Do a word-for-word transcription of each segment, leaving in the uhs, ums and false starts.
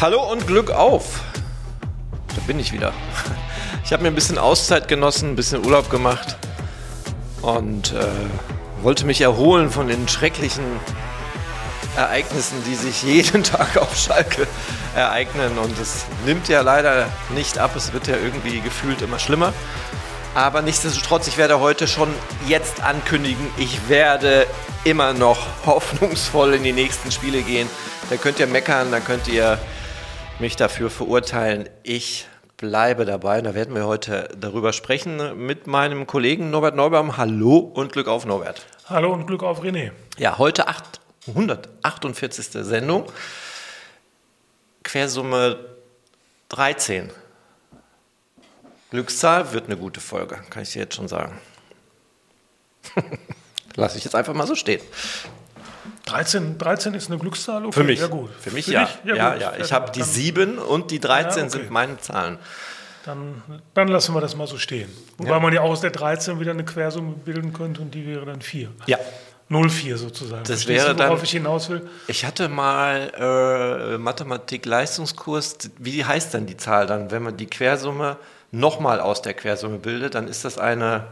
Hallo und Glück auf! Da bin ich wieder. Ich habe mir ein bisschen Auszeit genossen, ein bisschen Urlaub gemacht und äh, wollte mich erholen von den schrecklichen Ereignissen, die sich jeden Tag auf Schalke ereignen. Und es nimmt ja leider nicht ab, es wird ja irgendwie gefühlt immer schlimmer. Aber nichtsdestotrotz, ich werde heute schon jetzt ankündigen, ich werde immer noch hoffnungsvoll in die nächsten Spiele gehen. Da könnt ihr meckern, da könnt ihr mich dafür verurteilen. Ich bleibe dabei. Da werden wir heute darüber sprechen mit meinem Kollegen Norbert Neubaum. Hallo und Glück auf, Norbert. Hallo und Glück auf, René. Ja, heute hundertachtundvierzigste Sendung. Quersumme dreizehn. Glückszahl wird eine gute Folge, kann ich dir jetzt schon sagen. Lass ich jetzt einfach mal so stehen. dreizehn, dreizehn ist eine Glückszahl? Okay, für mich, ja gut. Für mich für ja. Dich? ja. Ja, gut. ja. Ich habe die sieben und die dreizehn ja, okay. sind meine Zahlen. Dann, dann lassen wir das mal so stehen. Wobei ja. man ja auch aus der dreizehn wieder eine Quersumme bilden könnte und die wäre dann vier. Ja. null Komma vier sozusagen. Das wäre du, worauf dann, ich hinaus will? Ich hatte mal äh, Mathematik-Leistungskurs. Wie heißt denn die Zahl dann, wenn man die Quersumme nochmal aus der Quersumme bildet? Dann ist das eine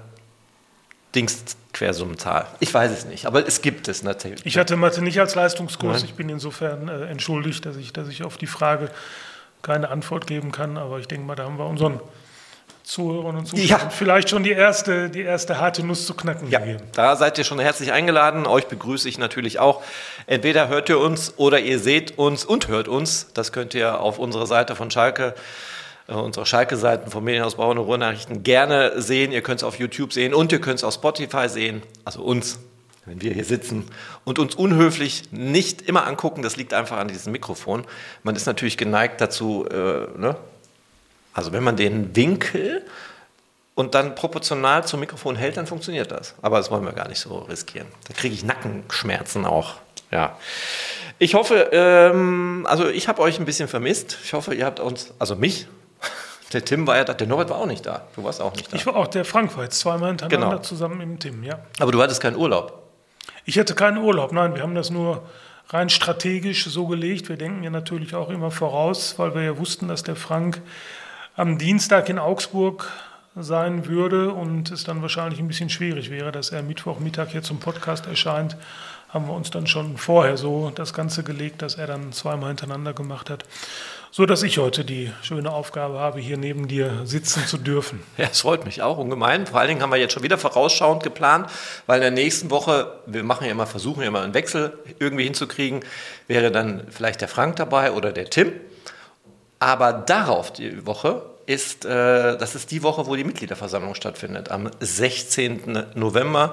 Dings-Quersummenzahl. Ich weiß es nicht, aber es gibt es natürlich. Ich hatte Mathe nicht als Leistungskurs. Nein. Ich bin insofern äh, entschuldigt, dass ich, dass ich auf die Frage keine Antwort geben kann. Aber ich denke mal, da haben wir unseren Zuhörern und Zuschauern ja. vielleicht schon die erste, die erste harte Nuss zu knacken ja, gegeben. Da seid ihr schon herzlich eingeladen. Euch begrüße ich natürlich auch. Entweder hört ihr uns oder ihr seht uns und hört uns. Das könnt ihr auf unserer Seite von Schalke, äh, unsere Schalke-Seiten vom Medienhaus Bau und Ruhrnachrichten gerne sehen. Ihr könnt es auf YouTube sehen und ihr könnt es auf Spotify sehen. Also uns, wenn wir hier sitzen und uns unhöflich nicht immer angucken. Das liegt einfach an diesem Mikrofon. Man ist natürlich geneigt dazu, äh, ne? Also wenn man den Winkel und dann proportional zum Mikrofon hält, dann funktioniert das. Aber das wollen wir gar nicht so riskieren. Da kriege ich Nackenschmerzen auch. Ja. Ich hoffe, ähm, also ich habe euch ein bisschen vermisst. Ich hoffe, ihr habt uns, also mich, der Tim war ja da, der Norbert war auch nicht da. Du warst auch nicht da. Ich war auch, der Frank war jetzt zweimal hintereinander genau. zusammen mit dem Tim, ja. Aber du hattest keinen Urlaub. Ich hatte keinen Urlaub, nein, wir haben das nur rein strategisch so gelegt. Wir denken ja natürlich auch immer voraus, weil wir ja wussten, dass der Frank am Dienstag in Augsburg sein würde und es dann wahrscheinlich ein bisschen schwierig wäre, dass er Mittwochmittag hier zum Podcast erscheint, haben wir uns dann schon vorher so das Ganze gelegt, dass er dann zweimal hintereinander gemacht hat, so dass ich heute die schöne Aufgabe habe, hier neben dir sitzen zu dürfen. Ja, es freut mich auch ungemein. Vor allen Dingen haben wir jetzt schon wieder vorausschauend geplant, weil in der nächsten Woche, wir machen ja immer, versuchen ja immer einen Wechsel irgendwie hinzukriegen, wäre dann vielleicht der Frank dabei oder der Tim. Aber darauf die Woche ist, äh, das ist die Woche, wo die Mitgliederversammlung stattfindet, am sechzehnten November.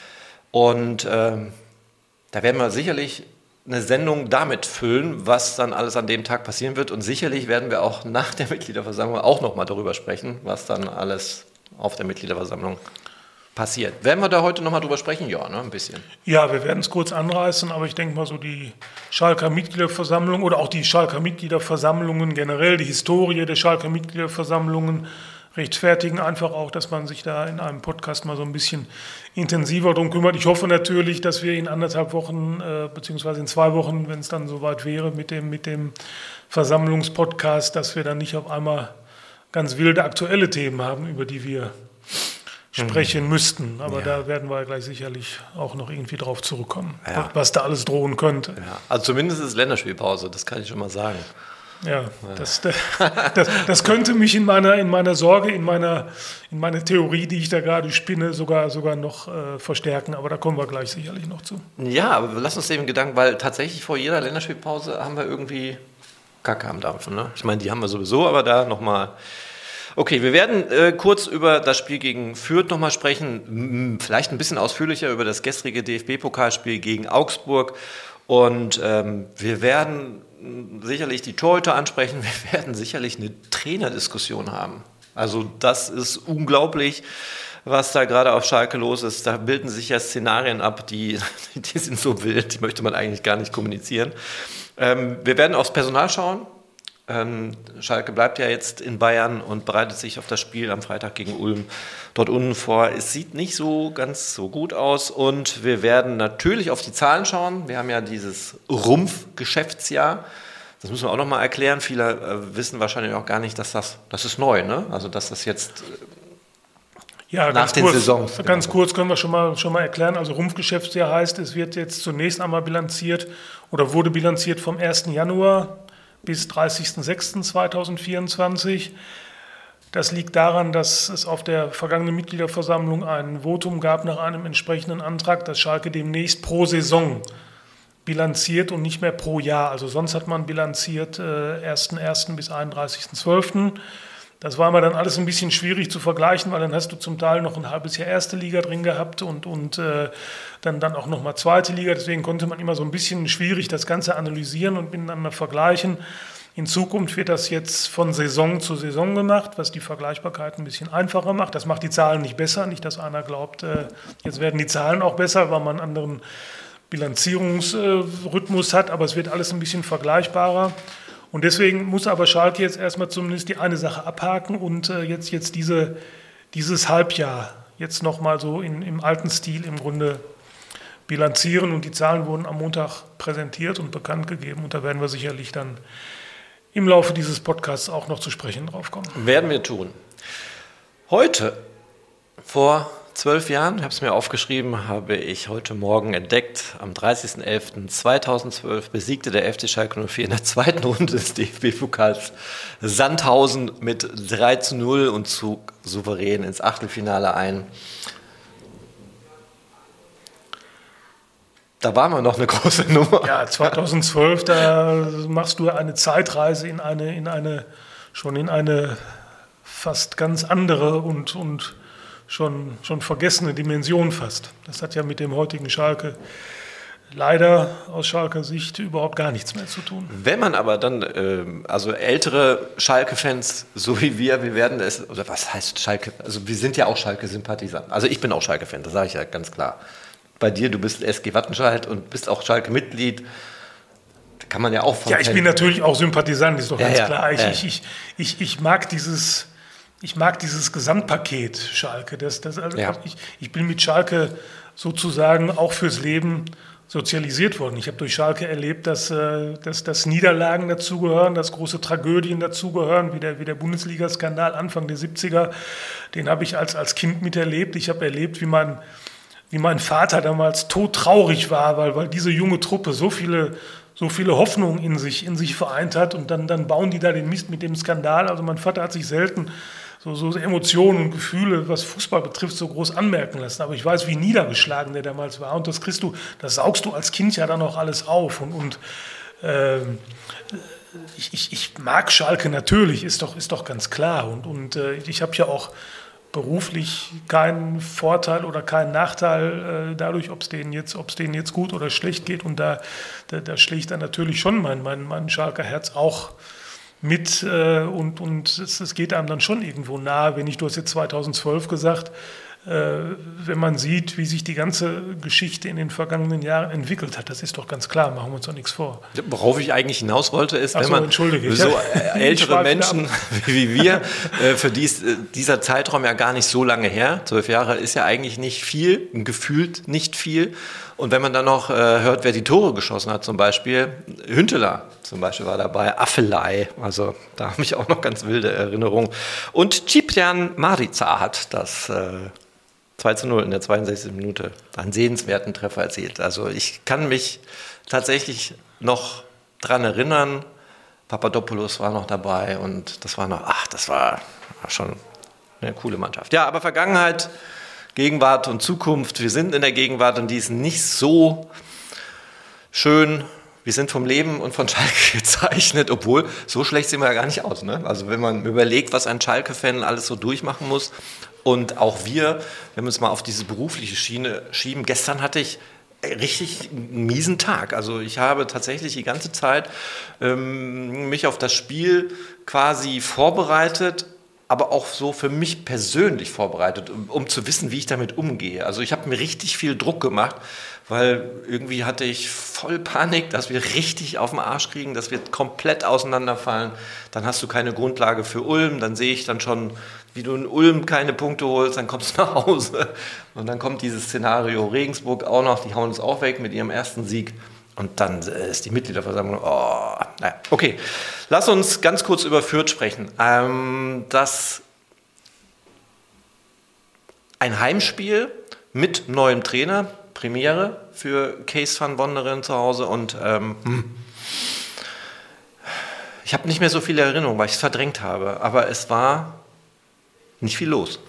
Und äh, da werden wir sicherlich eine Sendung damit füllen, was dann alles an dem Tag passieren wird. Und sicherlich werden wir auch nach der Mitgliederversammlung auch nochmal darüber sprechen, was dann alles auf der Mitgliederversammlung passiert. Werden wir da heute nochmal drüber sprechen? Ja, ne, ein bisschen. Ja, wir werden es kurz anreißen, aber ich denke mal so die Schalker Mitgliederversammlung oder auch die Schalker Mitgliederversammlungen generell, die Historie der Schalker Mitgliederversammlungen rechtfertigen einfach auch, dass man sich da in einem Podcast mal so ein bisschen intensiver drum kümmert. Ich hoffe natürlich, dass wir in anderthalb Wochen, äh, beziehungsweise in zwei Wochen, wenn es dann soweit wäre mit dem, mit dem Versammlungspodcast, dass wir dann nicht auf einmal ganz wilde aktuelle Themen haben, über die wir sprechen mhm. müssten. Aber ja. da werden wir gleich sicherlich auch noch irgendwie drauf zurückkommen, ja. was da alles drohen könnte. Ja. Also zumindest ist es Länderspielpause, das kann ich schon mal sagen. Ja, das, das, das könnte mich in meiner, in meiner Sorge, in meiner, in meiner Theorie, die ich da gerade spinne, sogar, sogar noch äh, verstärken. Aber da kommen wir gleich sicherlich noch zu. Ja, aber lass uns den Gedanken, weil tatsächlich vor jeder Länderspielpause haben wir irgendwie Kacke am Dampfen. Ne? Ich meine, die haben wir sowieso, aber da nochmal. Okay, wir werden äh, kurz über das Spiel gegen Fürth nochmal sprechen, m- vielleicht ein bisschen ausführlicher über das gestrige D F B-Pokalspiel gegen Augsburg und ähm, wir werden sicherlich die Torhüter ansprechen, wir werden sicherlich eine Trainerdiskussion haben. Also das ist unglaublich, was da gerade auf Schalke los ist. Da bilden sich ja Szenarien ab, die, die sind so wild, die möchte man eigentlich gar nicht kommunizieren. Ähm, wir werden aufs Personal schauen. Ähm, Schalke bleibt ja jetzt in Bayern und bereitet sich auf das Spiel am Freitag gegen Ulm dort unten vor. Es sieht nicht so ganz so gut aus und wir werden natürlich auf die Zahlen schauen. Wir haben ja dieses Rumpf-Geschäftsjahr Das müssen wir auch nochmal erklären. Viele äh, wissen wahrscheinlich auch gar nicht, dass das, das ist neu, ne? Also dass das jetzt äh, ja, nach den kurz, Saisons. Ganz genau. kurz können wir schon mal, schon mal erklären. Also Rumpfgeschäftsjahr heißt, es wird jetzt zunächst einmal bilanziert oder wurde bilanziert vom ersten Januar bis dreißigsten sechsten zweitausendvierundzwanzig. Das liegt daran, dass es auf der vergangenen Mitgliederversammlung ein Votum gab nach einem entsprechenden Antrag, dass Schalke demnächst pro Saison bilanziert und nicht mehr pro Jahr. Also sonst hat man bilanziert äh, ersten ersten bis einunddreißigsten zwölften Das war mir dann alles ein bisschen schwierig zu vergleichen, weil dann hast du zum Teil noch ein halbes Jahr erste Liga drin gehabt und, und äh, dann, dann auch nochmal zweite Liga. Deswegen konnte man immer so ein bisschen schwierig das Ganze analysieren und miteinander vergleichen. In Zukunft wird das jetzt von Saison zu Saison gemacht, was die Vergleichbarkeit ein bisschen einfacher macht. Das macht die Zahlen nicht besser. Nicht, dass einer glaubt, äh, jetzt werden die Zahlen auch besser, weil man einen anderen Bilanzierungsrhythmus hat, aber es wird alles ein bisschen vergleichbarer. Und deswegen muss aber Schalke jetzt erstmal zumindest die eine Sache abhaken und äh, jetzt, jetzt diese, dieses Halbjahr jetzt nochmal so in, im alten Stil im Grunde bilanzieren. Und die Zahlen wurden am Montag präsentiert und bekannt gegeben. Und da werden wir sicherlich dann im Laufe dieses Podcasts auch noch zu sprechen drauf kommen. Werden wir tun. Heute, vor zwölf Jahren, ich habe es mir aufgeschrieben, habe ich heute Morgen entdeckt, am dreißigsten elften zweitausendzwölf besiegte der F C Schalke null vier in der zweiten Runde des D F B-Pokals Sandhausen mit drei zu null und zog souverän ins Achtelfinale ein. Da waren wir noch eine große Nummer. Ja, zweitausendzwölf, da machst du eine Zeitreise in eine, in eine, schon in eine fast ganz andere und, und schon, schon vergessene Dimension fast. Das hat ja mit dem heutigen Schalke leider aus Schalker Sicht überhaupt gar nichts mehr zu tun. Wenn man aber dann, ähm, also ältere Schalke-Fans, so wie wir, wir werden es, oder was heißt Schalke, also wir sind ja auch Schalke-Sympathisant. Also ich bin auch Schalke-Fan, das sage ich ja ganz klar. Bei dir, du bist S G Wattenscheid und bist auch Schalke-Mitglied. Da kann man ja auch von Ja, ich Fan- bin natürlich auch Sympathisant, ist doch Ja, ganz ja, klar. Ich, ja. ich, ich, ich, ich mag dieses... Ich mag dieses Gesamtpaket Schalke. Das, das, also Ja. ich, ich bin mit Schalke sozusagen auch fürs Leben sozialisiert worden. Ich habe durch Schalke erlebt, dass, äh, dass, dass Niederlagen dazugehören, dass große Tragödien dazugehören, wie der, wie der Bundesliga-Skandal Anfang der siebziger. Den habe ich als, als Kind miterlebt. Ich habe erlebt, wie mein, wie mein Vater damals todtraurig war, weil, weil diese junge Truppe so viele... so viele Hoffnungen in sich, in sich vereint hat und dann, dann bauen die da den Mist mit dem Skandal. Also mein Vater hat sich selten so, so Emotionen und Gefühle, was Fußball betrifft, so groß anmerken lassen. Aber ich weiß, wie niedergeschlagen der damals war und das kriegst du, das saugst du als Kind ja dann auch alles auf und, und ähm, ich, ich, ich mag Schalke natürlich, ist doch, ist doch ganz klar und, und äh, ich habe ja auch beruflich keinen Vorteil oder keinen Nachteil äh, dadurch, ob es denen jetzt, ob es denen jetzt gut oder schlecht geht. Und da, da, da schlägt dann natürlich schon mein, mein, mein Schalker Herz auch mit. Äh, und und es, es geht einem dann schon irgendwo nahe, wenn ich, du hast jetzt zweitausendzwölf gesagt, äh, wenn man sieht, wie sich die ganze Geschichte in den vergangenen Jahren entwickelt hat. Das ist doch ganz klar, machen wir uns doch nichts vor. Worauf ich eigentlich hinaus wollte, ist, Ach wenn so, man entschuldige, so ich- äh, ich ältere schweife Menschen ab. wie wir, äh, für die ist äh, dieser Zeitraum ja gar nicht so lange her. Zwölf Jahre ist ja eigentlich nicht viel, gefühlt nicht viel. Und wenn man dann noch äh, hört, wer die Tore geschossen hat, zum Beispiel Hünteler zum Beispiel war dabei, Affelay, also da habe ich auch noch ganz wilde Erinnerungen. Und Ciprian Marica hat das äh, zwei zu null in der zweiundsechzigsten Minute einen sehenswerten Treffer erzielt. Also ich kann mich tatsächlich noch dran erinnern, Papadopoulos war noch dabei und das war noch, ach, das war, war schon eine coole Mannschaft. Ja, aber Vergangenheit, Gegenwart und Zukunft, wir sind in der Gegenwart und die ist nicht so schön. Wir sind vom Leben und von Schalke gezeichnet, obwohl so schlecht sehen wir ja gar nicht aus. Ne? Also wenn man überlegt, was ein Schalke-Fan alles so durchmachen muss und auch wir, wenn wir es mal auf diese berufliche Schiene schieben, gestern hatte ich richtig einen miesen Tag. Also ich habe tatsächlich die ganze Zeit ähm, mich auf das Spiel quasi vorbereitet, aber auch so für mich persönlich vorbereitet, um, um zu wissen, wie ich damit umgehe. Also ich habe mir richtig viel Druck gemacht, weil irgendwie hatte ich voll Panik, dass wir richtig auf den Arsch kriegen, dass wir komplett auseinanderfallen. Dann hast du keine Grundlage für Ulm, dann sehe ich dann schon, wie du in Ulm keine Punkte holst, dann kommst du nach Hause. Und dann kommt dieses Szenario Regensburg auch noch, die hauen uns auch weg mit ihrem ersten Sieg. Und dann ist die Mitgliederversammlung, oh, naja, okay. Lass uns ganz kurz über Fürth sprechen. Ähm, das ein Heimspiel mit neuem Trainer, Premiere für Kees van Wonderen zu Hause und ähm, ich habe nicht mehr so viele Erinnerungen, weil ich es verdrängt habe, aber es war nicht viel los.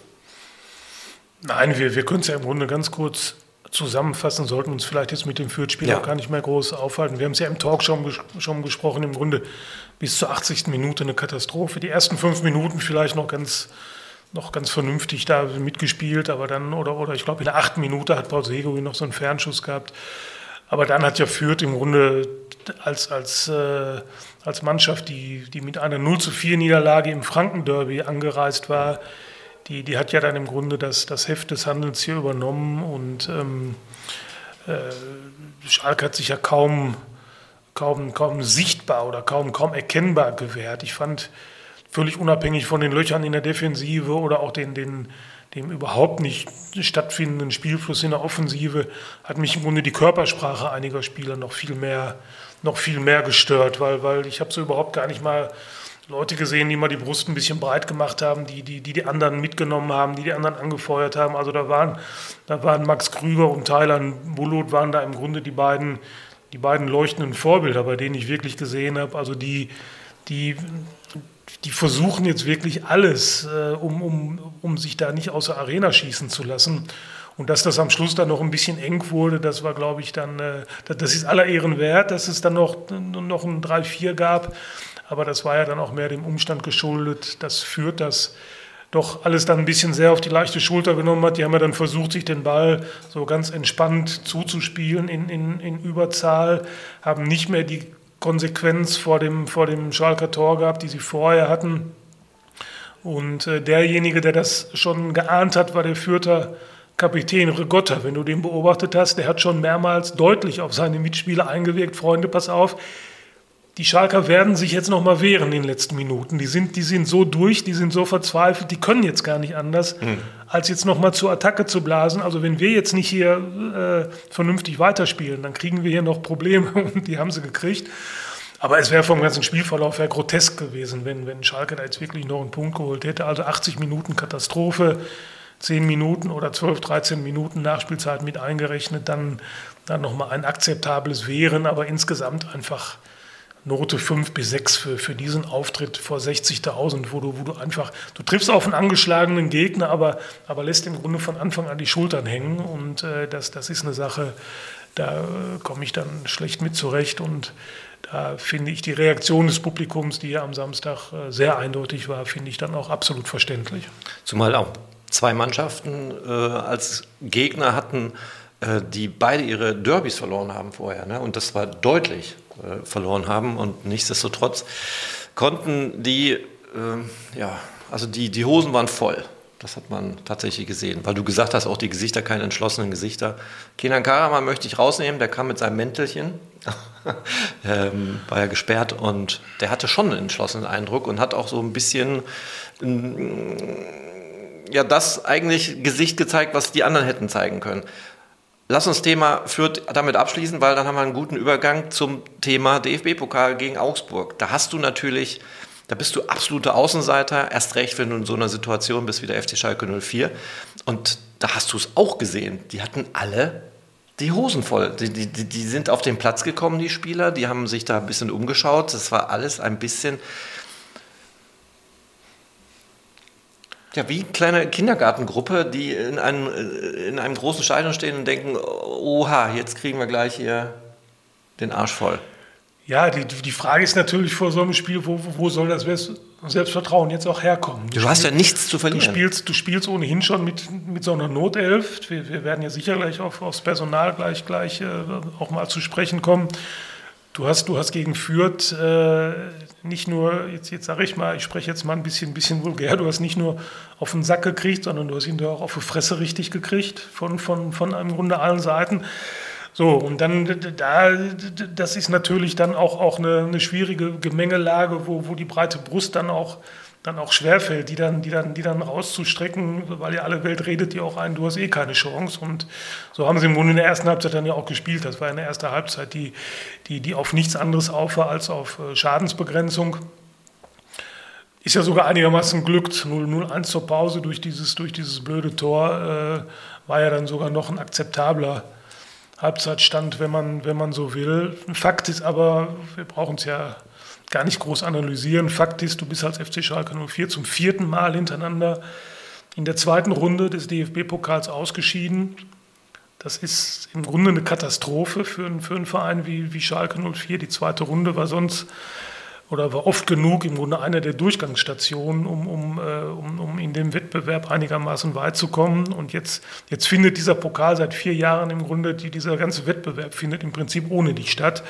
Nein, wir, wir können es ja im Grunde ganz kurz zusammenfassen, sollten uns vielleicht jetzt mit dem Fürth-Spiel ja. auch gar nicht mehr groß aufhalten. Wir haben es ja im Talk schon, schon gesprochen, im Grunde bis zur achtzigsten Minute eine Katastrophe. Die ersten fünf Minuten vielleicht noch ganz, noch ganz vernünftig da mitgespielt, aber dann, oder, oder ich glaube in der achten Minute hat Paul Seguin noch so einen Fernschuss gehabt. Aber dann hat ja Fürth im Grunde als, als, äh, als Mannschaft, die, die mit einer null zu vier Niederlage im Franken-Derby angereist war, Die, die hat ja dann im Grunde das, das Heft des Handelns hier übernommen und ähm, äh, Schalke hat sich ja kaum, kaum, kaum sichtbar oder kaum, kaum erkennbar gewährt. Ich fand, völlig unabhängig von den Löchern in der Defensive oder auch den, den, dem überhaupt nicht stattfindenden Spielfluss in der Offensive, hat mich im Grunde die Körpersprache einiger Spieler noch viel mehr, noch viel mehr gestört, weil, weil ich habe so überhaupt gar nicht mal Leute gesehen, die mal die Brust ein bisschen breit gemacht haben, die die, die, die anderen mitgenommen haben, die die anderen angefeuert haben. Also da waren, da waren Max Krüger und Taylan Bulut waren da im Grunde die beiden, die beiden leuchtenden Vorbilder, bei denen ich wirklich gesehen habe. Also die, die, die versuchen jetzt wirklich alles, äh, um, um, um sich da nicht aus der Arena schießen zu lassen. Und dass das am Schluss dann noch ein bisschen eng wurde, das war, glaube ich, dann, äh, das ist aller Ehren wert, dass es dann noch, noch ein drei vier gab. Aber das war ja dann auch mehr dem Umstand geschuldet, dass Fürth das doch alles dann ein bisschen sehr auf die leichte Schulter genommen hat. Die haben ja dann versucht, sich den Ball so ganz entspannt zuzuspielen in, in, in Überzahl, haben nicht mehr die Konsequenz vor dem, vor dem Schalker Tor gehabt, die sie vorher hatten. Und äh, derjenige, der das schon geahnt hat, war der Fürther Kapitän Rigotta. Wenn du den beobachtet hast, der hat schon mehrmals deutlich auf seine Mitspieler eingewirkt. Freunde, pass auf. Die Schalker werden sich jetzt noch mal wehren in den letzten Minuten. Die sind, die sind so durch, die sind so verzweifelt, die können jetzt gar nicht anders, hm. als jetzt noch mal zur Attacke zu blasen. Also wenn wir jetzt nicht hier äh, vernünftig weiterspielen, dann kriegen wir hier noch Probleme und die haben sie gekriegt. Aber es wäre vom ganzen Spielverlauf her grotesk gewesen, wenn, wenn Schalke da jetzt wirklich noch einen Punkt geholt hätte. Also achtzig Minuten Katastrophe, zehn Minuten oder zwölf, dreizehn Minuten Nachspielzeit mit eingerechnet, dann, dann noch mal ein akzeptables Wehren, aber insgesamt einfach Note fünf bis sechs für, für diesen Auftritt vor sechzigtausend, wo du, wo du einfach, du triffst auf einen angeschlagenen Gegner, aber, aber lässt im Grunde von Anfang an die Schultern hängen und äh, das, das ist eine Sache, da äh, komme ich dann schlecht mit zurecht und da finde ich die Reaktion des Publikums, die ja am Samstag äh, sehr eindeutig war, finde ich dann auch absolut verständlich. Zumal auch zwei Mannschaften äh, als Gegner hatten, äh, die beide ihre Derbys verloren haben vorher, ne? Und das war deutlich verloren haben und nichtsdestotrotz konnten die, äh, ja, also die, die Hosen waren voll. Das hat man tatsächlich gesehen, weil du gesagt hast, auch die Gesichter, keine entschlossenen Gesichter. Kenan Karaman möchte ich rausnehmen, der kam mit seinem Mäntelchen, ähm, war ja gesperrt und der hatte schon einen entschlossenen Eindruck und hat auch so ein bisschen äh, ja, das eigentlich Gesicht gezeigt, was die anderen hätten zeigen können. Lass uns Thema Fürth damit abschließen, weil dann haben wir einen guten Übergang zum Thema D F B-Pokal gegen Augsburg. Da hast du natürlich, da bist du absoluter Außenseiter, erst recht, wenn du in so einer Situation bist wie der F C Schalke null vier. Und da hast du es auch gesehen. Die hatten alle die Hosen voll. Die, die, die sind auf den Platz gekommen, die Spieler. Die haben sich da ein bisschen umgeschaut. Das war alles ein bisschen... Ja, wie eine kleine Kindergartengruppe, die in einem, in einem großen Stadion stehen und denken, oha, jetzt kriegen wir gleich hier den Arsch voll. Ja, die, die Frage ist natürlich vor so einem Spiel, wo, wo soll das Selbstvertrauen jetzt auch herkommen? Du, du hast ja nichts zu verlieren. Du spielst, du spielst ohnehin schon mit, mit so einer Notelf. Wir, wir werden ja sicher gleich auf, aufs Personal gleich, gleich äh, auch mal zu sprechen kommen. Du hast, du hast gegen Fürth äh, nicht nur, jetzt, jetzt sage ich mal, ich spreche jetzt mal ein bisschen, bisschen vulgär, du hast nicht nur auf den Sack gekriegt, sondern du hast ihn auch auf die Fresse richtig gekriegt von, von, von im Grunde allen Seiten. So, und dann, da, das ist natürlich dann auch, auch eine, eine schwierige Gemengelage, wo, wo die breite Brust dann auch dann auch schwerfällt, die dann, die dann, die dann rauszustrecken, weil ja alle Welt redet dir auch ein, du hast eh keine Chance. Und so haben sie im Grunde in der ersten Halbzeit dann ja auch gespielt. Das war eine erste Halbzeit, die, die, die auf nichts anderes auf war als auf Schadensbegrenzung. Ist ja sogar einigermaßen glückt. null null eins zur Pause durch dieses, durch dieses blöde Tor äh, war ja dann sogar noch ein akzeptabler Halbzeitstand, wenn man, wenn man so will. Fakt ist aber, wir brauchen es ja gar nicht groß analysieren. Fakt ist, du bist als F C Schalke null vier zum vierten Mal hintereinander in der zweiten Runde des D F B-Pokals ausgeschieden. Das ist im Grunde eine Katastrophe für einen, für einen Verein wie, wie Schalke null vier. Die zweite Runde war sonst oder war oft genug im Grunde eine der Durchgangsstationen, um, um, äh, um, um in dem Wettbewerb einigermaßen weit zu kommen. Und jetzt, jetzt findet dieser Pokal seit vier Jahren im Grunde, die, dieser ganze Wettbewerb findet im Prinzip ohne dich statt.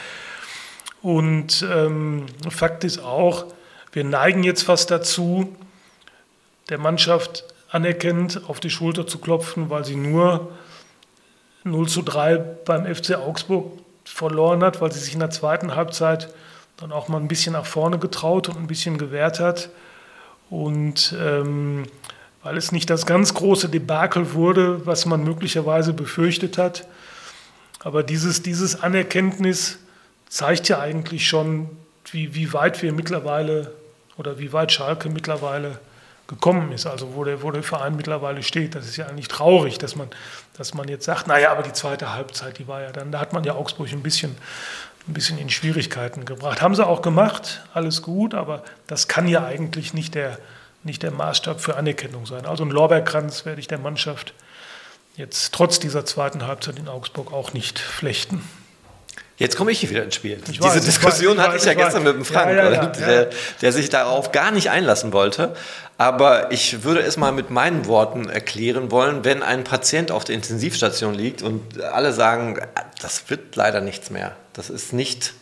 Und ähm, Fakt ist auch, wir neigen jetzt fast dazu, der Mannschaft anerkennend auf die Schulter zu klopfen, weil sie nur null zu drei beim F C Augsburg verloren hat, weil sie sich in der zweiten Halbzeit dann auch mal ein bisschen nach vorne getraut und ein bisschen gewehrt hat. Und ähm, weil es nicht das ganz große Debakel wurde, was man möglicherweise befürchtet hat. Aber dieses, dieses Anerkenntnis zeigt ja eigentlich schon, wie, wie weit wir mittlerweile oder wie weit Schalke mittlerweile gekommen ist, also wo der, wo der Verein mittlerweile steht. Das ist ja eigentlich traurig, dass man, dass man jetzt sagt, naja, aber die zweite Halbzeit, die war ja dann, da hat man ja Augsburg ein bisschen, ein bisschen in Schwierigkeiten gebracht. Haben sie auch gemacht, alles gut, aber das kann ja eigentlich nicht der, nicht der Maßstab für Anerkennung sein. Also einen Lorbeerkranz werde ich der Mannschaft jetzt trotz dieser zweiten Halbzeit in Augsburg auch nicht flechten. Jetzt komme ich hier wieder ins Spiel. Ich Diese weiß, Diskussion ich weiß, hatte ich ja ich gestern weiß. mit dem Frank, Ja, ja, ja, der, ja. der sich darauf gar nicht einlassen wollte. Aber ich würde es mal mit meinen Worten erklären wollen, wenn ein Patient auf der Intensivstation liegt und alle sagen, das wird leider nichts mehr. Das ist nicht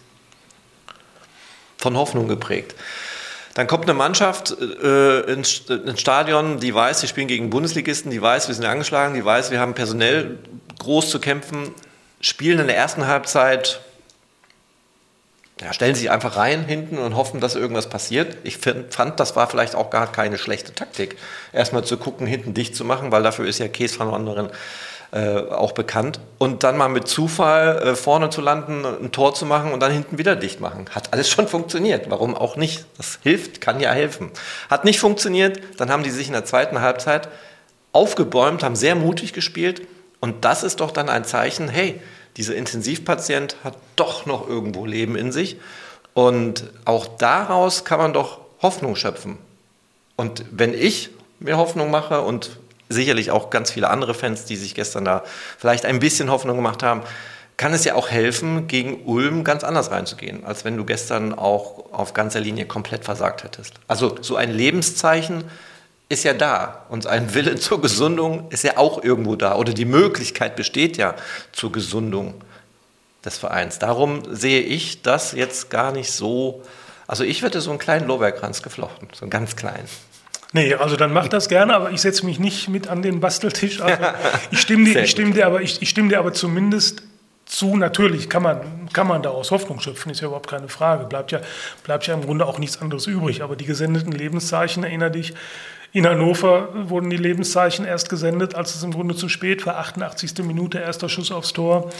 von Hoffnung geprägt. Dann kommt eine Mannschaft äh, ins, ins Stadion, die weiß, wir spielen gegen Bundesligisten, die weiß, wir sind angeschlagen, die weiß, wir haben personell groß zu kämpfen, spielen in der ersten Halbzeit, ja, stellen sich einfach rein hinten und hoffen, dass irgendwas passiert. Ich find, fand, das war vielleicht auch gar keine schlechte Taktik, erstmal zu gucken, hinten dicht zu machen, weil dafür ist ja Kees van Wonderen äh, auch bekannt. Und dann mal mit Zufall äh, vorne zu landen, ein Tor zu machen und dann hinten wieder dicht machen. Hat alles schon funktioniert. Warum auch nicht? Das hilft, kann ja helfen. Hat nicht funktioniert, dann haben die sich in der zweiten Halbzeit aufgebäumt, haben sehr mutig gespielt. Und das ist doch dann ein Zeichen, hey, dieser Intensivpatient hat doch noch irgendwo Leben in sich. Und auch daraus kann man doch Hoffnung schöpfen. Und wenn ich mir Hoffnung mache und sicherlich auch ganz viele andere Fans, die sich gestern da vielleicht ein bisschen Hoffnung gemacht haben, kann es ja auch helfen, gegen Ulm ganz anders reinzugehen, als wenn du gestern auch auf ganzer Linie komplett versagt hättest. Also so ein Lebenszeichen ist ja da und ein Wille zur Gesundung ist ja auch irgendwo da oder die Möglichkeit besteht ja zur Gesundung des Vereins. Darum sehe ich das jetzt gar nicht so, also ich hätte so einen kleinen Lorbeerkranz geflochten, so einen ganz kleinen. Nee, also dann mach das gerne, aber ich setze mich nicht mit an den Basteltisch. Also ich stimme dir, ich stimme dir, aber ich, ich stimme dir aber zumindest zu. Natürlich kann man, kann man daraus Hoffnung schöpfen, ist ja überhaupt keine Frage. Bleibt ja, bleibt ja im Grunde auch nichts anderes übrig. Aber die gesendeten Lebenszeichen, erinnere dich, in Hannover wurden die Lebenszeichen erst gesendet, als es im Grunde zu spät war. achtundachtzigste Minute, erster Schuss aufs Tor.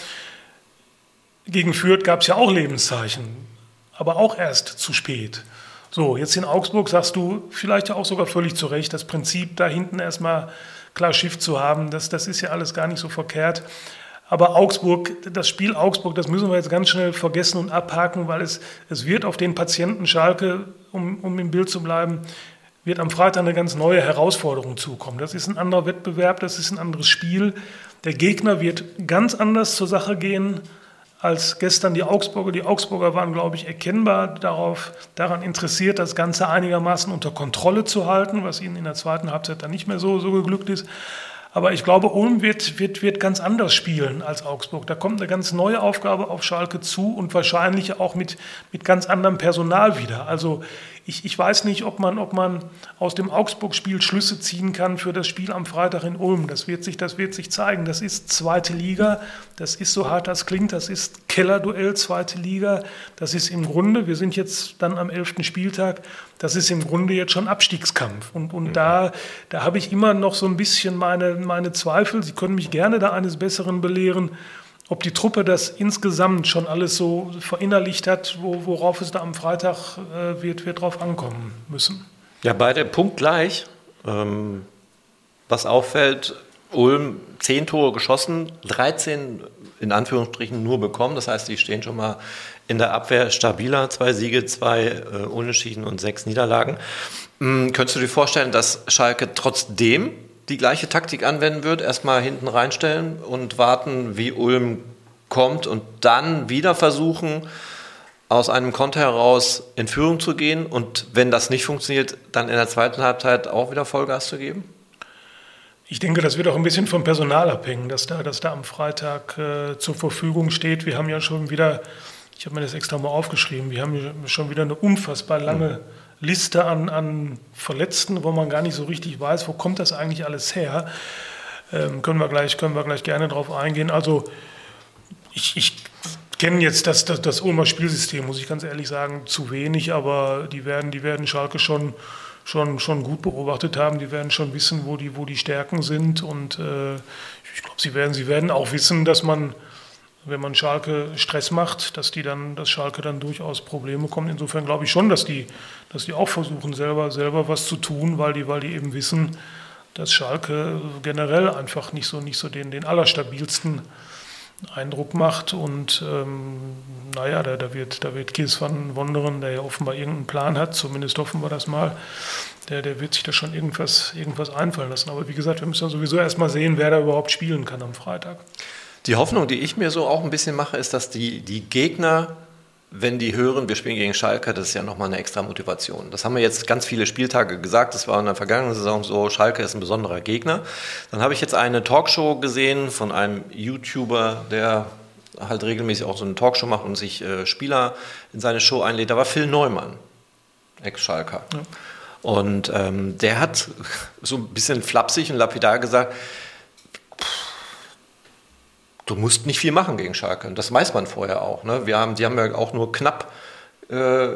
Gegen Fürth gab es ja auch Lebenszeichen, aber auch erst zu spät. So, jetzt in Augsburg sagst du vielleicht ja auch sogar völlig zu Recht, das Prinzip da hinten erstmal klar Schiff zu haben, das, das ist ja alles gar nicht so verkehrt. Aber Augsburg, das Spiel Augsburg, das müssen wir jetzt ganz schnell vergessen und abhaken, weil es, es wird auf den Patienten Schalke, um, um im Bild zu bleiben, wird am Freitag eine ganz neue Herausforderung zukommen. Das ist ein anderer Wettbewerb, das ist ein anderes Spiel. Der Gegner wird ganz anders zur Sache gehen als gestern die Augsburger. Die Augsburger waren, glaube ich, erkennbar darauf, daran interessiert, das Ganze einigermaßen unter Kontrolle zu halten, was ihnen in der zweiten Halbzeit dann nicht mehr so, so geglückt ist. Aber ich glaube, Ulm wird, wird, wird ganz anders spielen als Augsburg. Da kommt eine ganz neue Aufgabe auf Schalke zu und wahrscheinlich auch mit, mit ganz anderem Personal wieder. Also ich, ich weiß nicht, ob man, ob man aus dem Augsburg-Spiel Schlüsse ziehen kann für das Spiel am Freitag in Ulm. Das wird sich, das wird sich zeigen. Das ist zweite Liga, das ist so hart das klingt, das ist Kellerduell, zweite Liga. Das ist im Grunde, wir sind jetzt dann am elften Spieltag, das ist im Grunde jetzt schon Abstiegskampf. Und, und mhm. da, da habe ich immer noch so ein bisschen meine, meine Zweifel. Sie können mich gerne da eines Besseren belehren, ob die Truppe das insgesamt schon alles so verinnerlicht hat, wo, worauf es da am Freitag äh, wird, wird drauf ankommen müssen. Ja, beide punktgleich. Ähm, was auffällt, Ulm zehn Tore geschossen, dreizehn in Anführungsstrichen nur bekommen. Das heißt, die stehen schon mal in der Abwehr stabiler. Zwei Siege, zwei äh, Unentschieden und sechs Niederlagen. Ähm, könntest du dir vorstellen, dass Schalke trotzdem die gleiche Taktik anwenden wird, erstmal hinten reinstellen und warten, wie Ulm kommt und dann wieder versuchen, aus einem Konter heraus in Führung zu gehen und wenn das nicht funktioniert, dann in der zweiten Halbzeit auch wieder Vollgas zu geben? Ich denke, das wird auch ein bisschen vom Personal abhängen, dass da, dass da am Freitag äh, zur Verfügung steht. Wir haben ja schon wieder, ich habe mir das extra mal aufgeschrieben, wir haben ja schon wieder eine unfassbar lange mhm. Liste an, an Verletzten, wo man gar nicht so richtig weiß, wo kommt das eigentlich alles her. Ähm, können wir gleich, können wir gleich gerne drauf eingehen. Also ich, ich kenne jetzt das, das, das Ulmer Spielsystem, muss ich ganz ehrlich sagen, zu wenig, aber die werden, die werden Schalke schon, schon, schon gut beobachtet haben. Die werden schon wissen, wo die, wo die Stärken sind und äh, ich glaube, sie werden, sie werden auch wissen, dass man, wenn man Schalke Stress macht, dass die dann, dass Schalke dann durchaus Probleme kommen. Insofern glaube ich schon, dass die, dass die auch versuchen, selber, selber was zu tun, weil die, weil die eben wissen, dass Schalke generell einfach nicht so, nicht so den, den allerstabilsten Eindruck macht. Und ähm, naja, da, da wird, da wird Kees van Wonderen, der ja offenbar irgendeinen Plan hat, zumindest hoffen wir das mal, der, der wird sich da schon irgendwas, irgendwas einfallen lassen. Aber wie gesagt, wir müssen ja sowieso erst mal sehen, wer da überhaupt spielen kann am Freitag. Die Hoffnung, die ich mir so auch ein bisschen mache, ist, dass die, die Gegner, wenn die hören, wir spielen gegen Schalke, das ist ja nochmal eine extra Motivation. Das haben wir jetzt ganz viele Spieltage gesagt, das war in der vergangenen Saison so, Schalke ist ein besonderer Gegner. Dann habe ich jetzt eine Talkshow gesehen von einem YouTuber, der halt regelmäßig auch so eine Talkshow macht und sich äh, Spieler in seine Show einlädt. Da war Phil Neumann, Ex-Schalker. Ja. Und ähm, der hat so ein bisschen flapsig und lapidar gesagt, du musst nicht viel machen gegen Schalke. Das weiß man vorher auch. Ne? Wir haben, die haben ja auch nur knapp äh,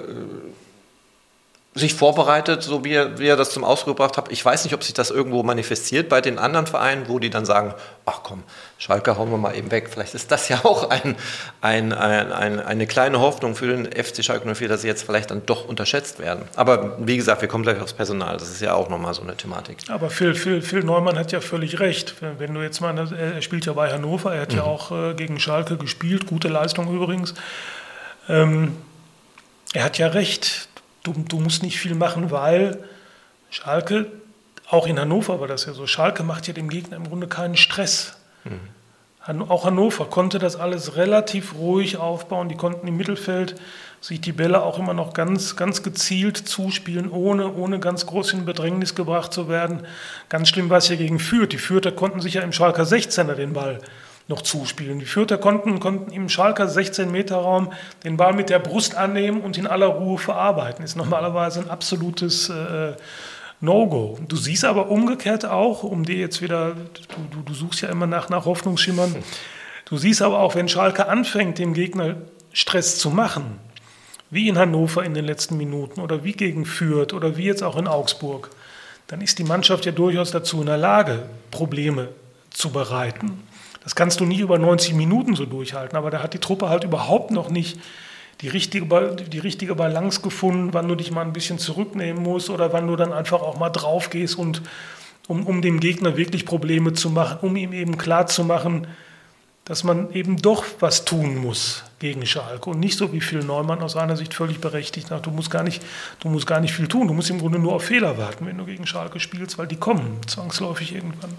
sich vorbereitet, so wie er, wie er das zum Ausdruck gebracht hat. Ich weiß nicht, ob sich das irgendwo manifestiert bei den anderen Vereinen, wo die dann sagen, ach komm, Schalke hauen wir mal eben weg. Vielleicht ist das ja auch ein, ein, ein, ein, eine kleine Hoffnung für den F C Schalke null vier, dass sie jetzt vielleicht dann doch unterschätzt werden. Aber wie gesagt, wir kommen gleich aufs Personal. Das ist ja auch nochmal so eine Thematik. Aber Phil, Phil, Phil Neumann hat ja völlig recht. Wenn du jetzt mal, er spielt ja bei Hannover, er hat mhm. ja auch äh, gegen Schalke gespielt, gute Leistung übrigens. Ähm, er hat ja recht. Du, du musst nicht viel machen, weil Schalke, auch in Hannover war das ja so, Schalke macht ja dem Gegner im Grunde keinen Stress. Mhm. Auch Hannover konnte das alles relativ ruhig aufbauen. Die konnten im Mittelfeld sich die Bälle auch immer noch ganz, ganz gezielt zuspielen, ohne, ohne ganz groß in Bedrängnis gebracht zu werden. Ganz schlimm war es ja gegen Fürth. Die Fürther konnten sich ja im Schalker sechzehner den Ball noch zuspielen. Die Fürther konnten, konnten im Schalker sechzehn-Meter-Raum den Ball mit der Brust annehmen und in aller Ruhe verarbeiten. Ist normalerweise ein absolutes äh, No-Go. Du siehst aber umgekehrt auch, um dir jetzt wieder, du, du, du suchst ja immer nach, nach Hoffnungsschimmern, du siehst aber auch, wenn Schalke anfängt, dem Gegner Stress zu machen, wie in Hannover in den letzten Minuten oder wie gegen Fürth oder wie jetzt auch in Augsburg, dann ist die Mannschaft ja durchaus dazu in der Lage, Probleme zu bereiten. Das kannst du nie über neunzig Minuten so durchhalten, aber da hat die Truppe halt überhaupt noch nicht die richtige, die richtige Balance gefunden, wann du dich mal ein bisschen zurücknehmen musst oder wann du dann einfach auch mal drauf gehst, und, um, um dem Gegner wirklich Probleme zu machen, um ihm eben klar zu machen, dass man eben doch was tun muss gegen Schalke und nicht so wie Phil Neumann aus seiner Sicht völlig berechtigt nach, du musst gar nicht, du musst gar nicht viel tun, du musst im Grunde nur auf Fehler warten, wenn du gegen Schalke spielst, weil die kommen zwangsläufig irgendwann.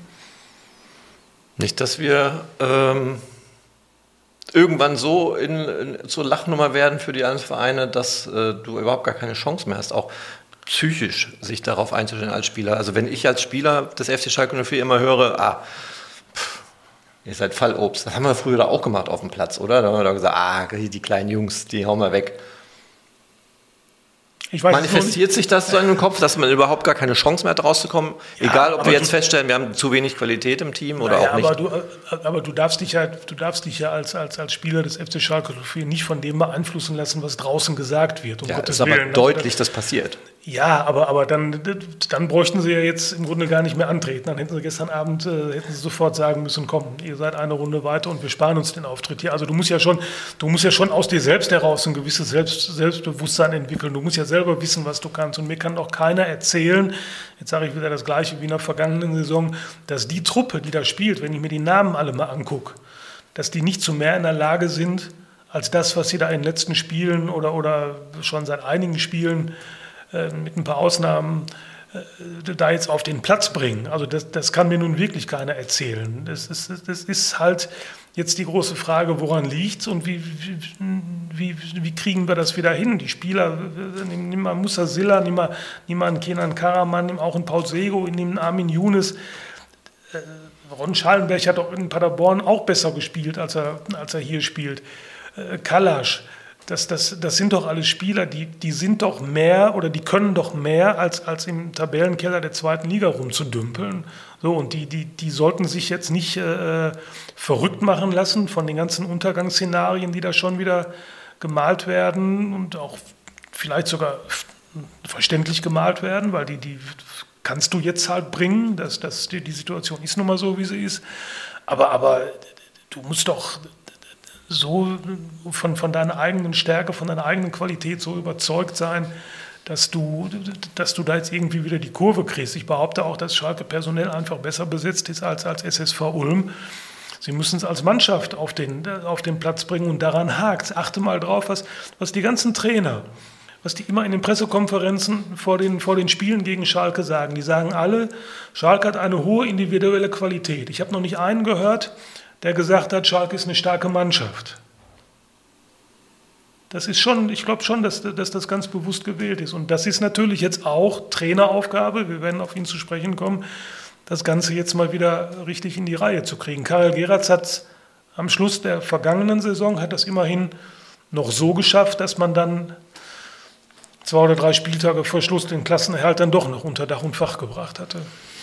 Nicht, dass wir ähm, irgendwann so in, in, zur Lachnummer werden für die anderen Vereine, dass äh, du überhaupt gar keine Chance mehr hast, auch psychisch sich darauf einzustellen als Spieler. Also wenn ich als Spieler des F C Schalke null vier immer höre, ah, pff, ihr seid Fallobst, das haben wir früher da auch gemacht auf dem Platz, oder? Da haben wir da gesagt, ah, die kleinen Jungs, die hauen wir weg. Ich weiß Manifestiert sich das so in dem Kopf, dass man überhaupt gar keine Chance mehr hat, rauszukommen? Ja, egal, ob wir jetzt du, feststellen, wir haben zu wenig Qualität im Team oder naja, auch nicht. Aber du, aber du darfst dich ja, du darfst dich ja als, als, als Spieler des F C Schalke nicht von dem beeinflussen lassen, was draußen gesagt wird. Um ja, Gottes ist aber Willen. deutlich, also, das passiert. Ja, aber, aber dann, dann bräuchten sie ja jetzt im Grunde gar nicht mehr antreten. Dann hätten sie gestern Abend äh, hätten sie sofort sagen müssen, komm, ihr seid eine Runde weiter und wir sparen uns den Auftritt hier. Also du musst ja schon, du musst ja schon aus dir selbst heraus ein gewisses Selbst, Selbstbewusstsein entwickeln. Du musst ja selber wissen, was du kannst. Und mir kann doch keiner erzählen, jetzt sage ich wieder das Gleiche wie in der vergangenen Saison, dass die Truppe, die da spielt, wenn ich mir die Namen alle mal angucke, dass die nicht zu mehr in der Lage sind, als das, was sie da in den letzten Spielen oder, oder schon seit einigen Spielen mit ein paar Ausnahmen äh, da jetzt auf den Platz bringen. Also das, das kann mir nun wirklich keiner erzählen. Das ist, das ist halt jetzt die große Frage, woran liegt es und wie, wie, wie, wie kriegen wir das wieder hin? Die Spieler, nimm mal Musa Silla, nimm mal, nimm mal einen Kenan Karaman, nimm auch einen Paul Sego, nimm einen Armin Younes. Äh, Ron Schallenberg hat auch in Paderborn auch besser gespielt, als er, als er hier spielt. Äh, Kalasch. Das, das, das sind doch alles Spieler, die, die sind doch mehr oder die können doch mehr, als, als im Tabellenkeller der zweiten Liga rumzudümpeln. So, und die, die, die sollten sich jetzt nicht äh, verrückt machen lassen von den ganzen Untergangsszenarien, die da schon wieder gemalt werden und auch vielleicht sogar verständlich gemalt werden, weil die, die kannst du jetzt halt bringen. Das, das, die, die Situation ist nun mal so, wie sie ist. Aber, aber du musst doch so von, von deiner eigenen Stärke, von deiner eigenen Qualität so überzeugt sein, dass du, dass du da jetzt irgendwie wieder die Kurve kriegst. Ich behaupte auch, dass Schalke personell einfach besser besetzt ist als, als S S V Ulm. Sie müssen es als Mannschaft auf den, auf den Platz bringen und daran hakt es. Achte mal drauf, was, was die ganzen Trainer, was die immer in den Pressekonferenzen vor den, vor den Spielen gegen Schalke sagen. Die sagen alle, Schalke hat eine hohe individuelle Qualität. Ich habe noch nicht einen gehört, der gesagt hat, Schalke ist eine starke Mannschaft. Das ist schon, ich glaube schon, dass, dass das ganz bewusst gewählt ist. Und das ist natürlich jetzt auch Traineraufgabe, wir werden auf ihn zu sprechen kommen, das Ganze jetzt mal wieder richtig in die Reihe zu kriegen. Karel Geratz hat am Schluss der vergangenen Saison, hat das immerhin noch so geschafft, dass man dann zwei oder drei Spieltage vor Schluss den Klassenerhalt dann doch noch unter Dach und Fach gebracht hatte.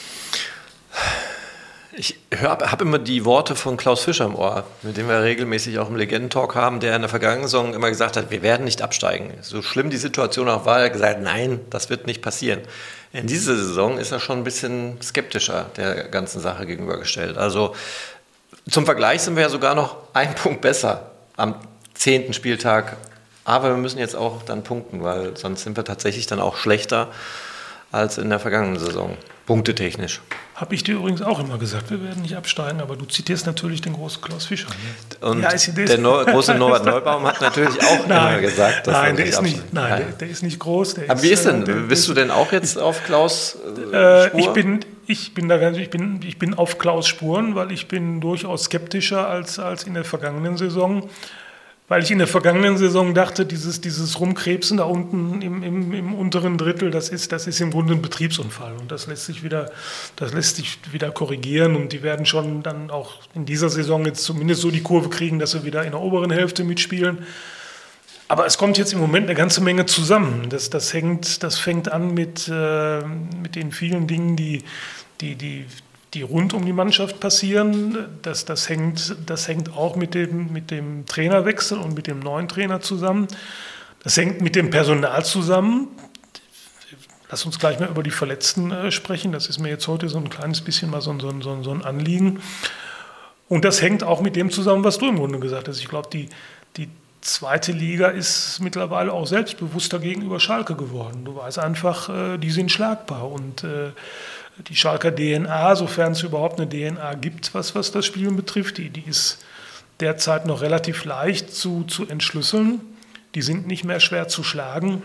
Ich habe immer die Worte von Klaus Fischer im Ohr, mit dem wir regelmäßig auch im Legendentalk haben, der in der vergangenen Saison immer gesagt hat, wir werden nicht absteigen. So schlimm die Situation auch war, er hat gesagt, nein, das wird nicht passieren. In dieser Saison ist er schon ein bisschen skeptischer der ganzen Sache gegenübergestellt. Also zum Vergleich sind wir ja sogar noch ein Punkt besser am zehnten Spieltag. Aber wir müssen jetzt auch dann punkten, weil sonst sind wir tatsächlich dann auch schlechter als in der vergangenen Saison, punktetechnisch. Habe ich dir übrigens auch immer gesagt, wir werden nicht absteigen, aber du zitierst natürlich den großen Klaus Fischer. Und ja, der no- große Norbert Neubaum hat natürlich auch nein, immer gesagt, dass nein, er der ist nicht nicht, nein, der, der ist nicht groß. Der aber ist, wie ist denn, der, bist du denn auch jetzt auf Klaus äh, äh, Spur? Ich bin, ich bin da ganz, ich bin, ich bin auf Klaus Spuren, weil ich bin durchaus skeptischer als, als in der vergangenen Saison. Weil ich in der vergangenen Saison dachte, dieses, dieses Rumkrebsen da unten im, im, im unteren Drittel, das ist, das ist im Grunde ein Betriebsunfall. Und das lässt sich wieder, das lässt sich wieder korrigieren. Und die werden schon dann auch in dieser Saison jetzt zumindest so die Kurve kriegen, dass sie wieder in der oberen Hälfte mitspielen. Aber es kommt jetzt im Moment eine ganze Menge zusammen. Das, das, hängt, das fängt an mit, äh, mit den vielen Dingen, die, die, die die rund um die Mannschaft passieren. Das, das, hängt, das hängt auch mit dem, mit dem Trainerwechsel und mit dem neuen Trainer zusammen. Das hängt mit dem Personal zusammen. Lass uns gleich mal über die Verletzten äh, sprechen. Das ist mir jetzt heute so ein kleines bisschen mal so, so, so, so ein Anliegen. Und das hängt auch mit dem zusammen, was du im Grunde gesagt hast. Ich glaube, die, die zweite Liga ist mittlerweile auch selbstbewusster gegenüber Schalke geworden. Du weißt einfach, äh, die sind schlagbar. Und äh, die Schalker D N A, sofern es überhaupt eine D N A gibt, was, was das Spielen betrifft, die, die ist derzeit noch relativ leicht zu, zu entschlüsseln. Die sind nicht mehr schwer zu schlagen.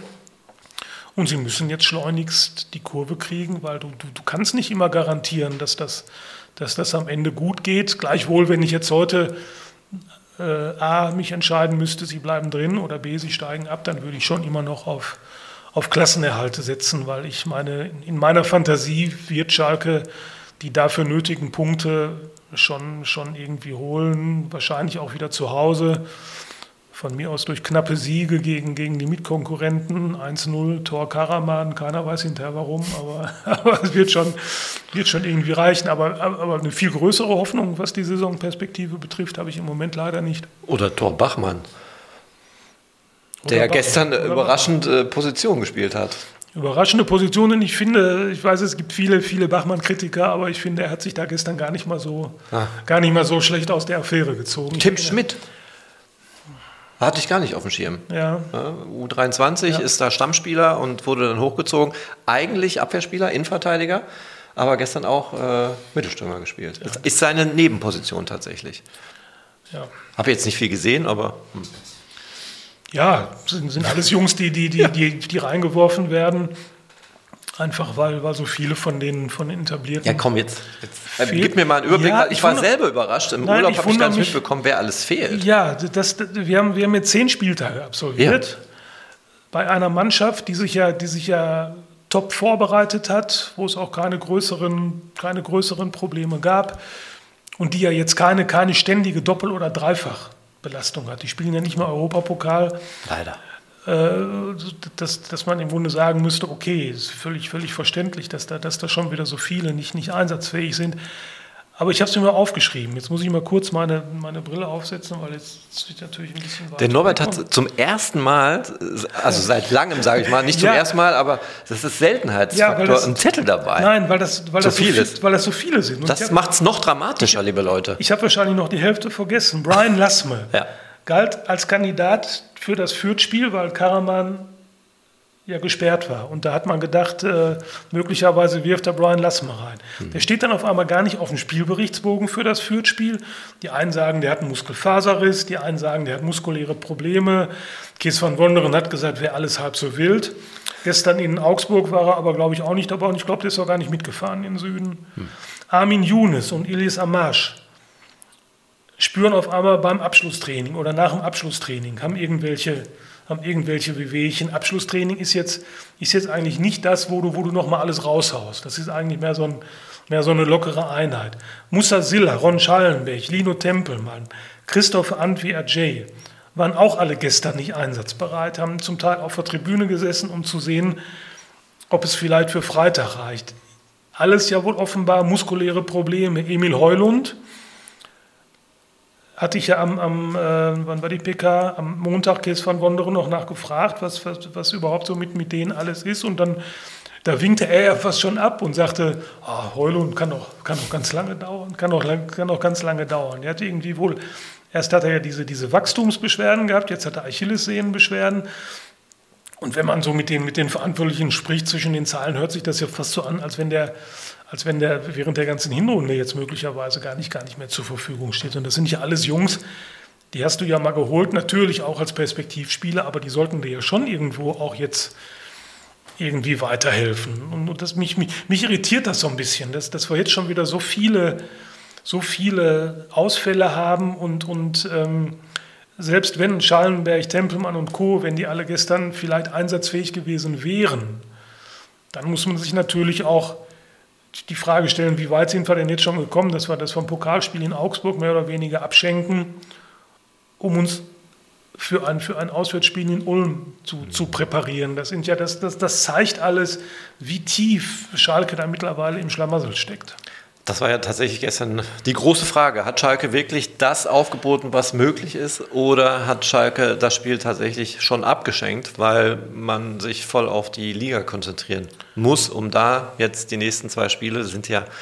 Und sie müssen jetzt schleunigst die Kurve kriegen, weil du, du, du kannst nicht immer garantieren, dass das, dass das am Ende gut geht. Gleichwohl, wenn ich jetzt heute äh, A, mich entscheiden müsste, sie bleiben drin oder B, sie steigen ab, dann würde ich schon immer noch auf auf Klassenerhalte setzen, weil ich meine, in meiner Fantasie wird Schalke die dafür nötigen Punkte schon, schon irgendwie holen, wahrscheinlich auch wieder zu Hause. von mir aus durch knappe Siege gegen, gegen die Mitkonkurrenten, eins null, Tor Karaman, keiner weiß hinterher warum, aber, aber es wird schon, wird schon irgendwie reichen. Aber, aber eine viel größere Hoffnung, was die Saisonperspektive betrifft, habe ich im Moment leider nicht. Oder Tor Bachmann, der ja gestern eine überraschende Position gespielt hat. Überraschende Positionen. Ich finde, ich weiß, es gibt viele, viele Bachmann-Kritiker, aber ich finde, er hat sich da gestern gar nicht mal so, ah. gar nicht mal so schlecht aus der Affäre gezogen. Tim Schmidt. Hatte ich gar nicht auf dem Schirm. Ja. U dreiundzwanzig ja. ist da Stammspieler und wurde dann hochgezogen. Eigentlich Abwehrspieler, Innenverteidiger, aber gestern auch äh, Mittelstürmer gespielt. Ja. Ist seine Nebenposition tatsächlich. Ja. Habe jetzt nicht viel gesehen, aber... Hm. Ja, sind, sind alles Jungs, die, die, die, ja. die, die reingeworfen werden. Einfach weil, weil so viele von den, von den etablierten... Ja, komm, jetzt, jetzt gib mir mal einen Überblick. Ja, ich, ich war wundere, selber überrascht. Im nein, Urlaub habe ich gar nicht mitbekommen, wer alles fehlt. Ja, das, das, wir, haben, wir haben jetzt zehn Spieltage absolviert. Ja. Bei einer Mannschaft, die sich ja, die sich ja top vorbereitet hat, wo es auch keine größeren, keine größeren Probleme gab und die ja jetzt keine, keine ständige Doppel- oder Dreifachbelastung hat. Die spielen ja nicht mehr Europapokal. Leider. Dass, dass man im Grunde sagen müsste, okay, ist völlig, völlig verständlich, dass da, dass da schon wieder so viele nicht, nicht einsatzfähig sind. Aber ich habe es mir mal aufgeschrieben. Jetzt muss ich mal kurz meine, meine Brille aufsetzen, weil jetzt sieht natürlich ein bisschen weiter. Der Norbert hat zum ersten Mal, also seit langem sage ich mal, nicht zum ja. ersten Mal, aber das ist Seltenheitsfaktor, ja, das, einen Zettel dabei. Nein, weil das, weil, so das, so viel, weil das so viele sind. Und das macht es noch dramatischer, liebe Leute. Ich habe wahrscheinlich noch die Hälfte vergessen. Brian Lassme ja. galt als Kandidat für das Fürth-Spiel, weil Karaman ja gesperrt war. Und da hat man gedacht, äh, möglicherweise wirft der Brian Lassme rein. Mhm. Der steht dann auf einmal gar nicht auf dem Spielberichtsbogen für das Fürth-Spiel. Die einen sagen, der hat einen Muskelfaserriss, die einen sagen, der hat muskuläre Probleme. Kees van Wonderen hat gesagt, wäre alles halb so wild. Gestern in Augsburg war er aber, glaube ich, auch nicht dabei. Und ich glaube, der ist auch gar nicht mitgefahren in den Süden. Mhm. Armin Younes und Ilyes Amash spüren auf einmal beim Abschlusstraining oder nach dem Abschlusstraining, haben irgendwelche, haben irgendwelche Wehwehchen. Abschlusstraining ist jetzt, ist jetzt eigentlich nicht das, wo du, wo du nochmal alles raushaust. Das ist eigentlich mehr so, ein, mehr so eine lockere Einheit. Musa Silla, Ron Schallenberg, Lino Tempelmann, Christoph Antwi Ajay waren auch alle gestern nicht einsatzbereit, haben zum Teil auf der Tribüne gesessen, um zu sehen, ob es vielleicht für Freitag reicht. Alles ja wohl offenbar muskuläre Probleme. Emil Heulund hatte ich ja am, am äh, wann war die P K, am Montag Kees van Wonderen noch nachgefragt, was, was, was überhaupt so mit, mit denen alles ist. Und dann da winkte er ja fast schon ab und sagte, oh, Heulund kann doch, kann doch ganz lange dauern, kann doch, kann doch ganz lange dauern. Er hatte irgendwie wohl, erst hat er ja diese, diese Wachstumsbeschwerden gehabt, jetzt hat er Achillessehnenbeschwerden. Und wenn man so mit den, mit den Verantwortlichen spricht zwischen den Zahlen, hört sich das ja fast so an, als wenn der als wenn der während der ganzen Hinrunde jetzt möglicherweise gar nicht, gar nicht mehr zur Verfügung steht. Und das sind ja alles Jungs, die hast du ja mal geholt, natürlich auch als Perspektivspieler, aber die sollten dir ja schon irgendwo auch jetzt irgendwie weiterhelfen. Und das, mich, mich, mich irritiert das so ein bisschen, dass, dass wir jetzt schon wieder so viele, so viele Ausfälle haben und, und ähm, selbst wenn Schallenberg, Tempelmann und Co., wenn die alle gestern vielleicht einsatzfähig gewesen wären, dann muss man sich natürlich auch die Frage stellen, wie weit sind wir denn jetzt schon gekommen, dass wir das vom Pokalspiel in Augsburg mehr oder weniger abschenken, um uns für ein, für ein Auswärtsspiel in Ulm zu, zu präparieren. Das, sind ja, das, das, das zeigt alles, wie tief Schalke da mittlerweile im Schlamassel steckt. Das war ja tatsächlich gestern die große Frage. Hat Schalke wirklich das aufgeboten, was möglich ist? Oder hat Schalke das Spiel tatsächlich schon abgeschenkt, weil man sich voll auf die Liga konzentrieren muss, um da jetzt die nächsten zwei Spiele, das sind ja,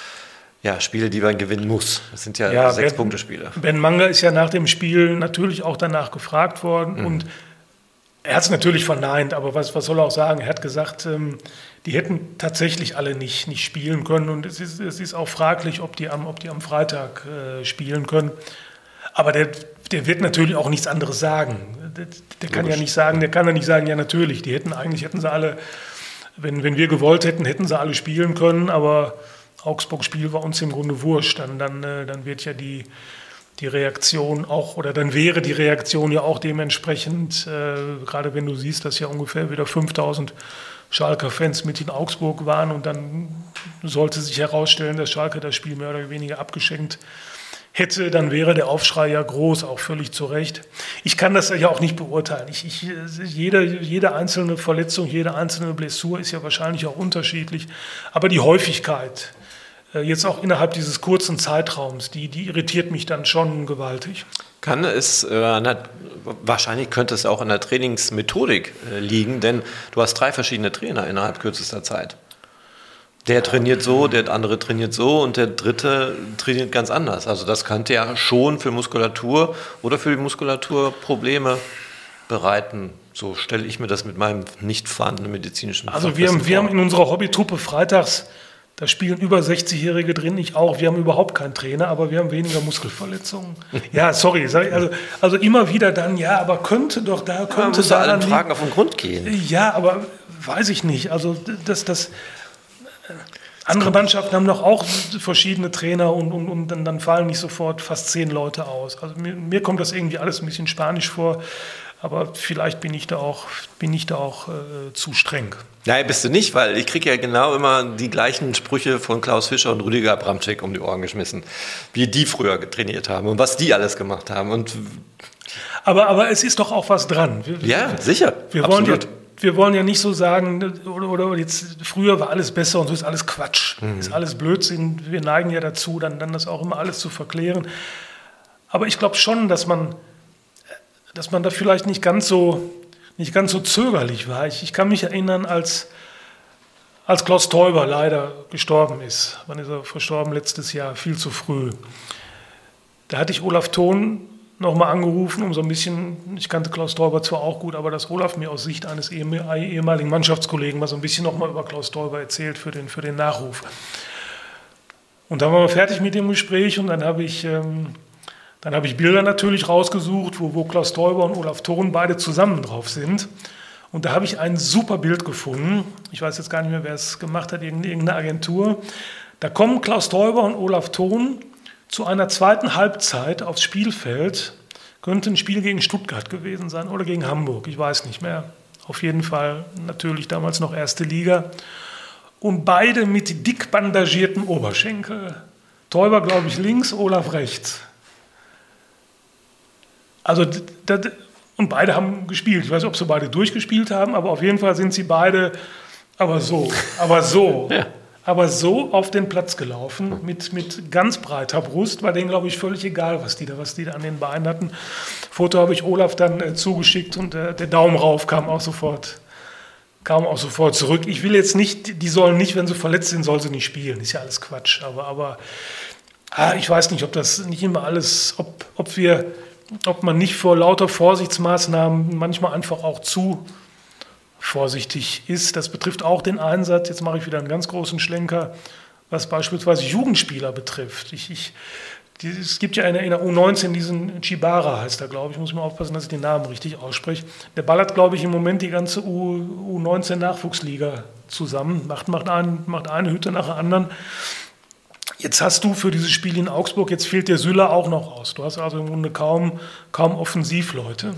ja Spiele, die man gewinnen muss. Das sind ja, ja Sechs-Punkte-Spiele. Ben Manga ist ja nach dem Spiel natürlich auch danach gefragt worden. Mhm. Und er hat es natürlich verneint, aber was, was soll er auch sagen? Er hat gesagt, ähm, die hätten tatsächlich alle nicht, nicht spielen können. Und es ist, es ist auch fraglich, ob die am, ob die am Freitag äh, spielen können. Aber der, der wird natürlich auch nichts anderes sagen. Der, der kann ja nicht sagen, der kann ja nicht sagen, ja natürlich, die hätten eigentlich, hätten sie alle, wenn, wenn wir gewollt hätten, hätten sie alle spielen können, aber Augsburg-Spiel war uns im Grunde wurscht. Dann, dann, äh, dann wird ja die, die Reaktion auch, oder dann wäre die Reaktion ja auch dementsprechend, äh, gerade wenn du siehst, dass ja ungefähr wieder fünftausend Schalker Fans mit in Augsburg waren und dann sollte sich herausstellen, dass Schalke das Spiel mehr oder weniger abgeschenkt hätte, dann wäre der Aufschrei ja groß, auch völlig zu Recht. Ich kann das ja auch nicht beurteilen. Ich, ich, jede, jede einzelne Verletzung, jede einzelne Blessur ist ja wahrscheinlich auch unterschiedlich. Aber die Häufigkeit, jetzt auch innerhalb dieses kurzen Zeitraums, die, die irritiert mich dann schon gewaltig. Kann es, äh, an der, wahrscheinlich könnte es auch an der Trainingsmethodik äh, liegen, denn du hast drei verschiedene Trainer innerhalb kürzester Zeit. Der trainiert so, der andere trainiert so und der dritte trainiert ganz anders. Also das könnte ja schon für Muskulatur oder für die Muskulatur Probleme bereiten. So stelle ich mir das mit meinem nicht vorhandenen medizinischen Also wir haben, wir haben in unserer Hobbytruppe freitags, da spielen über sechzigjährige drin, ich auch. Wir haben überhaupt keinen Trainer, aber wir haben weniger Muskelverletzungen. Ja, sorry. Sag ich, also, also immer wieder dann, ja, aber könnte doch da, könnte ja, muss da allen Fragen auf den Grund gehen. Ja, aber weiß ich nicht. Also das, das andere Mannschaften haben doch auch verschiedene Trainer und, und, und dann, dann fallen nicht sofort fast zehn Leute aus. Also mir, mir kommt das irgendwie alles ein bisschen spanisch vor, aber vielleicht bin ich da auch, bin ich da auch äh, zu streng. Nein, bist du nicht, weil ich kriege ja genau immer die gleichen Sprüche von Klaus Fischer und Rüdiger Abramczyk um die Ohren geschmissen, wie die früher getrainiert haben und was die alles gemacht haben. Und aber, aber es ist doch auch was dran. Wir, ja, sicher. Wir wollen ja, wir wollen ja nicht so sagen, oder, oder jetzt früher war alles besser und so ist alles Quatsch, mhm. ist alles Blödsinn. Wir neigen ja dazu, dann, dann das auch immer alles zu verklären. Aber ich glaube schon, dass man, dass man da vielleicht nicht ganz so, nicht ganz so zögerlich war. Ich, ich kann mich erinnern, als, als Klaus Teuber leider gestorben ist. Wann ist er verstorben? Letztes Jahr, viel zu früh. Da hatte ich Olaf Thon nochmal angerufen, um so ein bisschen, ich kannte Klaus Teuber zwar auch gut, aber dass Olaf mir aus Sicht eines ehemaligen Mannschaftskollegen mal so ein bisschen nochmal über Klaus Teuber erzählt für den, für den Nachruf. Und dann waren wir fertig mit dem Gespräch und dann habe ich, ähm, dann habe ich Bilder natürlich rausgesucht, wo, wo Klaus Teuber und Olaf Thon beide zusammen drauf sind. Und da habe ich ein super Bild gefunden. Ich weiß jetzt gar nicht mehr, wer es gemacht hat, irgendeine Agentur. Da kommen Klaus Teuber und Olaf Thon zu einer zweiten Halbzeit aufs Spielfeld. Könnte ein Spiel gegen Stuttgart gewesen sein oder gegen Hamburg, ich weiß nicht mehr. Auf jeden Fall natürlich damals noch erste Liga. Und beide mit dick bandagierten Oberschenkel. Teuber, glaube ich, links, Olaf rechts. Also, das, und beide haben gespielt. Ich weiß nicht, ob sie beide durchgespielt haben, aber auf jeden Fall sind sie beide, aber so, aber so. Ja. aber so auf den Platz gelaufen, mit, mit ganz breiter Brust, war denen, glaube ich, völlig egal, was die da, was die da an den Beinen hatten. Foto habe ich Olaf dann äh, zugeschickt und äh, der Daumen rauf kam auch sofort, kam auch sofort zurück. Ich will jetzt nicht, die sollen nicht, wenn sie verletzt sind, sollen sie nicht spielen, ist ja alles Quatsch, aber, aber ah, ich weiß nicht, ob das nicht immer alles, ob, ob wir, ob man nicht vor lauter Vorsichtsmaßnahmen manchmal einfach auch zu vorsichtig ist. Das betrifft auch den Einsatz, jetzt mache ich wieder einen ganz großen Schlenker, was beispielsweise Jugendspieler betrifft. Ich, ich, die, es gibt ja in der, in der U neunzehn diesen Chibara, heißt er, glaube ich, muss ich mal aufpassen, dass ich den Namen richtig ausspreche. Der ballert, glaube ich, im Moment die ganze U neunzehn Nachwuchsliga zusammen, macht, macht, ein, macht eine Hütte nach der anderen. Jetzt hast du für dieses Spiel in Augsburg, jetzt fehlt dir Süller auch noch aus. Du hast also im Grunde kaum, kaum Offensivleute.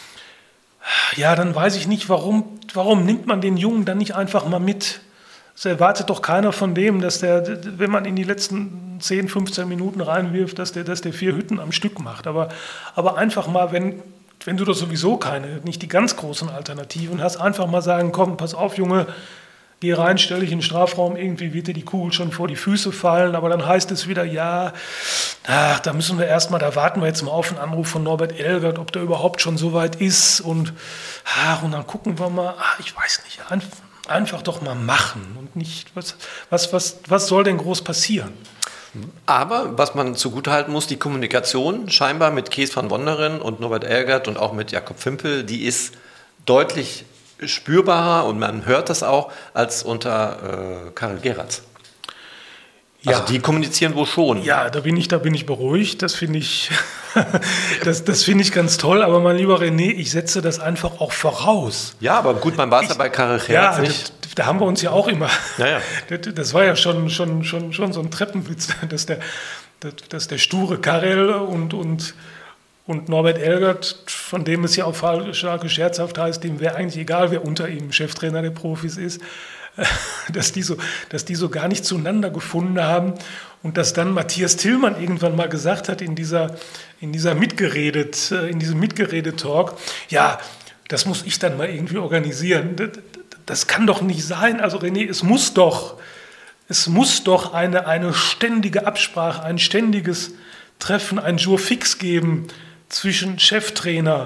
Ja, dann weiß ich nicht, warum, warum nimmt man den Jungen dann nicht einfach mal mit? Es erwartet doch keiner von dem, dass der, wenn man in die letzten zehn, fünfzehn Minuten reinwirft, dass der, dass der vier Hütten am Stück macht. Aber, aber einfach mal, wenn, wenn du doch sowieso keine, nicht die ganz großen Alternativen hast, einfach mal sagen, komm, pass auf, Junge, geh rein, stell dich in den Strafraum, irgendwie wird dir die Kugel schon vor die Füße fallen, aber dann heißt es wieder, ja, ach, da müssen wir erstmal, da warten wir jetzt mal auf einen Anruf von Norbert Elgert, ob der überhaupt schon so weit ist und, ach, und dann gucken wir mal, ach, ich weiß nicht, einfach, einfach doch mal machen und nicht, was, was, was, was soll denn groß passieren? Aber was man zugutehalten muss, die Kommunikation scheinbar mit Kees van Wonderen und Norbert Elgert und auch mit Jakob Fimpel, die ist deutlich spürbarer und man hört das auch als unter äh, Karel Geratz. Also ja. Die kommunizieren wohl schon. Ja, da bin ich, da bin ich beruhigt. Das finde ich, das, das finde ich ganz toll. Aber mein lieber René, ich setze das einfach auch voraus. Ja, aber gut, man war es ja bei Karel Geratz ja, nicht. Da, da haben wir uns ja auch immer. Naja. Das, das war ja schon, schon, schon, schon so ein Treppenwitz, dass der, dass der sture Karel und, und Und Norbert Elgert, von dem es ja auf Schalke scherzhaft heißt, dem wäre eigentlich egal, wer unter ihm Cheftrainer der Profis ist, dass die so, dass die so gar nicht zueinander gefunden haben und dass dann Matthias Tillmann irgendwann mal gesagt hat in dieser, in dieser Mitgeredet, in diesem Mitgeredet-Talk, ja, das muss ich dann mal irgendwie organisieren. Das, das kann doch nicht sein. Also René, es muss doch, es muss doch eine, eine ständige Absprache, ein ständiges Treffen, ein Jour fix geben zwischen Cheftrainer,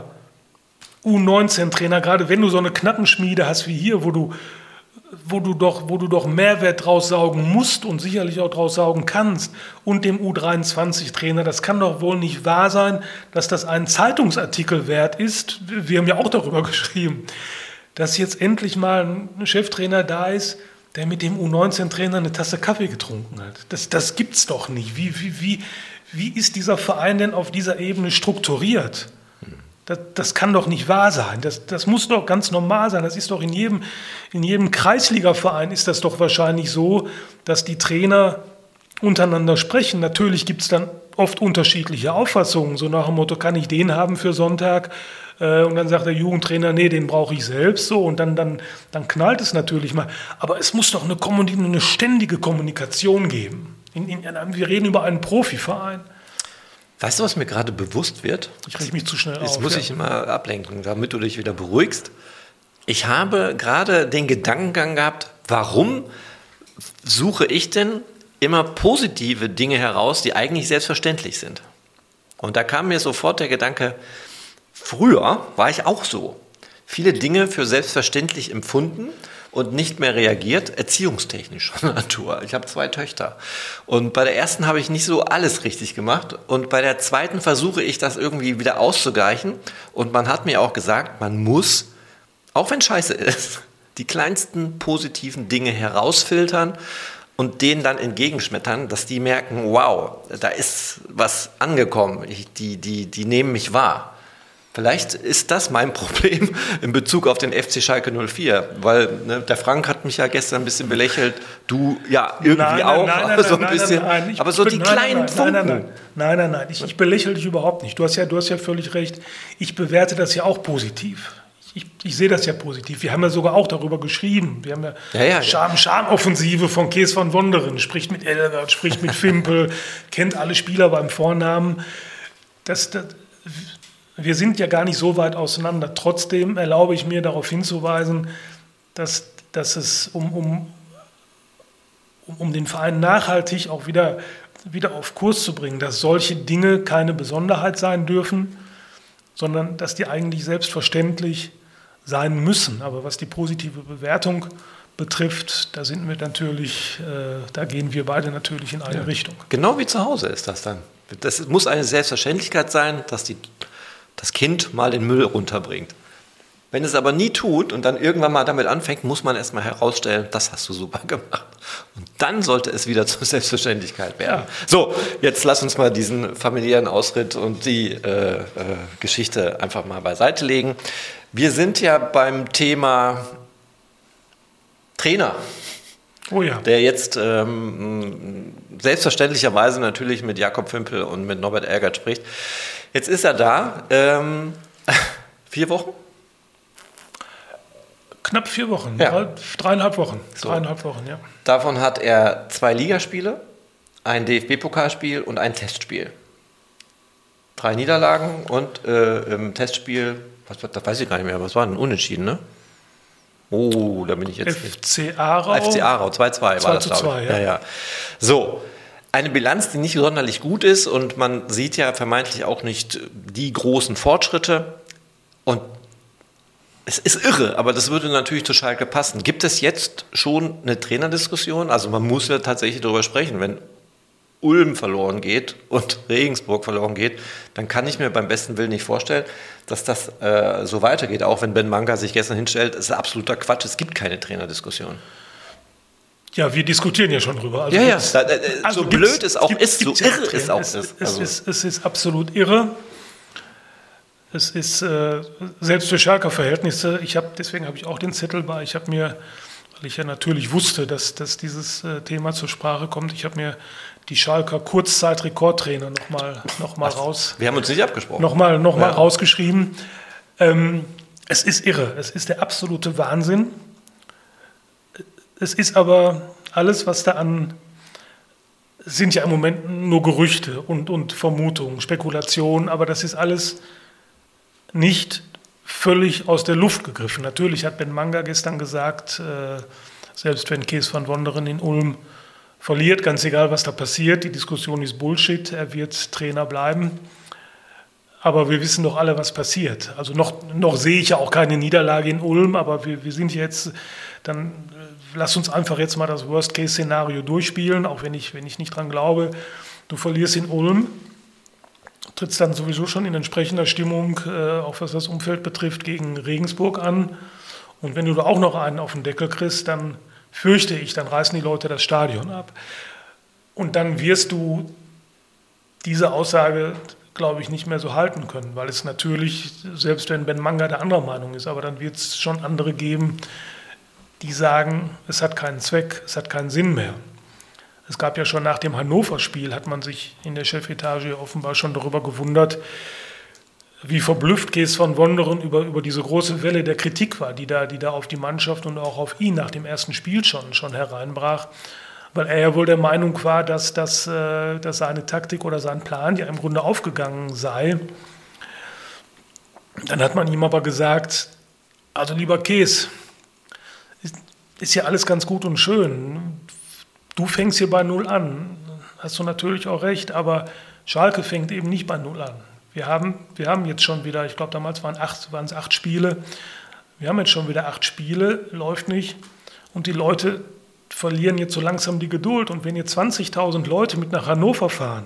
U neunzehn-Trainer, gerade wenn du so eine Knappenschmiede hast wie hier, wo du, wo du doch, wo du doch Mehrwert draus saugen musst und sicherlich auch draus saugen kannst, und dem U dreiundzwanzig-Trainer. Das kann doch wohl nicht wahr sein, dass das ein Zeitungsartikel wert ist. Wir haben ja auch darüber geschrieben, dass jetzt endlich mal ein Cheftrainer da ist, der mit dem U neunzehn-Trainer eine Tasse Kaffee getrunken hat. Das, das gibt's doch nicht. Wie, wie, wie, wie ist dieser Verein denn auf dieser Ebene strukturiert? Das, das kann doch nicht wahr sein. Das, das muss doch ganz normal sein. Das ist doch in jedem, in jedem Kreisligaverein ist das doch wahrscheinlich so, dass die Trainer untereinander sprechen. Natürlich gibt es dann oft unterschiedliche Auffassungen. So nach dem Motto, kann ich den haben für Sonntag? Äh, und dann sagt der Jugendtrainer, nee, den brauche ich selbst. So, und dann, dann, dann knallt es natürlich mal. Aber es muss doch eine, Kommunik- eine ständige Kommunikation geben. In, in, wir reden über einen Profiverein. Weißt du, was mir gerade bewusst wird? Ich reg mich zu schnell auf. Jetzt muss ja. ich immer ablenken, damit du dich wieder beruhigst. Ich habe gerade den Gedankengang gehabt, warum suche ich denn immer positive Dinge heraus, die eigentlich selbstverständlich sind? Und da kam mir sofort der Gedanke, früher war ich auch so. Viele Dinge für selbstverständlich empfunden und nicht mehr reagiert, erziehungstechnischer Natur. Ich habe zwei Töchter. Und bei der ersten habe ich nicht so alles richtig gemacht. Und bei der zweiten versuche ich, das irgendwie wieder auszugleichen. Und man hat mir auch gesagt, man muss, auch wenn scheiße ist, die kleinsten positiven Dinge herausfiltern und denen dann entgegenschmettern, dass die merken, wow, da ist was angekommen. Ich, die, die, die nehmen mich wahr. Vielleicht ist das mein Problem in Bezug auf den F C Schalke null vier, weil ne, der Frank hat mich ja gestern ein bisschen belächelt, du ja irgendwie nein, nein, auch, nein, aber nein, so ein nein, bisschen, nein, nein, ich, aber so die nein, kleinen nein, Funken. Nein, nein, nein, nein, nein, nein. Ich, ich belächle dich überhaupt nicht. Du hast ja, du hast ja völlig recht. Ich bewerte das ja auch positiv. Ich, ich sehe das ja positiv. Wir haben ja sogar auch darüber geschrieben. Wir haben ja, ja, ja Scham, Scham-Offensive von Kees van Wonderen, spricht mit Elbert, spricht mit Fimpel, kennt alle Spieler beim Vornamen. Das, das Wir sind ja gar nicht so weit auseinander. Trotzdem erlaube ich mir darauf hinzuweisen, dass, dass es um, um, um den Verein nachhaltig auch wieder, wieder auf Kurs zu bringen, dass solche Dinge keine Besonderheit sein dürfen, sondern dass die eigentlich selbstverständlich sein müssen. Aber was die positive Bewertung betrifft, da sind wir natürlich, äh, da gehen wir beide natürlich in eine ja. Richtung. Genau wie zu Hause ist das dann. Das muss eine Selbstverständlichkeit sein, dass die das Kind mal den Müll runterbringt. Wenn es aber nie tut und dann irgendwann mal damit anfängt, muss man erstmal herausstellen, das hast du super gemacht. Und dann sollte es wieder zur Selbstverständlichkeit werden. Ja. So, jetzt lass uns mal diesen familiären Ausritt und die äh, äh, Geschichte einfach mal beiseite legen. Wir sind ja beim Thema Trainer. Oh ja. Der jetzt ähm, selbstverständlicherweise natürlich mit Jakob Fimpel und mit Norbert Elgert spricht. Jetzt ist er da. Ähm, vier Wochen? Knapp vier Wochen. Ja. Drei, dreieinhalb Wochen. So. Dreieinhalb Wochen, ja. Davon hat er zwei Ligaspiele, ein D F B-Pokalspiel und ein Testspiel. Drei Niederlagen und äh, im Testspiel, was, das weiß ich gar nicht mehr, was war denn? Unentschieden, ne? Oh, da bin ich jetzt. F C Aarau. F C Aarau, zwei zwei war das, glaube ich. Ja. Ja, ja. So, eine Bilanz, die nicht sonderlich gut ist und man sieht ja vermeintlich auch nicht die großen Fortschritte. Und es ist irre, aber das würde natürlich zu Schalke passen. Gibt es jetzt schon eine Trainerdiskussion? Also man muss ja tatsächlich darüber sprechen, wenn Ulm verloren geht und Regensburg verloren geht, dann kann ich mir beim besten Willen nicht vorstellen, dass das äh, so weitergeht. Auch wenn Ben Manga sich gestern hinstellt, ist absoluter Quatsch. Es gibt keine Trainerdiskussion. Ja, wir diskutieren ja schon drüber. Also ja, ja. Da, äh, also so blöd es auch ist, so irre ja es auch es, ist. Es, also. ist. Es ist absolut irre. Es ist, äh, selbst für Schalker Verhältnisse, ich hab, deswegen habe ich auch den Zettel bei, ich habe mir weil ich ja natürlich wusste, dass, dass dieses äh, Thema zur Sprache kommt. Ich habe mir die Schalker Kurzzeit-Rekordtrainer nochmal noch mal raus... Wir haben uns nicht abgesprochen. Nochmal noch mal ja. rausgeschrieben. Ähm, es ist irre, es ist der absolute Wahnsinn. Es ist aber alles, was da an... Es sind ja im Moment nur Gerüchte und, und Vermutungen, Spekulationen, aber das ist alles nicht völlig aus der Luft gegriffen. Natürlich hat Ben Manga gestern gesagt, äh, selbst wenn Kees van Wonderen in Ulm verliert, ganz egal, was da passiert, die Diskussion ist Bullshit, er wird Trainer bleiben. Aber wir wissen doch alle, was passiert. Also noch, noch sehe ich ja auch keine Niederlage in Ulm, aber wir, wir sind jetzt, dann äh, lass uns einfach jetzt mal das Worst-Case-Szenario durchspielen, auch wenn ich, wenn ich nicht dran glaube. Du verlierst in Ulm, trittst dann sowieso schon in entsprechender Stimmung, äh, auch was das Umfeld betrifft, gegen Regensburg an. Und wenn du da auch noch einen auf den Deckel kriegst, dann fürchte ich, dann reißen die Leute das Stadion ab. Und dann wirst du diese Aussage, glaube ich, nicht mehr so halten können, weil es natürlich, selbst wenn Ben Manga der anderer Meinung ist, aber dann wird es schon andere geben, die sagen, es hat keinen Zweck, es hat keinen Sinn mehr. Es gab ja schon nach dem Hannover-Spiel, hat man sich in der Chefetage offenbar schon darüber gewundert, wie verblüfft Kees van Wonderen über, über diese große Welle der Kritik war, die da, die da auf die Mannschaft und auch auf ihn nach dem ersten Spiel schon, schon hereinbrach, weil er ja wohl der Meinung war, dass, dass, äh, dass seine Taktik oder sein Plan ja im Grunde aufgegangen sei. Dann hat man ihm aber gesagt, also lieber Kees, ist, ist ja alles ganz gut und schön, du fängst hier bei Null an, hast du natürlich auch recht, aber Schalke fängt eben nicht bei Null an. Wir haben, wir haben jetzt schon wieder, ich glaube damals waren acht, waren es acht Spiele, wir haben jetzt schon wieder acht Spiele, läuft nicht und die Leute verlieren jetzt so langsam die Geduld und wenn jetzt zwanzigtausend Leute mit nach Hannover fahren,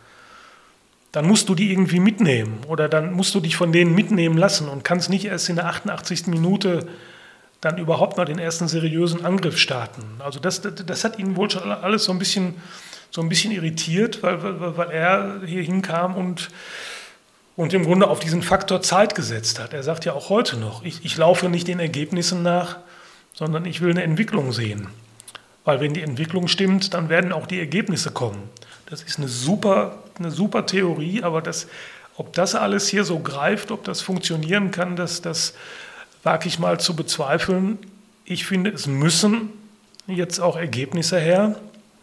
dann musst du die irgendwie mitnehmen oder dann musst du dich von denen mitnehmen lassen und kannst nicht erst in der achtundachtzigsten Minute dann überhaupt mal den ersten seriösen Angriff starten. Also das, das, das hat ihn wohl schon alles so ein bisschen, so ein bisschen irritiert, weil, weil, weil er hier hinkam und, und im Grunde auf diesen Faktor Zeit gesetzt hat. Er sagt ja auch heute noch, ich, ich laufe nicht den Ergebnissen nach, sondern ich will eine Entwicklung sehen. Weil wenn die Entwicklung stimmt, dann werden auch die Ergebnisse kommen. Das ist eine super, eine super Theorie, aber das, ob das alles hier so greift, ob das funktionieren kann, das, das wage ich mal zu bezweifeln. Ich finde, es müssen jetzt auch Ergebnisse her.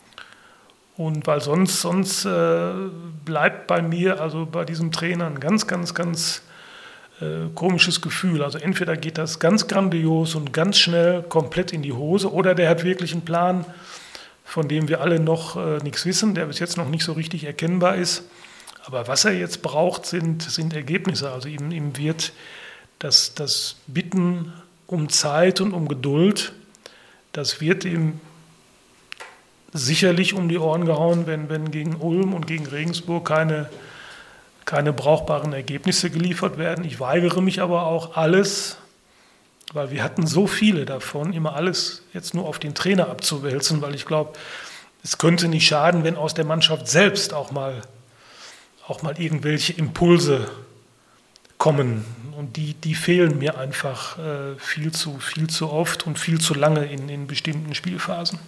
Und weil sonst, sonst äh, bleibt bei mir, also bei diesem Trainer, ein ganz, ganz, ganz äh, komisches Gefühl. Also entweder geht das ganz grandios und ganz schnell komplett in die Hose oder der hat wirklich einen Plan, von dem wir alle noch äh, nichts wissen, der bis jetzt noch nicht so richtig erkennbar ist. Aber was er jetzt braucht, sind, sind Ergebnisse. Also ihm, ihm wird Das, das Bitten um Zeit und um Geduld, das wird ihm sicherlich um die Ohren gehauen, wenn, wenn gegen Ulm und gegen Regensburg keine, keine brauchbaren Ergebnisse geliefert werden. Ich weigere mich aber auch alles, weil wir hatten so viele davon, immer alles jetzt nur auf den Trainer abzuwälzen, weil ich glaube, es könnte nicht schaden, wenn aus der Mannschaft selbst auch mal, auch mal irgendwelche Impulse kommen. Und die, die fehlen mir einfach äh, viel zu, viel zu oft und viel zu lange in, in bestimmten Spielphasen.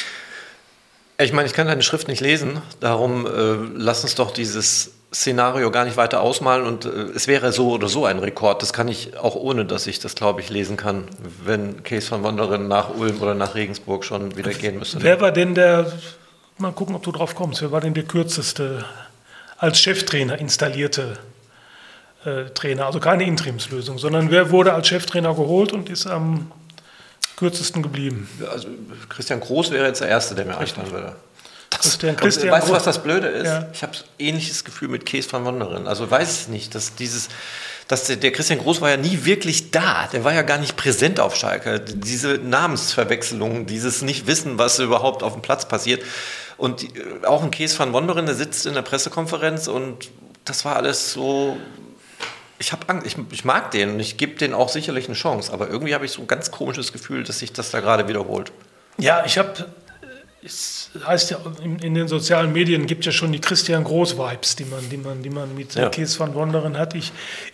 Ich meine, ich kann deine Schrift nicht lesen, darum äh, lass uns doch dieses Szenario gar nicht weiter ausmalen und äh, es wäre so oder so ein Rekord. Das kann ich auch ohne, dass ich das, glaube ich, lesen kann, wenn Kees van Wonderen nach Ulm oder nach Regensburg schon wieder gehen müsste. Wer war denn der, mal gucken, ob du drauf kommst, wer war denn der kürzeste als Cheftrainer installierte Trainer, also keine Interimslösung, sondern wer wurde als Cheftrainer geholt und ist am kürzesten geblieben? Also Christian Groß wäre jetzt der Erste, der mir einfallen würde. Das, Christian, Christian weißt du, was das Blöde ist? Ja. Ich habe ein ähnliches Gefühl mit Kees van Wonderen. Also weiß ich nicht, dass dieses, dass der, der Christian Groß war ja nie wirklich da. Der war ja gar nicht präsent auf Schalke. Diese Namensverwechslung, dieses Nicht-Wissen, was überhaupt auf dem Platz passiert. Und auch ein Kees van Wonderen, der sitzt in der Pressekonferenz und das war alles so... Ich habe Angst, ich, ich mag den und ich gebe denen auch sicherlich eine Chance, aber irgendwie habe ich so ein ganz komisches Gefühl, dass sich das da gerade wiederholt. Ja, ich habe, es heißt ja, in, in den sozialen Medien gibt es ja schon die Christian Groß-Vibes, die man, die man, die man mit ja. Kees van Wonderen hat. Ich, ich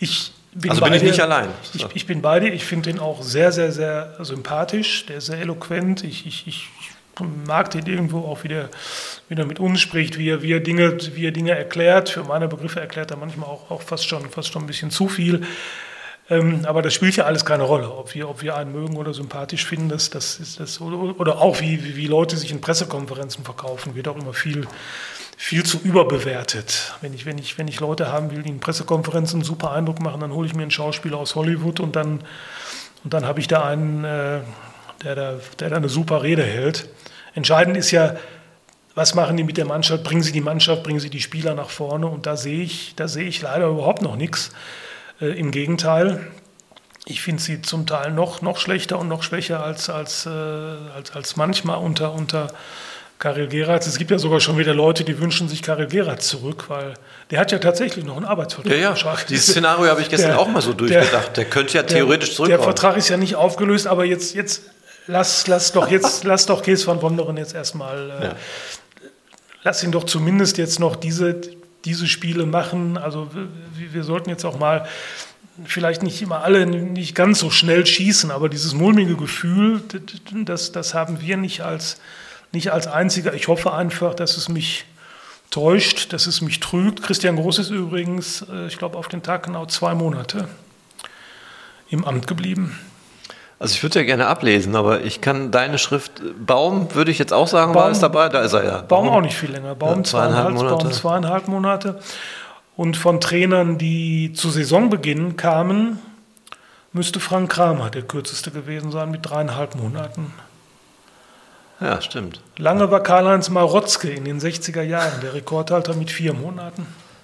bin also bin ich dir. nicht allein. Ich, ich bin bei dir. Ich finde den auch sehr, sehr, sehr sympathisch. Der ist sehr eloquent. Ich, ich, ich mag den irgendwo auch, wie der, wie der mit uns spricht, wie er, wie, er Dinge, wie er Dinge erklärt. Für meine Begriffe erklärt er manchmal auch, auch fast, schon, fast schon ein bisschen zu viel. Ähm, aber das spielt ja alles keine Rolle. Ob wir, ob wir einen mögen oder sympathisch finden, das, das ist das. Oder, oder auch, wie, wie, wie Leute sich in Pressekonferenzen verkaufen, wird auch immer viel... viel zu überbewertet. Wenn ich, wenn, ich, wenn ich Leute haben will, die in Pressekonferenzen einen super Eindruck machen, dann hole ich mir einen Schauspieler aus Hollywood und dann, und dann habe ich da einen, äh, der, da, der da eine super Rede hält. Entscheidend ist ja, was machen die mit der Mannschaft? Bringen sie die Mannschaft, bringen sie die Spieler nach vorne? Und da sehe ich, da sehe ich leider überhaupt noch nichts. Äh, Im Gegenteil, ich finde sie zum Teil noch, noch schlechter und noch schwächer als, als, äh, als, als manchmal unter, unter Karel Geratz. Es gibt ja sogar schon wieder Leute, die wünschen sich Karel Geratz zurück, weil der hat ja tatsächlich noch einen Arbeitsvertrag. Ja, ja. Dieses Szenario habe ich gestern der, auch mal so durchgedacht. Der, der könnte ja theoretisch zurückkommen. Der Vertrag ist ja nicht aufgelöst, aber jetzt, jetzt lass, lass doch jetzt lass doch Kees van Wonderen jetzt erstmal, äh, ja. lass ihn doch zumindest jetzt noch diese, diese Spiele machen. Also wir, wir sollten jetzt auch mal vielleicht nicht immer alle nicht ganz so schnell schießen, aber dieses mulmige Gefühl, das, das haben wir nicht als Nicht als Einziger. Ich hoffe einfach, dass es mich täuscht, dass es mich trügt. Christian Groß ist übrigens, ich glaube, auf den Tag genau zwei Monate im Amt geblieben. Also ich würde ja gerne ablesen, aber ich kann deine Schrift, Baum würde ich jetzt auch sagen, Baum, war es dabei? Da ist er ja. Baum, Baum auch nicht viel länger. Baum, ja, zweieinhalb, Monate. Baum zweieinhalb Monate. Und von Trainern, die zu Saisonbeginn kamen, müsste Frank Kramer der kürzeste gewesen sein mit dreieinhalb Monaten. Ja, stimmt. Lange war Karl-Heinz Marotzke in den sechziger Jahren, der Rekordhalter mit vier Monaten.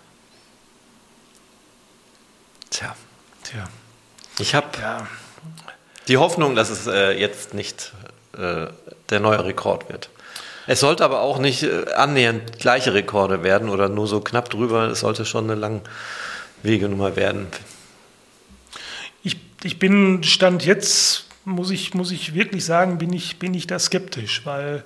Tja. Tja. Ich habe ja. die Hoffnung, dass es äh, jetzt nicht äh, der neue Rekord wird. Es sollte aber auch nicht äh, annähernd gleiche Rekorde werden oder nur so knapp drüber. Es sollte schon eine Langwegenummer werden. Ich, ich bin Stand jetzt... Muss ich, muss ich wirklich sagen, bin ich, bin ich da skeptisch, weil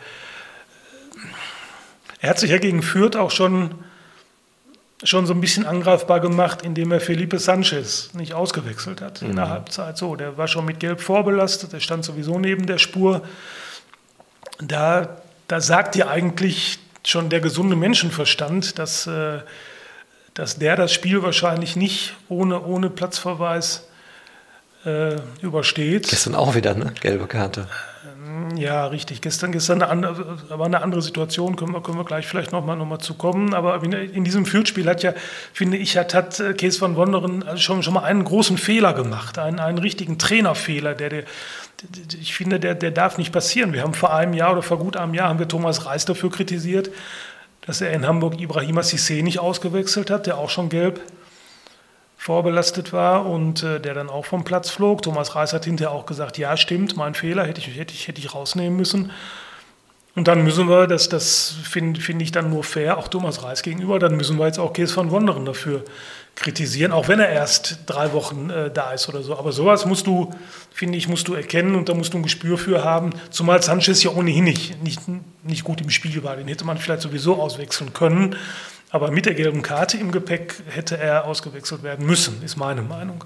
er hat sich ja gegen Fürth auch schon, schon so ein bisschen angreifbar gemacht, indem er Felipe Sanchez nicht ausgewechselt hat mhm. in der Halbzeit. So, der war schon mit Gelb vorbelastet, der stand sowieso neben der Spur. Da, da sagt dir eigentlich schon der gesunde Menschenverstand, dass, äh, dass der das Spiel wahrscheinlich nicht ohne, ohne Platzverweis Äh, übersteht. Gestern auch wieder, ne? Gelbe Karte. Ja, richtig. Gestern, gestern eine andere, war eine andere Situation, können wir, können wir gleich vielleicht nochmal noch mal zu kommen. Aber in, in diesem Fürth-Spiel hat ja, finde ich, hat, hat Kees van Wonderen schon, schon mal einen großen Fehler gemacht, einen, einen richtigen Trainerfehler, der, der, der ich finde, der, der darf nicht passieren. Wir haben vor einem Jahr oder vor gut einem Jahr haben wir Thomas Reis dafür kritisiert, dass er in Hamburg Ibrahima Cissé nicht ausgewechselt hat, der auch schon gelb vorbelastet war und äh, der dann auch vom Platz flog. Thomas Reis hat hinterher auch gesagt, ja stimmt, mein Fehler, hätte ich, hätte ich, hätte ich rausnehmen müssen. Und dann müssen wir, das, das finde find ich dann nur fair, auch Thomas Reis gegenüber, dann müssen wir jetzt auch Kees van Wonderen dafür kritisieren, auch wenn er erst drei Wochen äh, da ist oder so. Aber sowas musst du, finde ich, musst du erkennen und da musst du ein Gespür für haben, zumal Sanchez ja ohnehin nicht, nicht, nicht gut im Spiel war. Den hätte man vielleicht sowieso auswechseln können. Aber mit der gelben Karte im Gepäck hätte er ausgewechselt werden müssen, ist meine Meinung.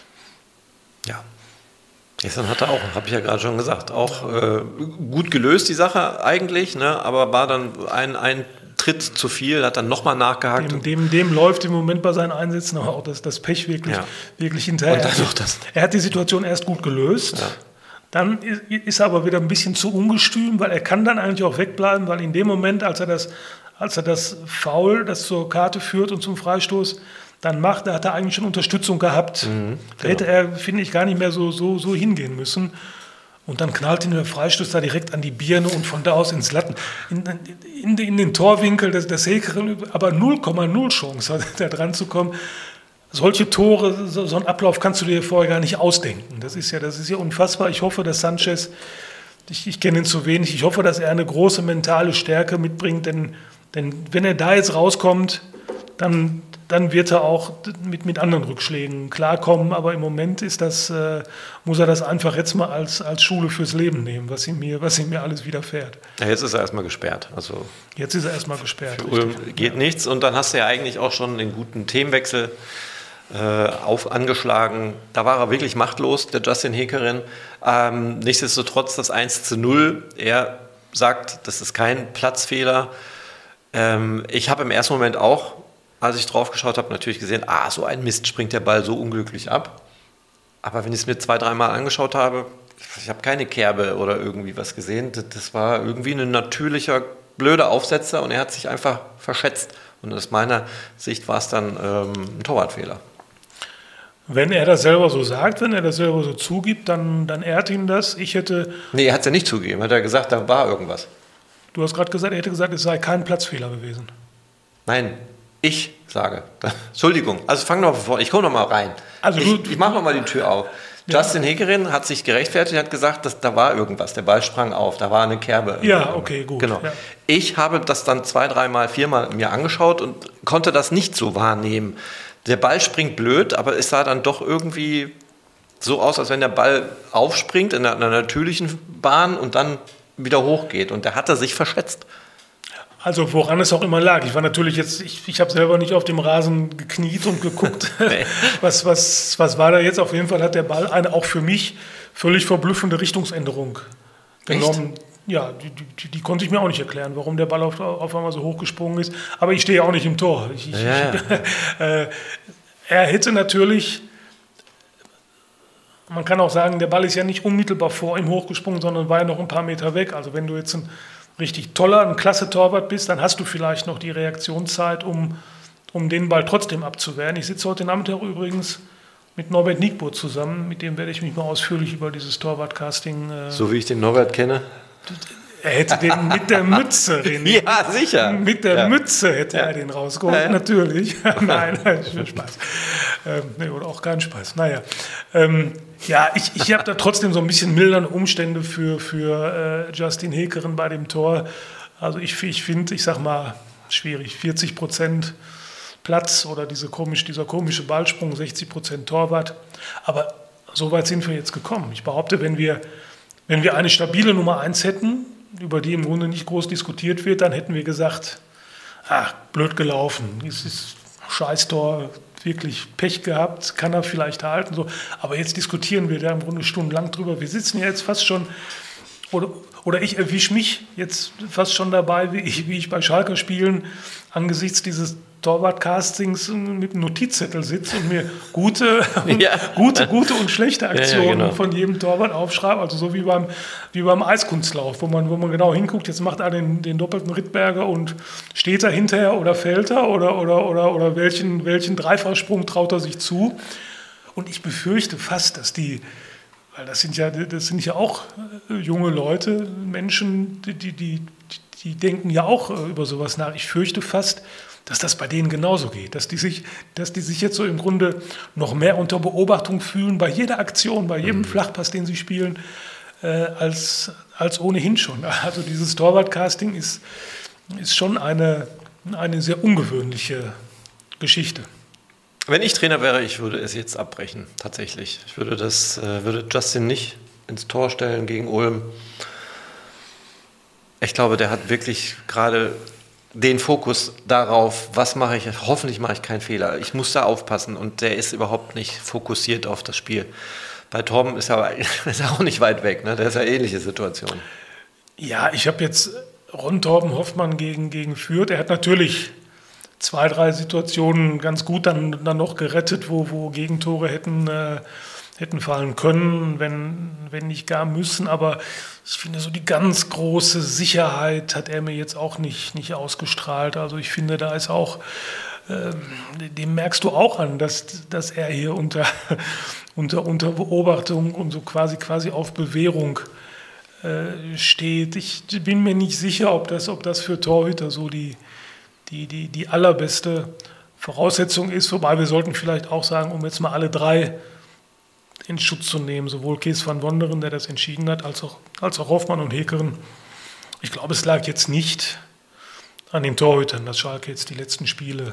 Ja, gestern hat er auch, habe ich ja gerade schon gesagt, auch äh, gut gelöst die Sache eigentlich, ne? Aber war dann ein, ein Tritt zu viel, hat dann nochmal nachgehakt. Dem, dem, dem läuft im Moment bei seinen Einsätzen auch das, das Pech wirklich, ja. wirklich hinterher. Und dann noch das. Er hat die Situation erst gut gelöst. Ja. Dann ist er aber wieder ein bisschen zu ungestüm, weil er kann dann eigentlich auch wegbleiben, weil in dem Moment, als er das Als er das Foul, das zur Karte führt und zum Freistoß dann macht, da hat er eigentlich schon Unterstützung gehabt. Mhm, genau. Da hätte er, finde ich, gar nicht mehr so, so, so hingehen müssen. Und dann knallt ihn der Freistoß da direkt an die Birne und von da aus ins Latten. In, in, in den Torwinkel des, des Heckeren, aber null Komma null Chance, da dran zu kommen. Solche Tore, so, so einen Ablauf kannst du dir vorher gar nicht ausdenken. Das ist ja, das ist ja unfassbar. Ich hoffe, dass Sanchez, ich, ich kenne ihn zu wenig, ich hoffe, dass er eine große mentale Stärke mitbringt, denn Denn wenn er da jetzt rauskommt, dann, dann wird er auch mit, mit anderen Rückschlägen klarkommen. Aber im Moment ist das, äh, muss er das einfach jetzt mal als, als Schule fürs Leben nehmen, was ihm mir, was ihm mir alles widerfährt. Ja, jetzt ist er erstmal gesperrt. Also jetzt ist er erstmal gesperrt. Für Ulm geht ja nichts. Und dann hast du ja eigentlich auch schon den guten Themenwechsel äh, auf angeschlagen. Da war er wirklich machtlos, der Justin Hekerin. Ähm, nichtsdestotrotz das eins zu null. Er sagt, das ist kein Platzfehler. Ähm, ich habe im ersten Moment auch, als ich drauf geschaut habe, natürlich gesehen, ah, so ein Mist, springt der Ball so unglücklich ab. Aber wenn ich es mir zwei, dreimal angeschaut habe, ich habe keine Kerbe oder irgendwie was gesehen. Das, das war irgendwie ein natürlicher, blöder Aufsetzer und er hat sich einfach verschätzt. Und aus meiner Sicht war es dann ähm, ein Torwartfehler. Wenn er das selber so sagt, wenn er das selber so zugibt, dann, dann ehrt ihn das. Ich hätte... Nee, er hat es ja nicht zugegeben. Er hat ja gesagt, da war irgendwas. Du hast gerade gesagt, er hätte gesagt, es sei kein Platzfehler gewesen. Nein, ich sage. Entschuldigung, also fang noch mal vor, ich komme noch mal rein. Also ich ich mache noch mal die Tür auf. Ja. Justin Hekerin hat sich gerechtfertigt, hat gesagt, dass da war irgendwas. Der Ball sprang auf, da war eine Kerbe. Ja, okay, gut. Genau. Ja. Ich habe das dann zwei, dreimal, viermal mir angeschaut und konnte das nicht so wahrnehmen. Der Ball springt blöd, aber es sah dann doch irgendwie so aus, als wenn der Ball aufspringt in einer natürlichen Bahn und dann wieder hochgeht. Und da hat er sich verschätzt. Also woran es auch immer lag. Ich war natürlich jetzt, ich, ich habe selber nicht auf dem Rasen gekniet und geguckt, nee. was, was, was war da jetzt. Auf jeden Fall hat der Ball eine auch für mich völlig verblüffende Richtungsänderung genommen. Echt? Ja, die, die, die konnte ich mir auch nicht erklären, warum der Ball auf, auf einmal so hochgesprungen ist. Aber ich stehe auch nicht im Tor. Ich, ich, ja. ich, äh, er hätte natürlich, man kann auch sagen, der Ball ist ja nicht unmittelbar vor ihm hochgesprungen, sondern war ja noch ein paar Meter weg. Also wenn du jetzt ein richtig toller, ein klasse Torwart bist, dann hast du vielleicht noch die Reaktionszeit, um, um den Ball trotzdem abzuwehren. Ich sitze heute Nachmittag übrigens mit Norbert Nickburg zusammen, mit dem werde ich mich mal ausführlich über dieses Torwart-Casting... Äh, so wie ich den Norbert kenne? Er hätte den mit der Mütze... Den, ja, sicher. Mit der ja. Mütze hätte ja. er den rausgeholt, ja. natürlich. nein, nein, Spaß. Ähm, nee, oder auch kein Spaß. Naja, ähm, ja, ich, ich habe da trotzdem so ein bisschen mildernde Umstände für, für äh, Justin Hekerin bei dem Tor. Also ich, ich finde, ich sag mal, schwierig, vierzig Prozent Platz oder diese komisch, dieser komische Ballsprung, sechzig Prozent Torwart. Aber so weit sind wir jetzt gekommen. Ich behaupte, wenn wir, wenn wir eine stabile Nummer eins hätten, über die im Grunde nicht groß diskutiert wird, dann hätten wir gesagt, ach, blöd gelaufen, es ist Scheißtor, wirklich Pech gehabt, kann er vielleicht halten. So. Aber jetzt diskutieren wir da im Grunde stundenlang drüber. Wir sitzen ja jetzt fast schon, oder, oder ich erwische mich jetzt fast schon dabei, wie ich, wie ich bei Schalker Spielen angesichts dieses Torwart-Castings mit einem Notizzettel sitze und mir gute und, ja. gute, gute und schlechte Aktionen ja, ja, genau. von jedem Torwart aufschreibe. Also so wie beim, wie beim Eiskunstlauf, wo man, wo man genau hinguckt, jetzt macht er den, den doppelten Rittberger und steht er hinterher oder fällt er oder, oder, oder, oder welchen, welchen Dreifachsprung traut er sich zu. Und ich befürchte fast, dass die, weil das sind ja, das sind ja auch junge Leute, Menschen, die, die, die, die denken ja auch über sowas nach. Ich fürchte fast, dass das bei denen genauso geht, dass die sich, dass die sich jetzt so im Grunde noch mehr unter Beobachtung fühlen, bei jeder Aktion, bei jedem Flachpass, den sie spielen, äh, als, als ohnehin schon. Also dieses Torwart-Casting ist, ist schon eine, eine sehr ungewöhnliche Geschichte. Wenn ich Trainer wäre, ich würde es jetzt abbrechen, tatsächlich. Ich würde, das, äh, würde Justin nicht ins Tor stellen gegen Ulm. Ich glaube, der hat wirklich gerade den Fokus darauf, was mache ich, hoffentlich mache ich keinen Fehler. Ich muss da aufpassen und der ist überhaupt nicht fokussiert auf das Spiel. Bei Torben ist er, ist er auch nicht weit weg, ne? Der ist ja eine ähnliche Situation. Ja, ich habe jetzt Ron Torben Hoffmann gegen, gegen Fürth. Er hat natürlich zwei, drei Situationen ganz gut dann, dann noch gerettet, wo, wo Gegentore hätten, äh, hätten fallen können, wenn, wenn nicht gar müssen. Aber ich finde, so die ganz große Sicherheit hat er mir jetzt auch nicht, nicht ausgestrahlt. Also ich finde, da ist auch, äh, dem merkst du auch an, dass, dass er hier unter, unter, unter Beobachtung und so quasi, quasi auf Bewährung äh, steht. Ich bin mir nicht sicher, ob das, ob das für Torhüter so die, die, die, die allerbeste Voraussetzung ist. Wobei wir sollten vielleicht auch sagen, um jetzt mal alle drei in Schutz zu nehmen, sowohl Kees van Wonderen, der das entschieden hat, als auch, als auch Hoffmann und Hekerin. Ich glaube, es lag jetzt nicht an den Torhütern, dass Schalke jetzt die letzten Spiele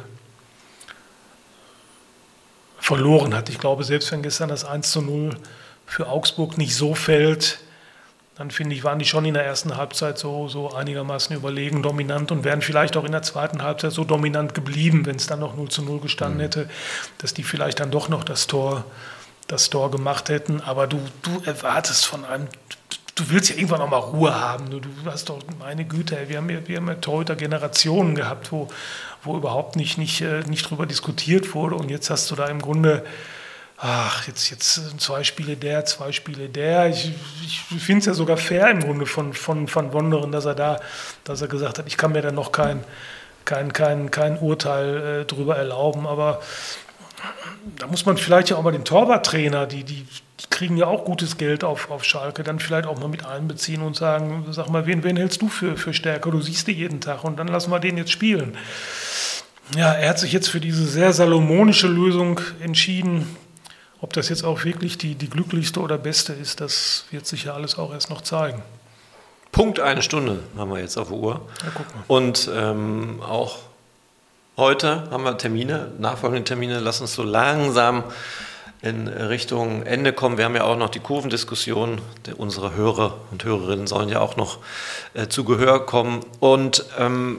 verloren hat. Ich glaube, selbst wenn gestern das eins zu null für Augsburg nicht so fällt, dann finde ich, waren die schon in der ersten Halbzeit so, so einigermaßen überlegen, dominant und wären vielleicht auch in der zweiten Halbzeit so dominant geblieben, wenn es dann noch null zu null gestanden mhm. hätte, dass die vielleicht dann doch noch das Tor, das Tor gemacht hätten. Aber du, du erwartest von einem, du willst ja irgendwann auch mal Ruhe haben. Du, du hast doch, meine Güte, ey, wir haben ja, wir haben ja Torhüter-Generationen gehabt, wo, wo überhaupt nicht, nicht, nicht drüber diskutiert wurde. Und jetzt hast du da im Grunde, ach, jetzt, jetzt zwei Spiele der, zwei Spiele der. Ich, ich finde es ja sogar fair im Grunde von, von, von Wonderen, dass er da, dass er gesagt hat, ich kann mir da noch kein, kein, kein, kein Urteil äh, drüber erlauben. Aber da muss man vielleicht ja auch mal den Torwarttrainer, die, die, die kriegen ja auch gutes Geld auf, auf Schalke, dann vielleicht auch mal mit einbeziehen und sagen, sag mal, wen, wen hältst du für, für stärker? Du siehst die jeden Tag und dann lassen wir den jetzt spielen. Ja, er hat sich jetzt für diese sehr salomonische Lösung entschieden. Ob das jetzt auch wirklich die, die glücklichste oder beste ist, das wird sich ja alles auch erst noch zeigen. Punkt eine Stunde haben wir jetzt auf der Uhr. Ja, guck mal. Und ähm, auch heute haben wir Termine, nachfolgende Termine. Lass uns so langsam in Richtung Ende kommen. Wir haben ja auch noch die Kurvendiskussion. Unsere Hörer und Hörerinnen sollen ja auch noch äh, zu Gehör kommen. Und ähm,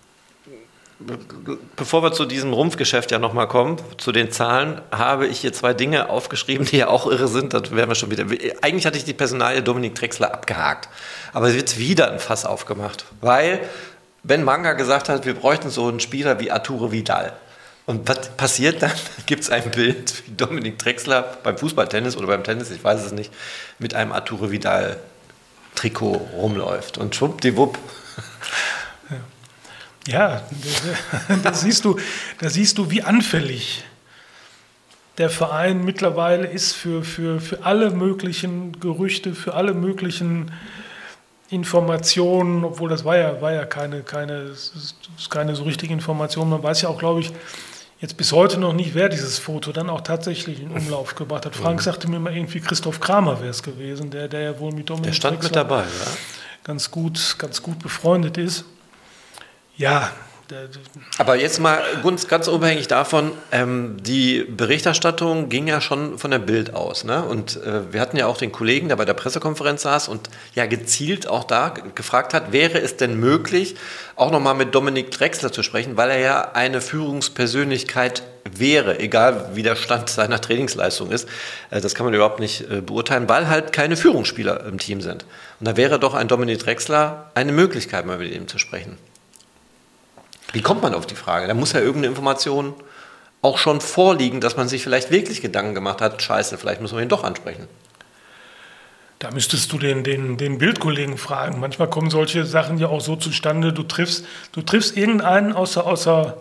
bevor wir zu diesem Rumpfgeschäft ja nochmal kommen, zu den Zahlen, habe ich hier zwei Dinge aufgeschrieben, die ja auch irre sind. Das werden wir schon wieder. Eigentlich hatte ich die Personalie Dominik Drexler abgehakt. Aber es wird wieder ein Fass aufgemacht. Weil Ben Manga gesagt hat, wir bräuchten so einen Spieler wie Arturo Vidal. Und was passiert dann? Gibt es ein Bild, wie Dominik Drexler beim Fußballtennis oder beim Tennis, ich weiß es nicht, mit einem Arturo Vidal-Trikot rumläuft. Und schwuppdiwupp. Ja, da, da, siehst du, da siehst du, wie anfällig der Verein mittlerweile ist für, für, für alle möglichen Gerüchte, für alle möglichen Informationen, obwohl das war ja, war ja keine, keine, keine so richtige Information. Man weiß ja auch, glaube ich, jetzt bis heute noch nicht, wer dieses Foto dann auch tatsächlich in Umlauf gebracht hat. Frank sagte mir mal irgendwie, Christoph Kramer wäre es gewesen, der, der ja wohl mit Dominik Der stand Drexler mit dabei, ja. ganz gut, ganz gut befreundet ist. Ja. Aber jetzt mal ganz, ganz unabhängig davon, ähm, die Berichterstattung ging ja schon von der Bild aus. Ne? Und äh, wir hatten ja auch den Kollegen, der bei der Pressekonferenz saß und ja gezielt auch da gefragt hat, wäre es denn möglich, auch nochmal mit Dominik Drexler zu sprechen, weil er ja eine Führungspersönlichkeit wäre, egal wie der Stand seiner Trainingsleistung ist. Äh, das kann man überhaupt nicht äh, beurteilen, weil halt keine Führungsspieler im Team sind. Und da wäre doch ein Dominik Drexler eine Möglichkeit, mal mit ihm zu sprechen. Wie kommt man auf die Frage? Da muss ja irgendeine Information auch schon vorliegen, dass man sich vielleicht wirklich Gedanken gemacht hat, scheiße, vielleicht müssen wir ihn doch ansprechen. Da müsstest du den, den, den Bildkollegen fragen. Manchmal kommen solche Sachen ja auch so zustande, du triffst, du triffst irgendeinen außer, außer,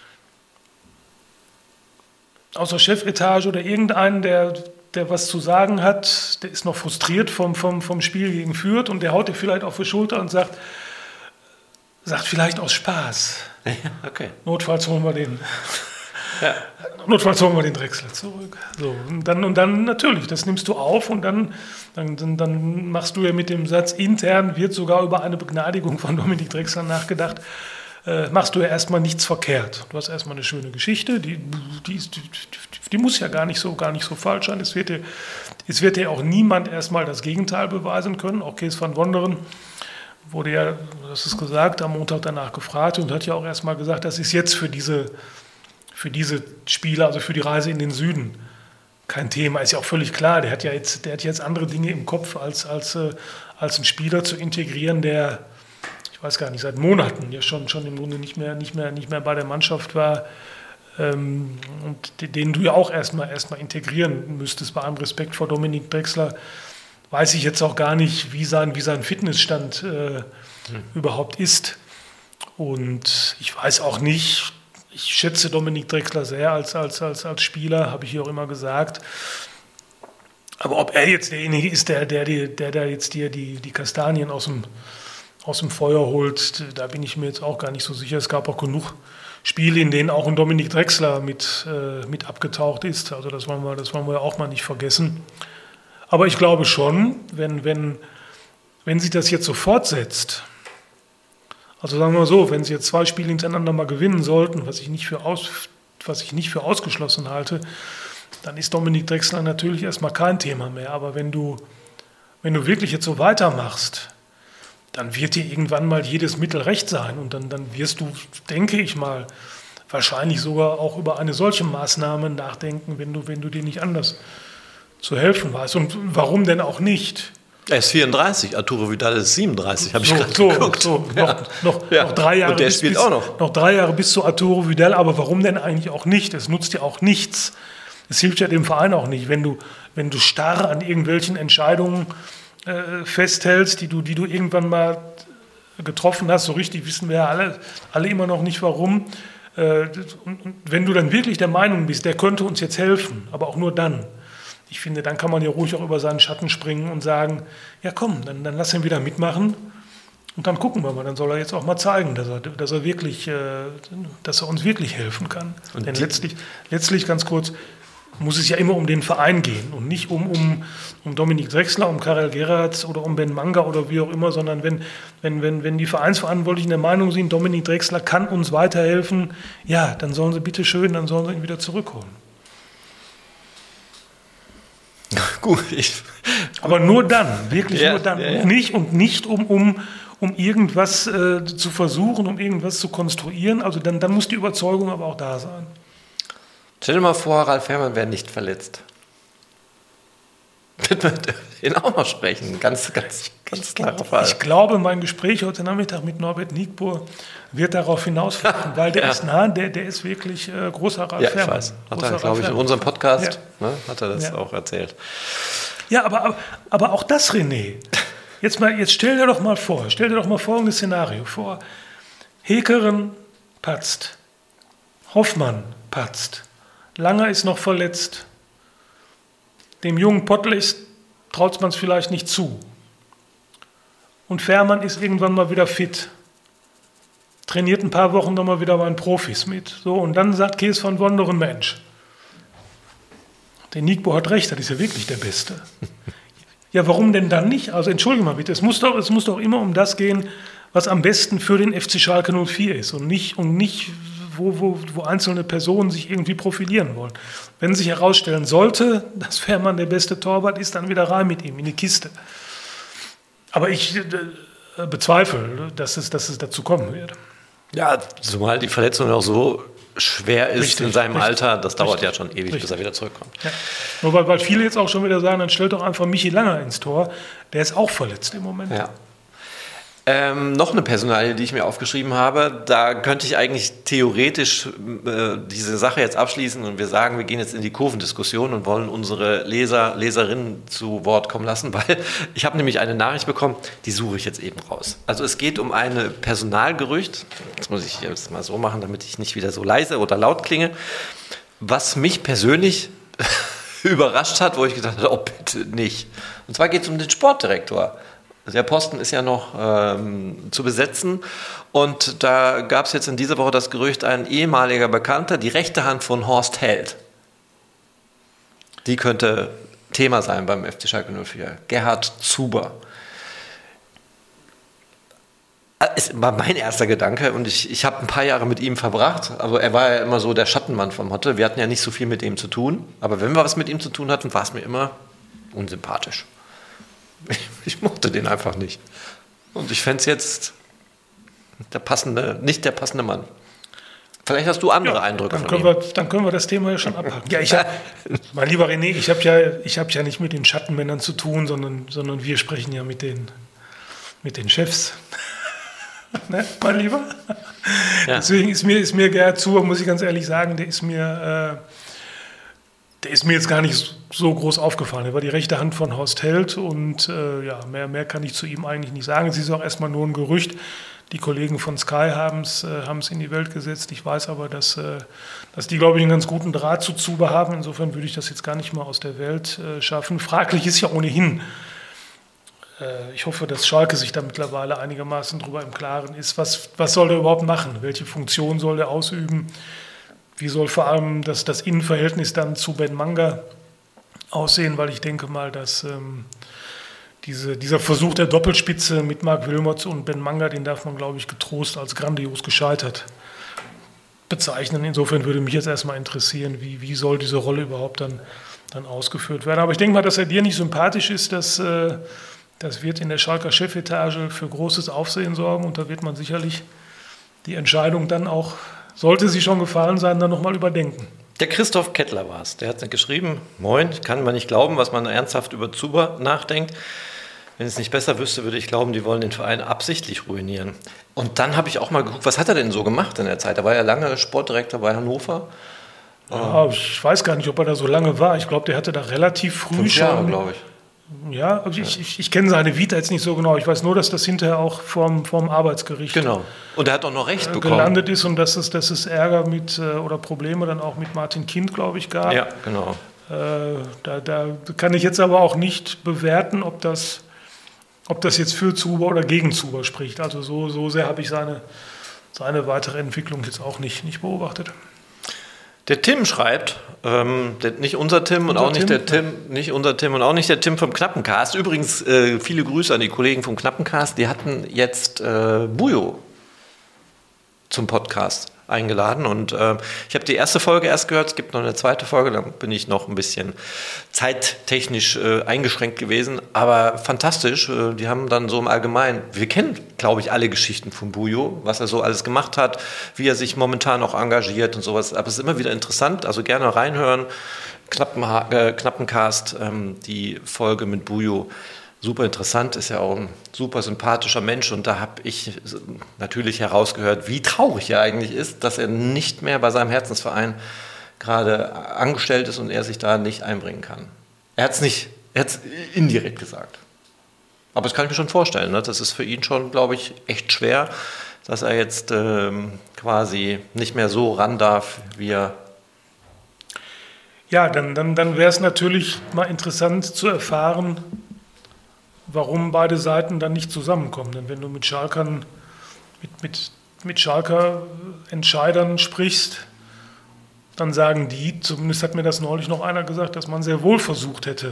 außer Chefetage oder irgendeinen, der, der was zu sagen hat, der ist noch frustriert vom, vom, vom Spiel gegen Fürth und der haut dir vielleicht auf die Schulter und sagt, sagt vielleicht aus Spaß. Okay. Notfalls holen wir den. Ja. Notfalls holen wir den Drexler zurück. So, und, dann, und dann natürlich, das nimmst du auf und dann, dann, dann machst du ja mit dem Satz, intern wird sogar über eine Begnadigung von Dominik Drexler nachgedacht, äh, machst du ja erstmal nichts verkehrt. Du hast erstmal eine schöne Geschichte, die, die, ist, die, die muss ja gar nicht so, gar nicht so falsch sein. Es wird dir, es wird dir auch niemand erstmal das Gegenteil beweisen können. Auch Kees van Wonderen wurde ja, du hast es gesagt, am Montag danach gefragt und hat ja auch erstmal gesagt, das ist jetzt für diese, für diese Spiele, also für die Reise in den Süden, kein Thema. Ist ja auch völlig klar, der hat ja jetzt, der hat jetzt andere Dinge im Kopf, als, als, als einen Spieler zu integrieren, der, ich weiß gar nicht, seit Monaten ja schon, schon im Grunde nicht mehr, nicht mehr, nicht mehr bei der Mannschaft war ähm, und den du ja auch erstmal, erstmal integrieren müsstest. Bei allem Respekt vor Dominik Drexler weiß ich jetzt auch gar nicht, wie sein, wie sein Fitnessstand äh, hm. überhaupt ist. Und ich weiß auch nicht, ich schätze Dominik Drexler sehr als, als, als, als Spieler, habe ich hier auch immer gesagt. Aber ob er jetzt derjenige ist, der, der, der, der da jetzt dir die, die Kastanien aus dem, aus dem Feuer holt, da bin ich mir jetzt auch gar nicht so sicher. Es gab auch genug Spiele, in denen auch ein Dominik Drexler mit, äh, mit abgetaucht ist. Also das wollen wir, das wollen wir auch mal nicht vergessen. Aber ich glaube schon, wenn, wenn, wenn sich das jetzt so fortsetzt, also sagen wir mal so, wenn sie jetzt zwei Spiele hintereinander mal gewinnen sollten, was ich nicht für, aus, was ich nicht für ausgeschlossen halte, dann ist Dominik Drexler natürlich erstmal kein Thema mehr. Aber wenn du, wenn du wirklich jetzt so weitermachst, dann wird dir irgendwann mal jedes Mittel recht sein. Und dann, dann wirst du, denke ich mal, wahrscheinlich sogar auch über eine solche Maßnahme nachdenken, wenn du, wenn du dir nicht anders zu helfen weißt. Und warum denn auch nicht? Er ist vierunddreißig, Arturo Vidal ist siebenunddreißig, habe ich so, gerade so, geguckt. So. Ja. Noch, noch, ja. noch drei Jahre Und der bis, spielt bis, auch noch. Noch drei Jahre bis zu Arturo Vidal, aber warum denn eigentlich auch nicht? Es nutzt dir auch nichts. Es hilft ja dem Verein auch nicht, wenn du, wenn du starr an irgendwelchen Entscheidungen äh, festhältst, die du, die du irgendwann mal getroffen hast. So richtig wissen wir ja alle, alle immer noch nicht, warum. Äh, und, und wenn du dann wirklich der Meinung bist, der könnte uns jetzt helfen, aber auch nur dann. Ich finde, dann kann man ja ruhig auch über seinen Schatten springen und sagen, ja komm, dann, dann lass ihn wieder mitmachen und dann gucken wir mal. Dann soll er jetzt auch mal zeigen, dass er, dass er, wirklich, äh, dass er uns wirklich helfen kann. Und Denn letztlich, letztlich, ganz kurz, muss es ja immer um den Verein gehen und nicht um, um, um Dominik Drexler, um Karel Gerhardt oder um Ben Manga oder wie auch immer, sondern wenn, wenn, wenn, wenn die Vereinsverantwortlichen der Meinung sind, Dominik Drexler kann uns weiterhelfen, ja, dann sollen sie bitte schön, dann sollen sie ihn wieder zurückholen. Gut, ich, aber nur dann, wirklich ja, nur dann. Ja, ja. Und nicht, und nicht um, um, um irgendwas äh, zu versuchen, um irgendwas zu konstruieren. Also dann, dann muss die Überzeugung aber auch da sein. Stell dir mal vor, Ralf Fährmann wäre nicht verletzt. Wird man den auch noch sprechen. Ganz, ganz, ganz klarer Fall. Ich glaube, mein Gespräch heute Nachmittag mit Norbert Niegbur wird darauf hinauslaufen, weil der, ja. ist, na, der, der ist wirklich äh, großer Ralf ja, Fährmann. Ja, ich weiß. Hat er, glaube ich, in unserem Podcast ja. ne, hat er das ja. auch erzählt. Ja, aber, aber, aber auch das, René. Jetzt, mal, jetzt stell dir doch mal vor, stell dir doch mal folgendes Szenario vor. Hekeren patzt. Hoffmann patzt. Langer ist noch verletzt. Dem jungen Pottlis traut man es vielleicht nicht zu. Und Fährmann ist irgendwann mal wieder fit. Trainiert ein paar Wochen nochmal wieder bei den Profis mit. So, und dann sagt Kees van Wonderen, Mensch, der Nico hat recht, das ist ja wirklich der Beste. Ja, warum denn dann nicht? Also entschuldige mal bitte, es muss doch, es muss doch immer um das gehen, was am besten für den F C Schalke null vier ist und nicht, und nicht wo, wo, wo einzelne Personen sich irgendwie profilieren wollen. Wenn sich herausstellen sollte, dass Fährmann der beste Torwart ist, dann wieder rein mit ihm in die Kiste. Aber ich äh, bezweifle, dass es, dass es dazu kommen wird. Ja, zumal die Verletzung auch so schwer ist richtig, in seinem richtig, Alter, das dauert richtig, ja schon ewig, richtig. bis er wieder zurückkommt. Ja. Nur weil, weil viele jetzt auch schon wieder sagen, dann stellt doch einfach Michi Langer ins Tor, der ist auch verletzt im Moment. Ja. Ähm, noch eine Personalie, die ich mir aufgeschrieben habe, da könnte ich eigentlich theoretisch äh, diese Sache jetzt abschließen und wir sagen, wir gehen jetzt in die Kurvendiskussion und wollen unsere Leser, Leserinnen zu Wort kommen lassen, weil ich habe nämlich eine Nachricht bekommen, die suche ich jetzt eben raus. Also es geht um ein Personalgerücht, das muss ich jetzt mal so machen, damit ich nicht wieder so leise oder laut klinge, was mich persönlich überrascht hat, wo ich gedacht habe, oh bitte nicht. Und zwar geht es um den Sportdirektor. Der Posten ist ja noch ähm, zu besetzen und da gab es jetzt in dieser Woche das Gerücht, ein ehemaliger Bekannter, die rechte Hand von Horst Held, die könnte Thema sein beim F C Schalke null vier. Gerhard Zuber. Es war mein erster Gedanke und ich, ich habe ein paar Jahre mit ihm verbracht. Also er war ja immer so der Schattenmann vom Hotte. Wir hatten ja nicht so viel mit ihm zu tun, aber wenn wir was mit ihm zu tun hatten, war es mir immer unsympathisch. Ich mochte den einfach nicht. Und ich fände es jetzt der passende, nicht der passende Mann. Vielleicht hast du andere ja, Eindrücke dann von können ihm. Wir, dann können wir das Thema ja schon abhaken. Ja, ich hab, mein lieber René, ich habe ja, ich hab ja nicht mit den Schattenmännern zu tun, sondern, sondern wir sprechen ja mit den, mit den Chefs. Ne, mein Lieber? Ja. Deswegen ist mir, ist mir Gerhard Zuber, muss ich ganz ehrlich sagen, der ist mir... Äh, Der ist mir jetzt gar nicht so groß aufgefallen. Er war die rechte Hand von Horst Held und äh, ja, mehr, mehr kann ich zu ihm eigentlich nicht sagen. Es ist auch erstmal nur ein Gerücht. Die Kollegen von Sky haben es äh, in die Welt gesetzt. Ich weiß aber, dass, äh, dass die, glaube ich, einen ganz guten Draht zu Zuber haben. Insofern würde ich das jetzt gar nicht mal aus der Welt äh, schaffen. Fraglich ist ja ohnehin. Äh, ich hoffe, dass Schalke sich da mittlerweile einigermaßen drüber im Klaren ist. Was, was soll er überhaupt machen? Welche Funktion soll er ausüben? Wie soll vor allem das, das Innenverhältnis dann zu Ben Manga aussehen? Weil ich denke mal, dass ähm, diese, dieser Versuch der Doppelspitze mit Marc Wilmots und Ben Manga, den darf man, glaube ich, getrost als grandios gescheitert bezeichnen. Insofern würde mich jetzt erstmal interessieren, wie, wie soll diese Rolle überhaupt dann, dann ausgeführt werden. Aber ich denke mal, dass er dir nicht sympathisch ist, dass, äh, Das wird in der Schalker Chefetage für großes Aufsehen sorgen und da wird man sicherlich die Entscheidung dann auch, sollte sie schon gefallen sein, dann nochmal überdenken. Der Christoph Kettler war es. Der hat geschrieben, moin, kann man nicht glauben, was man ernsthaft über Zuber nachdenkt. Wenn ich es nicht besser wüsste, würde ich glauben, die wollen den Verein absichtlich ruinieren. Und dann habe ich auch mal geguckt, was hat er denn so gemacht in der Zeit? Er war ja lange Sportdirektor bei Hannover. Ja, ich weiß gar nicht, ob er da so lange war. Ich glaube, der hatte da relativ früh Fünf schon... Jahre, glaube ich. Ja, also ich, ich, ich kenne seine Vita jetzt nicht so genau. Ich weiß nur, dass das hinterher auch vorm, vorm Arbeitsgericht genau. Und er hat auch noch Recht bekommen. gelandet ist und dass es, dass es Ärger mit oder Probleme dann auch mit Martin Kind, glaube ich, gab. Ja, genau. Äh, da, da kann ich jetzt aber auch nicht bewerten, ob das, ob das jetzt für Zuber oder gegen Zuber spricht. Also so, so sehr habe ich seine, seine weitere Entwicklung jetzt auch nicht, nicht beobachtet. Der Tim schreibt, ähm, der, nicht unser Tim und unser auch nicht Tim? der Tim, nicht unser Tim und auch nicht der Tim vom Knappencast. Übrigens äh, viele Grüße an die Kollegen vom Knappencast. Die hatten jetzt äh, Bujo zum Podcast eingeladen und äh, ich habe die erste Folge erst gehört. Es gibt noch eine zweite Folge, da bin ich noch ein bisschen zeittechnisch äh, eingeschränkt gewesen, aber fantastisch. Äh, die haben dann so im Allgemeinen, wir kennen, glaube ich, alle Geschichten von Bujo, was er so alles gemacht hat, wie er sich momentan auch engagiert und sowas. Aber es ist immer wieder interessant, also gerne reinhören. Knappen, äh, Knappencast, ähm, die Folge mit Bujo. Super interessant, ist ja auch ein super sympathischer Mensch und da habe ich natürlich herausgehört, wie traurig er eigentlich ist, dass er nicht mehr bei seinem Herzensverein gerade angestellt ist und er sich da nicht einbringen kann. Er hat es nicht, er hat es indirekt gesagt. Aber das kann ich mir schon vorstellen, ne? Das ist für ihn schon, glaube ich, echt schwer, dass er jetzt ähm, quasi nicht mehr so ran darf, wie er... Ja, dann, dann, dann wäre es natürlich mal interessant zu erfahren, warum beide Seiten dann nicht zusammenkommen. Denn wenn du mit Schalkern, mit, mit, mit Schalker Entscheidern sprichst, dann sagen die, zumindest hat mir das neulich noch einer gesagt, dass man sehr wohl versucht hätte,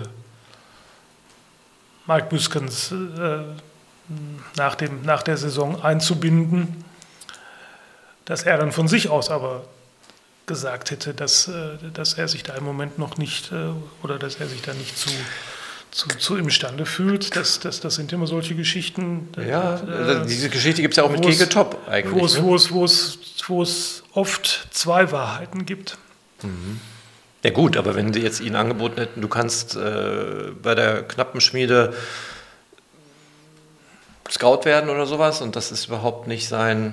Mike Büskens äh, nach, dem, nach der Saison einzubinden, dass er dann von sich aus aber gesagt hätte, dass, äh, dass er sich da im Moment noch nicht äh, oder dass er sich da nicht zu... Zu, zu imstande fühlt, das, das, das sind immer solche Geschichten. Ja, äh, diese Geschichte gibt es ja auch mit Kegeltop eigentlich. Wo es, ne? wo, es, wo, es, wo es oft zwei Wahrheiten gibt. Mhm. Ja gut, aber wenn sie jetzt Ihnen angeboten hätten, du kannst äh, bei der Knappenschmiede Scout werden oder sowas und das ist überhaupt nicht sein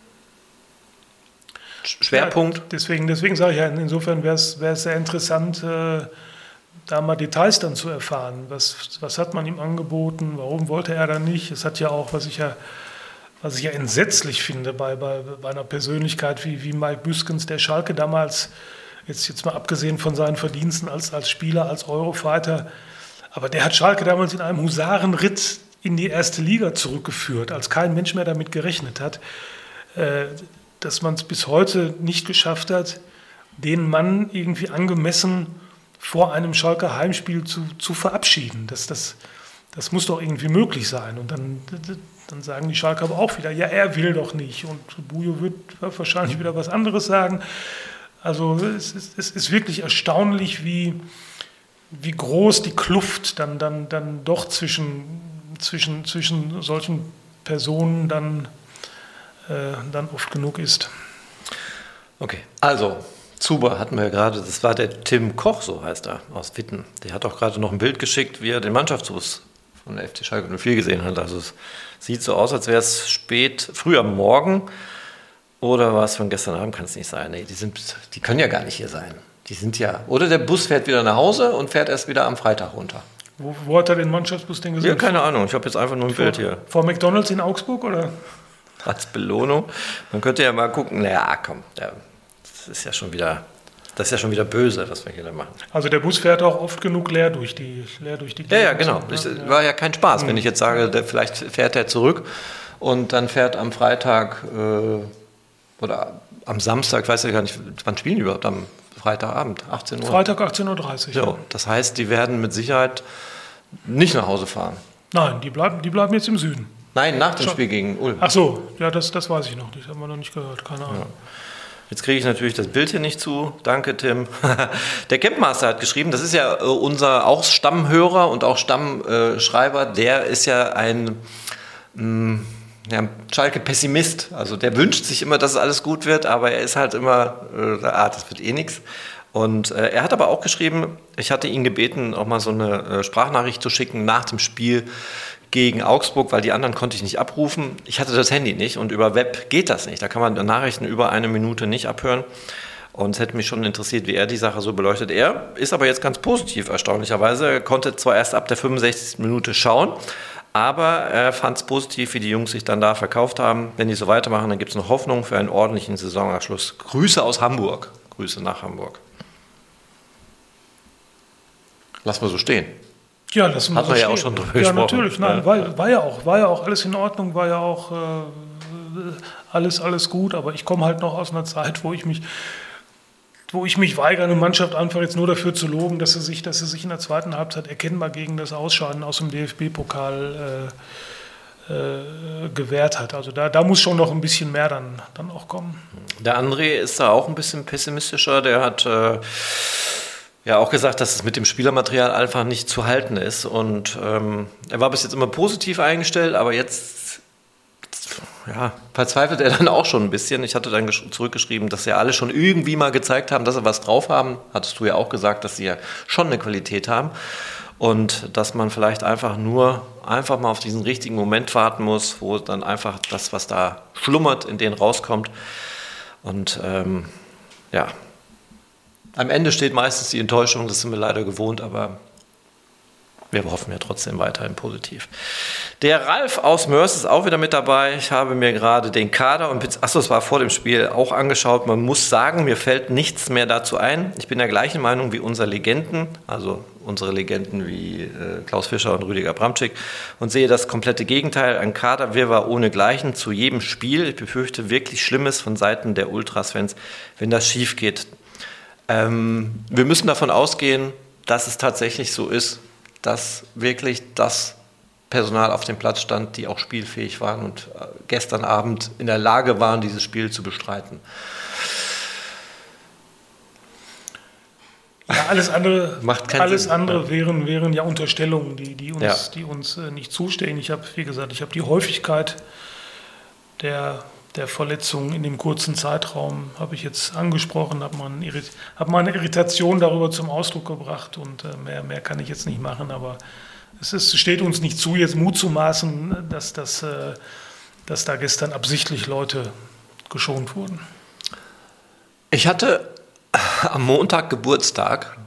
Schwerpunkt. Ja, deswegen, deswegen sage ich ja, insofern wäre es sehr interessant, äh, da mal Details dann zu erfahren. Was, was hat man ihm angeboten? Warum wollte er da nicht? Es hat ja auch, was ich ja, was ich ja entsetzlich finde bei, bei, bei einer Persönlichkeit wie, wie Mike Büskens, der Schalke damals, jetzt, jetzt mal abgesehen von seinen Verdiensten als, als Spieler, als Eurofighter, aber der hat Schalke damals in einem Husarenritt in die erste Liga zurückgeführt, als kein Mensch mehr damit gerechnet hat, äh, dass man es bis heute nicht geschafft hat, den Mann irgendwie angemessen vor einem Schalker Heimspiel zu, zu verabschieden. Das, das, das muss doch irgendwie möglich sein. Und dann, dann sagen die Schalker aber auch wieder, ja, er will doch nicht. Und Bujo wird wahrscheinlich wieder was anderes sagen. Also es ist, es ist wirklich erstaunlich, wie, wie groß die Kluft dann, dann, dann doch zwischen, zwischen, zwischen solchen Personen dann, äh, dann oft genug ist. Okay, also... Zuber hatten wir ja gerade, das war der Tim Koch, so heißt er, aus Witten. Der hat auch gerade noch ein Bild geschickt, wie er den Mannschaftsbus von der F C Schalke null vier gesehen hat. Also es sieht so aus, als wäre es spät, früh am Morgen oder war es von gestern Abend, kann es nicht sein. Nee, die, sind, die können ja gar nicht hier sein. Die sind ja, oder der Bus fährt wieder nach Hause und fährt erst wieder am Freitag runter. Wo, wo hat er den Mannschaftsbus denn gesehen? Ja, keine Ahnung, ich habe jetzt einfach nur ein vor, Bild hier. Vor McDonald's in Augsburg, oder? Als Belohnung. Man könnte ja mal gucken, naja, komm, ja. Das ist ja schon wieder, das ist ja schon wieder böse, was wir hier da machen. Also der Bus fährt auch oft genug leer durch die leer durch die Ja, ja, genau. Das ja. war ja kein Spaß, mhm. wenn ich jetzt sage, der, vielleicht fährt er zurück und dann fährt am Freitag äh, oder am Samstag, ich weiß ja gar nicht, wann spielen die überhaupt am Freitagabend? achtzehn Uhr? Freitag achtzehn Uhr dreißig. So, ja. Das heißt, die werden mit Sicherheit nicht nach Hause fahren. Nein, die bleiben, die bleiben jetzt im Süden. Nein, nach dem Spiel gegen Ulm. Ach so, ja, das, das weiß ich noch nicht, haben wir noch nicht gehört, keine Ahnung. Ja. Jetzt kriege ich natürlich das Bild hier nicht zu. Danke, Tim. Der Campmaster hat geschrieben, das ist ja äh, unser auch Stammhörer und auch Stammschreiber, der ist ja ein mh, ja, Schalke-Pessimist. Also der wünscht sich immer, dass es alles gut wird, aber er ist halt immer, äh, ah, das wird eh nichts. Und äh, er hat aber auch geschrieben, ich hatte ihn gebeten, auch mal so eine äh, Sprachnachricht zu schicken nach dem Spiel gegen Augsburg, weil die anderen konnte ich nicht abrufen. Ich hatte das Handy nicht und über Web geht das nicht. Da kann man Nachrichten über eine Minute nicht abhören. Und es hätte mich schon interessiert, wie er die Sache so beleuchtet. Er ist aber jetzt ganz positiv, erstaunlicherweise. Er konnte zwar erst ab der fünfundsechzigsten Minute schauen, aber er fand es positiv, wie die Jungs sich dann da verkauft haben. Wenn die so weitermachen, dann gibt es noch Hoffnung für einen ordentlichen Saisonabschluss. Grüße aus Hamburg. Grüße nach Hamburg. Lass mal so stehen. Ja, das hat man ja auch schon drüber ja, gesprochen. Natürlich, nein, ja. war, war, ja auch, war ja auch alles in Ordnung, war ja auch äh, alles, alles gut, aber ich komme halt noch aus einer Zeit, wo ich mich, wo ich mich weigere, eine Mannschaft einfach jetzt nur dafür zu loben, dass sie sich, dass sie sich in der zweiten Halbzeit erkennbar gegen das Ausscheiden aus dem D F B-Pokal äh, äh, gewehrt hat. Also da, da muss schon noch ein bisschen mehr dann, dann auch kommen. Der André ist da auch ein bisschen pessimistischer, der hat äh, ja auch gesagt, dass es mit dem Spielermaterial einfach nicht zu halten ist. Und ähm, er war bis jetzt immer positiv eingestellt, aber jetzt ja, verzweifelt er dann auch schon ein bisschen. Ich hatte dann zurückgeschrieben, dass ja alle schon irgendwie mal gezeigt haben, dass sie was drauf haben. Hattest du ja auch gesagt, dass sie ja schon eine Qualität haben. Und dass man vielleicht einfach nur einfach mal auf diesen richtigen Moment warten muss, wo dann einfach das, was da schlummert, in denen rauskommt. Und ähm, ja, am Ende steht meistens die Enttäuschung, das sind wir leider gewohnt, aber wir hoffen ja trotzdem weiterhin positiv. Der Ralf aus Mörs ist auch wieder mit dabei. Ich habe mir gerade den Kader und achso, es war vor dem Spiel auch angeschaut. Man muss sagen, mir fällt nichts mehr dazu ein. Ich bin der gleichen Meinung wie unsere Legenden, also unsere Legenden wie äh, Klaus Fischer und Rüdiger Bramczyk, und sehe das komplette Gegenteil. Ein Kaderwirrwarr ohnegleichen zu jedem Spiel. Ich befürchte wirklich Schlimmes von Seiten der Ultras-Fans, wenn das schief geht. Ähm, wir müssen davon ausgehen, dass es tatsächlich so ist, dass wirklich das Personal auf dem Platz stand, die auch spielfähig waren und gestern Abend in der Lage waren, dieses Spiel zu bestreiten. Ja, alles andere, Macht keinen alles Sinn. andere Ja. wären, wären ja Unterstellungen, die, die uns, Ja. die uns äh, nicht zustehen. Ich habe, wie gesagt, ich habe die Häufigkeit der der Verletzungen in dem kurzen Zeitraum habe ich jetzt angesprochen, habe mal, hab mal eine Irritation darüber zum Ausdruck gebracht und äh, mehr, mehr kann ich jetzt nicht machen, aber es ist, steht uns nicht zu, jetzt Mut zu maßen, dass, dass, äh, dass da gestern absichtlich Leute geschont wurden. Ich hatte am Montag Geburtstag,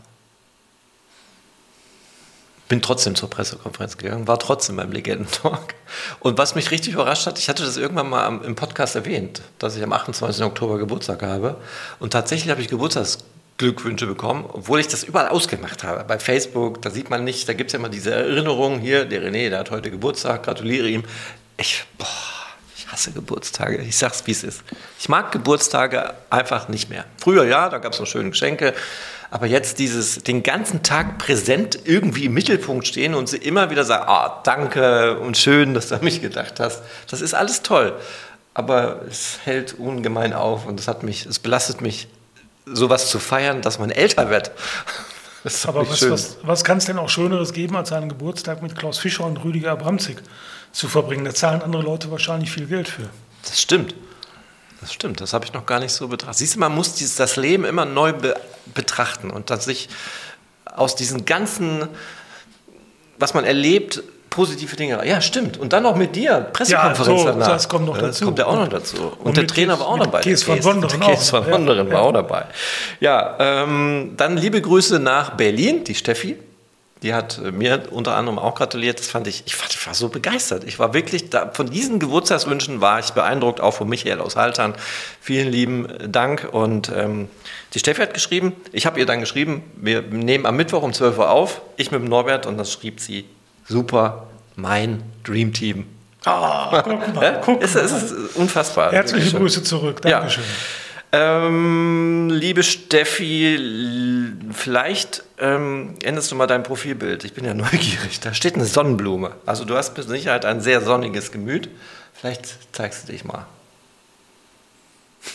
bin trotzdem zur Pressekonferenz gegangen, war trotzdem beim Legendentalk. Und was mich richtig überrascht hat, ich hatte das irgendwann mal im Podcast erwähnt, dass ich am achtundzwanzigsten Oktober Geburtstag habe. Und tatsächlich habe ich Geburtstagsglückwünsche bekommen, obwohl ich das überall ausgemacht habe. Bei Facebook, da sieht man nicht, da gibt es ja immer diese Erinnerungen, hier, der René, der hat heute Geburtstag, gratuliere ihm. Ich, boah, ich hasse Geburtstage, ich sag's, wie es ist. Ich mag Geburtstage einfach nicht mehr. Früher ja, da gab es noch schöne Geschenke. Aber jetzt dieses, den ganzen Tag präsent irgendwie im Mittelpunkt stehen und sie immer wieder sagen, ah, danke und schön, dass du an mich gedacht hast. Das ist alles toll. Aber es hält ungemein auf und es hat mich, es belastet mich, sowas zu feiern, dass man älter wird. Das ist Aber was, was, was kann es denn auch Schöneres geben, als einen Geburtstag mit Klaus Fischer und Rüdiger Bramczyk zu verbringen? Da zahlen andere Leute wahrscheinlich viel Geld für. Das stimmt. Das stimmt, das habe ich noch gar nicht so betrachtet. Siehst du, man muss dieses, das Leben immer neu be, betrachten und dass sich aus diesen ganzen, was man erlebt, positive Dinge. Ja, stimmt. Und dann noch mit dir, Pressekonferenz ja, so, danach. Das kommt noch dazu. Das kommt ja auch noch dazu. Und, und der Trainer war auch dabei. Kees van Wonderen auch. Kees van ja, Wonderen ja. war auch dabei. Ja, ähm, dann liebe Grüße nach Berlin, die Steffi. Die hat mir unter anderem auch gratuliert. Das fand ich, ich war, ich war so begeistert. Ich war wirklich, da, von diesen Geburtstagswünschen war ich beeindruckt, auch von Michael aus Haltern. Vielen lieben Dank. Und ähm, die Steffi hat geschrieben, ich habe ihr dann geschrieben, wir nehmen am Mittwoch um zwölf Uhr auf, ich mit dem Norbert, und dann schrieb sie, super, mein Dreamteam. Ah, guck mal, ja? guck es, mal. Es ist unfassbar. Herzliche Grüße zurück, Dankeschön. Ja. Ähm, liebe Steffi, l- vielleicht ähm, änderst du mal dein Profilbild. Ich bin ja neugierig. Da steht eine Sonnenblume. Also du hast mit Sicherheit ein sehr sonniges Gemüt. Vielleicht zeigst du dich mal.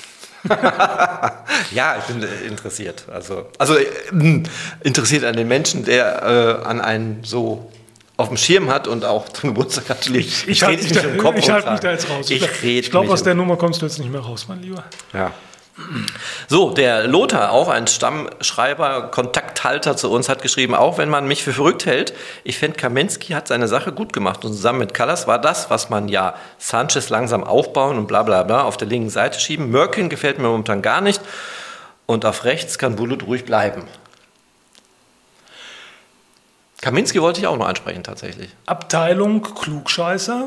Ja, ich bin äh, interessiert. Also, also äh, interessiert an den Menschen, der äh, an einen so auf dem Schirm hat und auch zum Geburtstag gratuliert. Ich, ich halte mich, da, ich halt mich da jetzt raus. Ich, ich glaube, aus der Nummer kommst du jetzt nicht mehr raus, mein Lieber. Ja. So, der Lothar, auch ein Stammschreiber, Kontakthalter zu uns, hat geschrieben, auch wenn man mich für verrückt hält, ich finde, Kaminski hat seine Sache gut gemacht und zusammen mit Callas war das, was man ja Sanchez langsam aufbauen und bla bla bla auf der linken Seite schieben. Mörkin gefällt mir momentan gar nicht und auf rechts kann Bulut ruhig bleiben. Kaminski wollte ich auch noch ansprechen, tatsächlich. Abteilung Klugscheißer.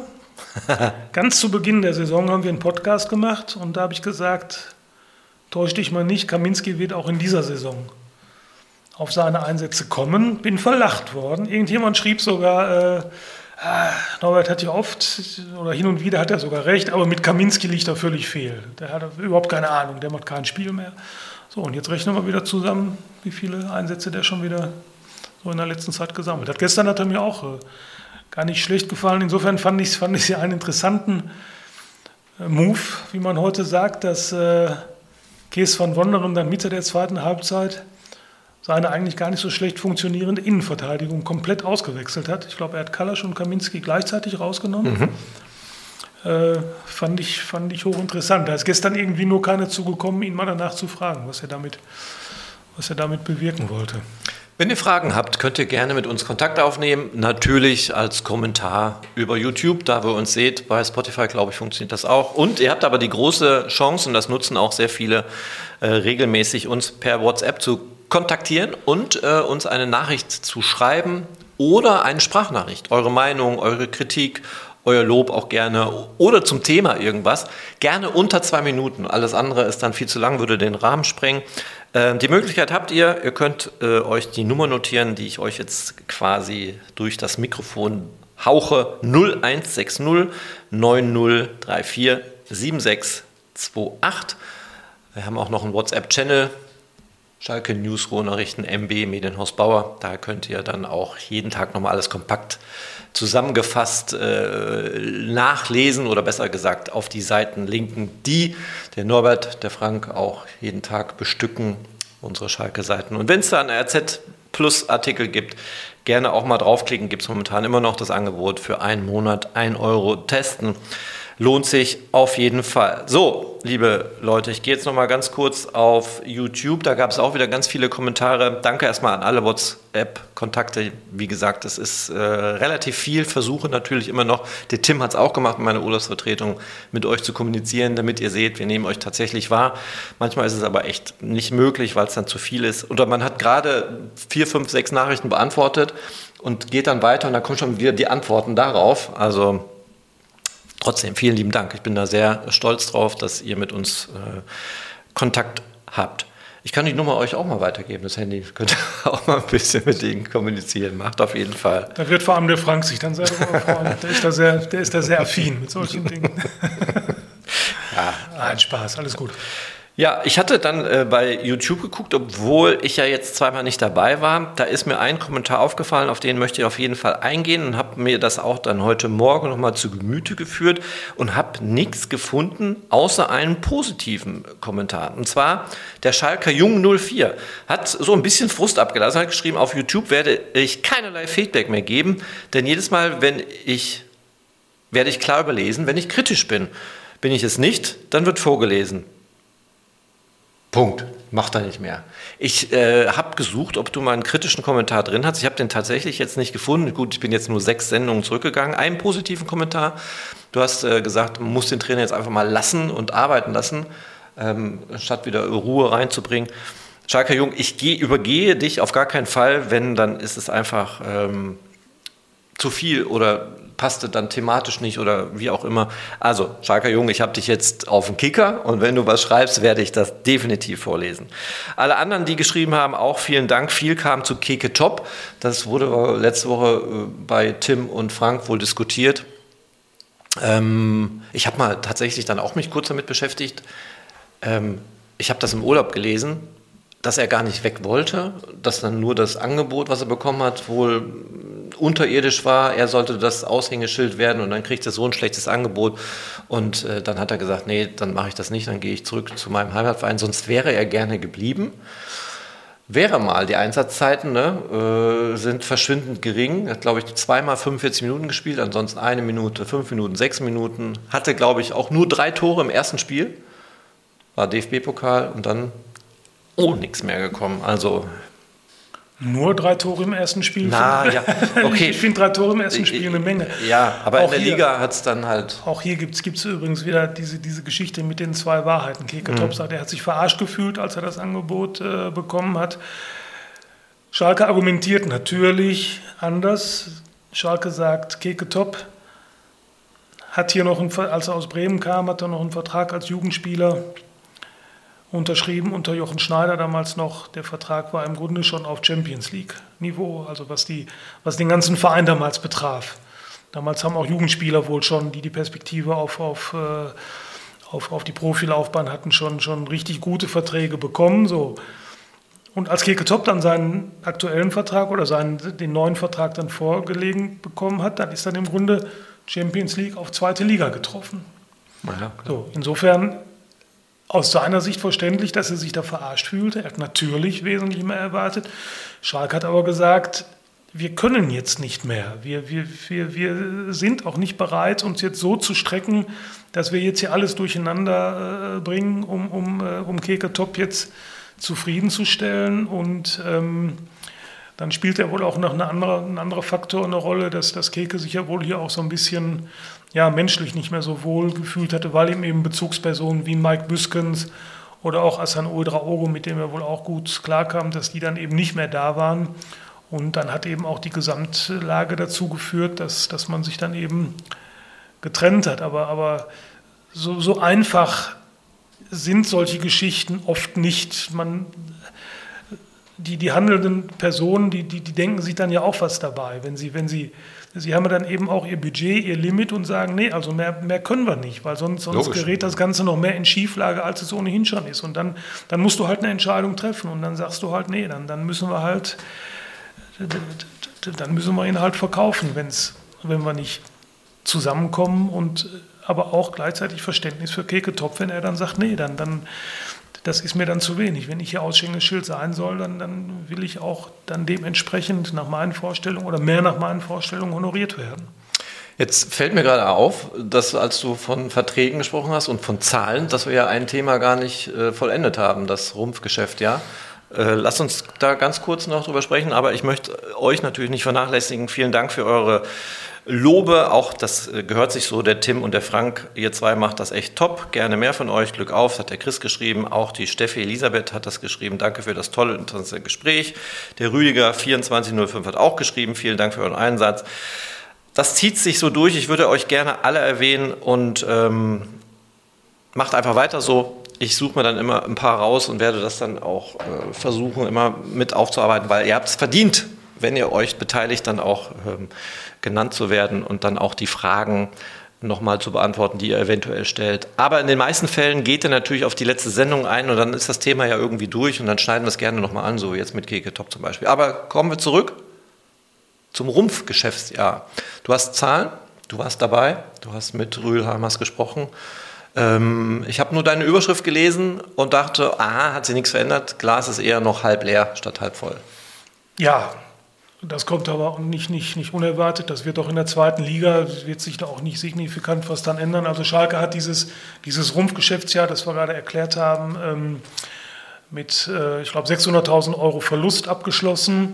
Ganz zu Beginn der Saison haben wir einen Podcast gemacht und da habe ich gesagt, täusch dich mal nicht, Kaminski wird auch in dieser Saison auf seine Einsätze kommen. Bin verlacht worden. Irgendjemand schrieb sogar, äh, ah, Norbert hat ja oft oder hin und wieder hat er sogar recht, aber mit Kaminski liegt er völlig fehl. Der hat überhaupt keine Ahnung, der macht kein Spiel mehr. So, und jetzt rechnen wir wieder zusammen, wie viele Einsätze der schon wieder so in der letzten Zeit gesammelt hat. Gestern hat er mir auch äh, gar nicht schlecht gefallen. Insofern fand ich es fand ich's ja einen interessanten äh, Move, wie man heute sagt, dass äh, Kees van Wonderen dann Mitte der zweiten Halbzeit seine eigentlich gar nicht so schlecht funktionierende Innenverteidigung komplett ausgewechselt hat. Ich glaube, er hat Kalasch und Kaminski gleichzeitig rausgenommen. Mhm. Äh, fand ich, fand ich hochinteressant. Da ist gestern irgendwie nur keiner zugekommen, ihn mal danach zu fragen, was er damit, was er damit bewirken wollte. Wenn ihr Fragen habt, könnt ihr gerne mit uns Kontakt aufnehmen. Natürlich als Kommentar über YouTube, da ihr uns seht. Bei Spotify, glaube ich, funktioniert das auch. Und ihr habt aber die große Chance, und das nutzen auch sehr viele äh, regelmäßig, uns per WhatsApp zu kontaktieren und äh, uns eine Nachricht zu schreiben oder eine Sprachnachricht. Eure Meinung, eure Kritik, euer Lob auch gerne oder zum Thema irgendwas. Gerne unter zwei Minuten. Alles andere ist dann viel zu lang, würde den Rahmen sprengen. Die Möglichkeit habt ihr, ihr könnt äh, euch die Nummer notieren, die ich euch jetzt quasi durch das Mikrofon hauche, null eins sechs null neun null drei vier sieben sechs zwei acht. Wir haben auch noch einen WhatsApp-Channel, Schalke News, Ruhrnachrichten, M B, Medienhaus Bauer. Da könnt ihr dann auch jeden Tag nochmal alles kompakt zusammengefasst äh, nachlesen oder besser gesagt auf die Seiten linken, die der Norbert, der Frank auch jeden Tag bestücken, unsere Schalke-Seiten. Und wenn es da einen R Z Plus Artikel gibt, gerne auch mal draufklicken. Gibt es momentan immer noch das Angebot für einen Monat, ein Euro testen. Lohnt sich auf jeden Fall. So, liebe Leute, ich gehe jetzt noch mal ganz kurz auf YouTube. Da gab es auch wieder ganz viele Kommentare. Danke erstmal an alle WhatsApp-Kontakte. Wie gesagt, es ist äh, relativ viel. Versuche natürlich immer noch, der Tim hat es auch gemacht, meine Urlaubsvertretung, mit euch zu kommunizieren, damit ihr seht, wir nehmen euch tatsächlich wahr. Manchmal ist es aber echt nicht möglich, weil es dann zu viel ist. Oder man hat gerade vier, fünf, sechs Nachrichten beantwortet und geht dann weiter und dann kommen schon wieder die Antworten darauf. Also trotzdem, vielen lieben Dank. Ich bin da sehr stolz drauf, dass ihr mit uns äh, Kontakt habt. Ich kann die Nummer euch auch mal weitergeben, das Handy. Könnt ihr auch mal ein bisschen mit denen kommunizieren. Macht auf jeden Fall. Da wird vor allem der Frank sich dann sehr darüber freuen. Der ist da sehr, der ist da sehr affin mit solchen Dingen. Ja, ein Spaß, alles gut. Ja, ich hatte dann äh, bei YouTube geguckt, obwohl ich ja jetzt zweimal nicht dabei war. Da ist mir ein Kommentar aufgefallen, auf den möchte ich auf jeden Fall eingehen und habe mir das auch dann heute Morgen nochmal zu Gemüte geführt und habe nichts gefunden, außer einen positiven Kommentar. Und zwar der Schalker Jung null vier hat so ein bisschen Frust abgelassen, hat geschrieben, auf YouTube werde ich keinerlei Feedback mehr geben, denn jedes Mal, wenn ich, werde ich klar überlesen, wenn ich kritisch bin. Bin ich es nicht, dann wird vorgelesen. Punkt. Macht er nicht mehr. Ich äh, habe gesucht, ob du mal einen kritischen Kommentar drin hast. Ich habe den tatsächlich jetzt nicht gefunden. Gut, ich bin jetzt nur sechs Sendungen zurückgegangen. Einen positiven Kommentar. Du hast äh, gesagt, man muss den Trainer jetzt einfach mal lassen und arbeiten lassen, ähm, statt wieder Ruhe reinzubringen. Schalker Jung, ich geh, übergehe dich auf gar keinen Fall. Wenn, dann ist es einfach ähm, zu viel oder passte dann thematisch nicht oder wie auch immer. Also, Schalker Jung, ich habe dich jetzt auf den Kicker und wenn du was schreibst, werde ich das definitiv vorlesen. Alle anderen, die geschrieben haben, auch vielen Dank. Viel kam zu Keke Top. Das wurde letzte Woche bei Tim und Frank wohl diskutiert. Ähm, ich habe mal tatsächlich dann auch mich kurz damit beschäftigt. Ähm, ich habe das im Urlaub gelesen, dass er gar nicht weg wollte, dass dann nur das Angebot, was er bekommen hat, wohl unterirdisch war, er sollte das Aushängeschild werden und dann kriegt er so ein schlechtes Angebot und äh, dann hat er gesagt, nee, dann mache ich das nicht, dann gehe ich zurück zu meinem Heimatverein, sonst wäre er gerne geblieben. Wäre mal, die Einsatzzeiten ne, äh, sind verschwindend gering. Er hat, glaube ich, zweimal fünfundvierzig Minuten gespielt, ansonsten eine Minute, fünf Minuten, sechs Minuten. Hatte, glaube ich, auch nur drei Tore im ersten Spiel. War D F B-Pokal und dann oh, nichts mehr gekommen. Also nur drei Tore im ersten Spiel? Na, ja, okay. Ich finde drei Tore im ersten Spiel eine Menge. Ja, aber auch in der hier, Liga hat es dann halt... Auch hier gibt es übrigens wieder diese, diese Geschichte mit den zwei Wahrheiten. Keke mhm. Top sagt, er hat sich verarscht gefühlt, als er das Angebot äh, bekommen hat. Schalke argumentiert natürlich anders. Schalke sagt, Keke Top hat hier noch, einen, als er aus Bremen kam, hat er noch einen Vertrag als Jugendspieler unterschrieben unter Jochen Schneider damals noch. Der Vertrag war im Grunde schon auf Champions League-Niveau, also was, die, was den ganzen Verein damals betraf. Damals haben auch Jugendspieler wohl schon, die die Perspektive auf, auf, auf, auf die Profilaufbahn hatten, schon, schon richtig gute Verträge bekommen. So. Und als Keke Top dann seinen aktuellen Vertrag oder seinen, den neuen Vertrag dann vorgelegen bekommen hat, dann ist dann im Grunde Champions League auf zweite Liga getroffen. Ja, so, insofern aus seiner Sicht verständlich, dass er sich da verarscht fühlte. Er hat natürlich wesentlich mehr erwartet. Schalke hat aber gesagt, wir können jetzt nicht mehr. Wir, wir, wir, wir sind auch nicht bereit, uns jetzt so zu strecken, dass wir jetzt hier alles durcheinander äh, bringen, um, um, äh, um Keke Top jetzt zufriedenzustellen. Und ähm, dann spielt ja wohl auch noch eine andere, ein anderer Faktor eine Rolle, dass, dass Keke sich ja wohl hier auch so ein bisschen ja, menschlich nicht mehr so wohl gefühlt hatte, weil ihm eben Bezugspersonen wie Mike Büskens oder auch Hassan Ouedraogo, mit dem er wohl auch gut klarkam, dass die dann eben nicht mehr da waren. Und dann hat eben auch die Gesamtlage dazu geführt, dass, dass man sich dann eben getrennt hat. Aber, aber so, so einfach sind solche Geschichten oft nicht. Man, die, die handelnden Personen, die, die, die denken sich dann ja auch was dabei, wenn sie, wenn sie Sie haben dann eben auch ihr Budget, ihr Limit und sagen, nee, also mehr, mehr können wir nicht, weil sonst, sonst gerät das Ganze noch mehr in Schieflage, als es ohnehin schon ist. Und dann, dann musst du halt eine Entscheidung treffen und dann sagst du halt, nee, dann, dann müssen wir halt, dann müssen wir ihn halt verkaufen, wenn's, wenn wir nicht zusammenkommen und aber auch gleichzeitig Verständnis für Keke Top, wenn er dann sagt, nee, dann, dann das ist mir dann zu wenig. Wenn ich hier Aushängeschild sein soll, dann, dann will ich auch dann dementsprechend nach meinen Vorstellungen oder mehr nach meinen Vorstellungen honoriert werden. Jetzt fällt mir gerade auf, dass als du von Verträgen gesprochen hast und von Zahlen, dass wir ja ein Thema gar nicht äh, vollendet haben, das Rumpfgeschäft, ja. Äh, lasst uns da ganz kurz noch drüber sprechen, aber ich möchte euch natürlich nicht vernachlässigen. Vielen Dank für eure Lobe, auch das gehört sich so, der Tim und der Frank, ihr zwei macht das echt top, gerne mehr von euch, Glück auf, das hat der Chris geschrieben, auch die Steffi Elisabeth hat das geschrieben, danke für das tolle, interessante Gespräch, der Rüdiger vierundzwanzig null fünf hat auch geschrieben, vielen Dank für euren Einsatz. Das zieht sich so durch, ich würde euch gerne alle erwähnen und ähm, macht einfach weiter so. Ich suche mir dann immer ein paar raus und werde das dann auch äh, versuchen, immer mit aufzuarbeiten, weil ihr habt es verdient, wenn ihr euch beteiligt, dann auch ähm, genannt zu werden und dann auch die Fragen nochmal zu beantworten, die ihr eventuell stellt. Aber in den meisten Fällen geht ihr natürlich auf die letzte Sendung ein und dann ist das Thema ja irgendwie durch und dann schneiden wir es gerne nochmal an, so jetzt mit Keke Top zum Beispiel. Aber kommen wir zurück zum Rumpfgeschäftsjahr. Du hast Zahlen, du warst dabei, du hast mit Rühlheimers gesprochen. Ähm, ich habe nur deine Überschrift gelesen und dachte, aha, hat sich nichts verändert, Glas ist eher noch halb leer statt halb voll. Ja, das kommt aber nicht, nicht, nicht unerwartet. Das wird auch in der zweiten Liga, wird sich da auch nicht signifikant was dann ändern. Also Schalke hat dieses, dieses Rumpfgeschäftsjahr, das wir gerade erklärt haben, ähm, mit, äh, ich glaube, sechshunderttausend Euro Verlust abgeschlossen.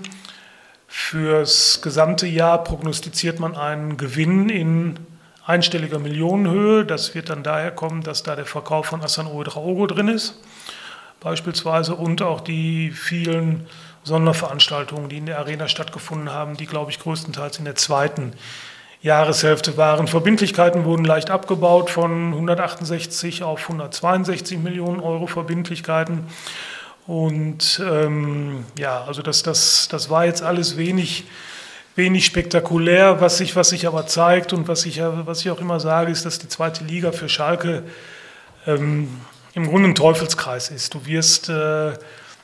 Fürs gesamte Jahr prognostiziert man einen Gewinn in einstelliger Millionenhöhe. Das wird dann daher kommen, dass da der Verkauf von Hassan Ouedraogo drin ist, beispielsweise, und auch die vielen Sonderveranstaltungen, die in der Arena stattgefunden haben, die, glaube ich, größtenteils in der zweiten Jahreshälfte waren. Verbindlichkeiten wurden leicht abgebaut von hundertachtundsechzig auf hundertzweiundsechzig Millionen Euro Verbindlichkeiten. Und ähm, ja, also das, das, das war jetzt alles wenig, wenig spektakulär. Was sich, was sich aber zeigt und was ich, was ich auch immer sage, ist, dass die zweite Liga für Schalke ähm, im Grunde ein Teufelskreis ist. Du wirst... Äh,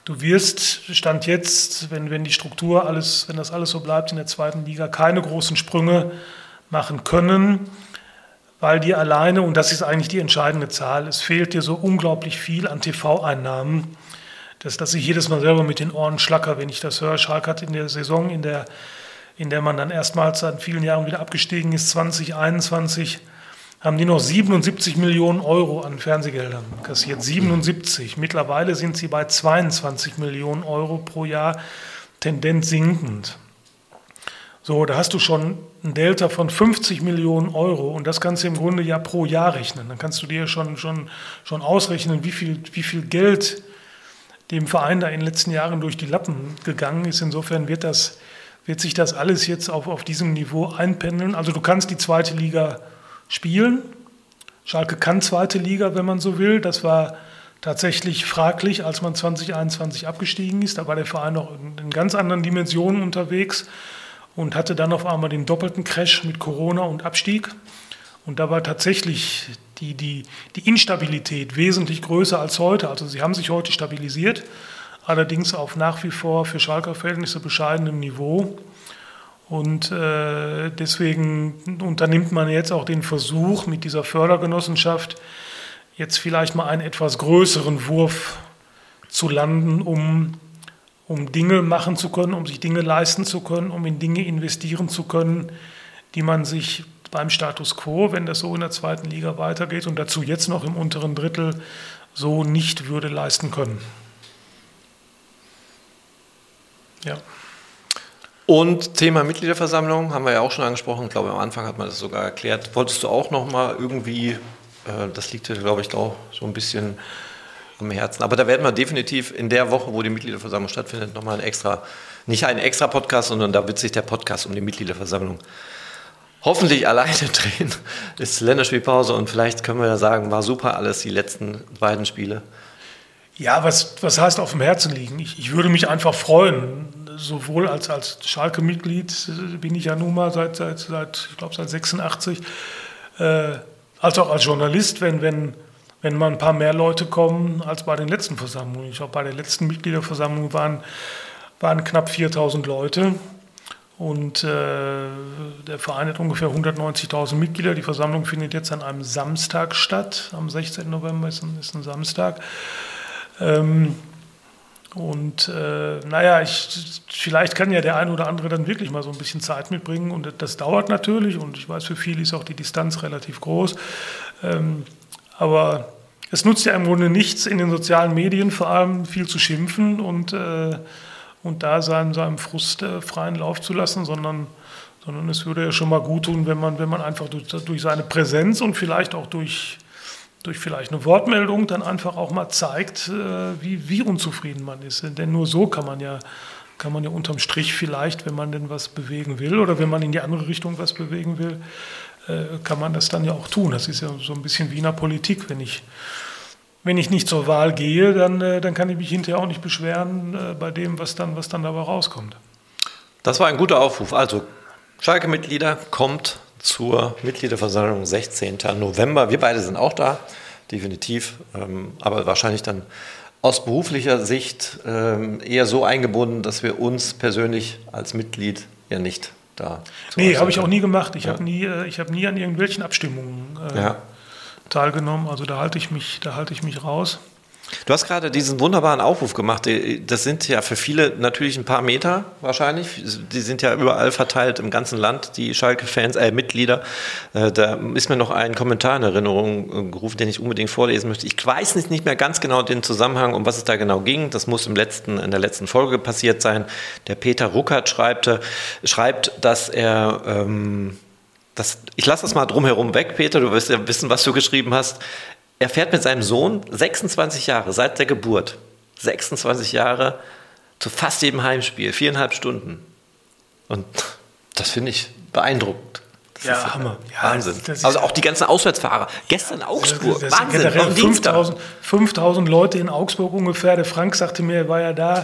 du wirst, Stand jetzt, wenn, wenn die Struktur alles, wenn das alles so bleibt in der zweiten Liga, keine großen Sprünge machen können, weil dir alleine, und das ist eigentlich die entscheidende Zahl, es fehlt dir so unglaublich viel an T V-Einnahmen, dass, dass ich jedes Mal selber mit den Ohren schlacker, wenn ich das höre. Schalke hat in der Saison, in der, in der man dann erstmals seit vielen Jahren wieder abgestiegen ist, zwanzig einundzwanzig, haben die noch siebenundsiebzig Millionen Euro an Fernsehgeldern kassiert. siebenundsiebzig. Mittlerweile sind sie bei zweiundzwanzig Millionen Euro pro Jahr, Tendenz sinkend. So, da hast du schon ein Delta von fünfzig Millionen Euro und das kannst du im Grunde ja pro Jahr rechnen. Dann kannst du dir schon, schon, schon ausrechnen, wie viel, wie viel Geld dem Verein da in den letzten Jahren durch die Lappen gegangen ist. Insofern wird, das, wird sich das alles jetzt auf, auf diesem Niveau einpendeln. Also du kannst die zweite Liga spielen. Schalke kann zweite Liga, wenn man so will. Das war tatsächlich fraglich, als man zwanzig einundzwanzig abgestiegen ist. Da war der Verein noch in ganz anderen Dimensionen unterwegs und hatte dann auf einmal den doppelten Crash mit Corona und Abstieg. Und da war tatsächlich die, die, die Instabilität wesentlich größer als heute. Also sie haben sich heute stabilisiert, allerdings auf nach wie vor für Schalker Verhältnisse bescheidenem Niveau. Und äh, deswegen unternimmt man jetzt auch den Versuch, mit dieser Fördergenossenschaft jetzt vielleicht mal einen etwas größeren Wurf zu landen, um, um Dinge machen zu können, um sich Dinge leisten zu können, um in Dinge investieren zu können, die man sich beim Status quo, wenn das so in der zweiten Liga weitergeht und dazu jetzt noch im unteren Drittel, so nicht würde leisten können. Ja. Und Thema Mitgliederversammlung haben wir ja auch schon angesprochen. Ich glaube, am Anfang hat man das sogar erklärt. Wolltest du auch noch mal irgendwie, äh, das liegt dir, glaube ich, auch so ein bisschen am Herzen. Aber da werden wir definitiv in der Woche, wo die Mitgliederversammlung stattfindet, noch mal ein extra, nicht ein extra Podcast, sondern da wird sich der Podcast um die Mitgliederversammlung hoffentlich alleine drehen. Ist Länderspielpause und vielleicht können wir ja sagen, war super alles, die letzten beiden Spiele. Ja, was, was heißt auf dem Herzen liegen? Ich, ich würde mich einfach freuen, sowohl als, als Schalke-Mitglied bin ich ja nun mal seit, seit, seit ich glaube seit sechsundachtzig, äh, als auch als Journalist, wenn, wenn, wenn mal ein paar mehr Leute kommen als bei den letzten Versammlungen. Ich glaube, bei der letzten Mitgliederversammlung waren, waren knapp viertausend Leute. Und äh, der Verein hat ungefähr hundertneunzigtausend Mitglieder. Die Versammlung findet jetzt an einem Samstag statt. Am sechzehnten November ist ein, ist ein Samstag. Ähm, und äh, naja, ich, vielleicht kann ja der eine oder andere dann wirklich mal so ein bisschen Zeit mitbringen. Und das dauert natürlich. Und ich weiß, für viele ist auch die Distanz relativ groß. Ähm, aber es nutzt ja im Grunde nichts, in den sozialen Medien vor allem viel zu schimpfen und äh, und da seinem, seinem Frust äh, freien Lauf zu lassen, sondern, sondern es würde ja schon mal gut tun, wenn man, wenn man einfach durch, durch seine Präsenz und vielleicht auch durch, durch vielleicht eine Wortmeldung dann einfach auch mal zeigt, äh, wie, wie unzufrieden man ist. Denn nur so kann man ja, kann man ja unterm Strich vielleicht, wenn man denn was bewegen will oder wenn man in die andere Richtung was bewegen will, äh, kann man das dann ja auch tun. Das ist ja so ein bisschen wie in der Politik, wenn ich Wenn ich nicht zur Wahl gehe, dann, dann kann ich mich hinterher auch nicht beschweren äh, bei dem, was dann, was dann dabei rauskommt. Das war ein guter Aufruf. Also, Schalke-Mitglieder, kommt zur Mitgliederversammlung sechzehnten November. Wir beide sind auch da, definitiv. Ähm, aber wahrscheinlich dann aus beruflicher Sicht ähm, eher so eingebunden, dass wir uns persönlich als Mitglied ja nicht da. Nee, habe ich auch nie gemacht. Ich ja. habe nie, äh, ich hab nie an irgendwelchen Abstimmungen äh, ja. teilgenommen, also da halte ich mich, da halte ich mich raus. Du hast gerade diesen wunderbaren Aufruf gemacht. Das sind ja für viele natürlich ein paar Meter wahrscheinlich. Die sind ja überall verteilt im ganzen Land, die Schalke-Fans, äh, Mitglieder. Da ist mir noch ein Kommentar in Erinnerung gerufen, den ich unbedingt vorlesen möchte. Ich weiß nicht mehr ganz genau den Zusammenhang, um was es da genau ging. Das muss im letzten, in der letzten Folge passiert sein. Der Peter Ruckert schreibt, schreibt dass er... Ähm, Das, ich lasse das mal drumherum weg, Peter, du wirst ja wissen, was du geschrieben hast. Er fährt mit seinem Sohn sechsundzwanzig Jahre, seit der Geburt, sechsundzwanzig Jahre, zu fast jedem Heimspiel, viereinhalb Stunden. Und das finde ich beeindruckend. Das ja, ist Hammer. Wahnsinn. Ja, das ist also auch die ganzen Auswärtsfahrer. Gestern Augsburg, das, das Wahnsinn. Am Dienstag. fünftausend Leute in Augsburg ungefähr. Der Frank sagte mir, er war ja da.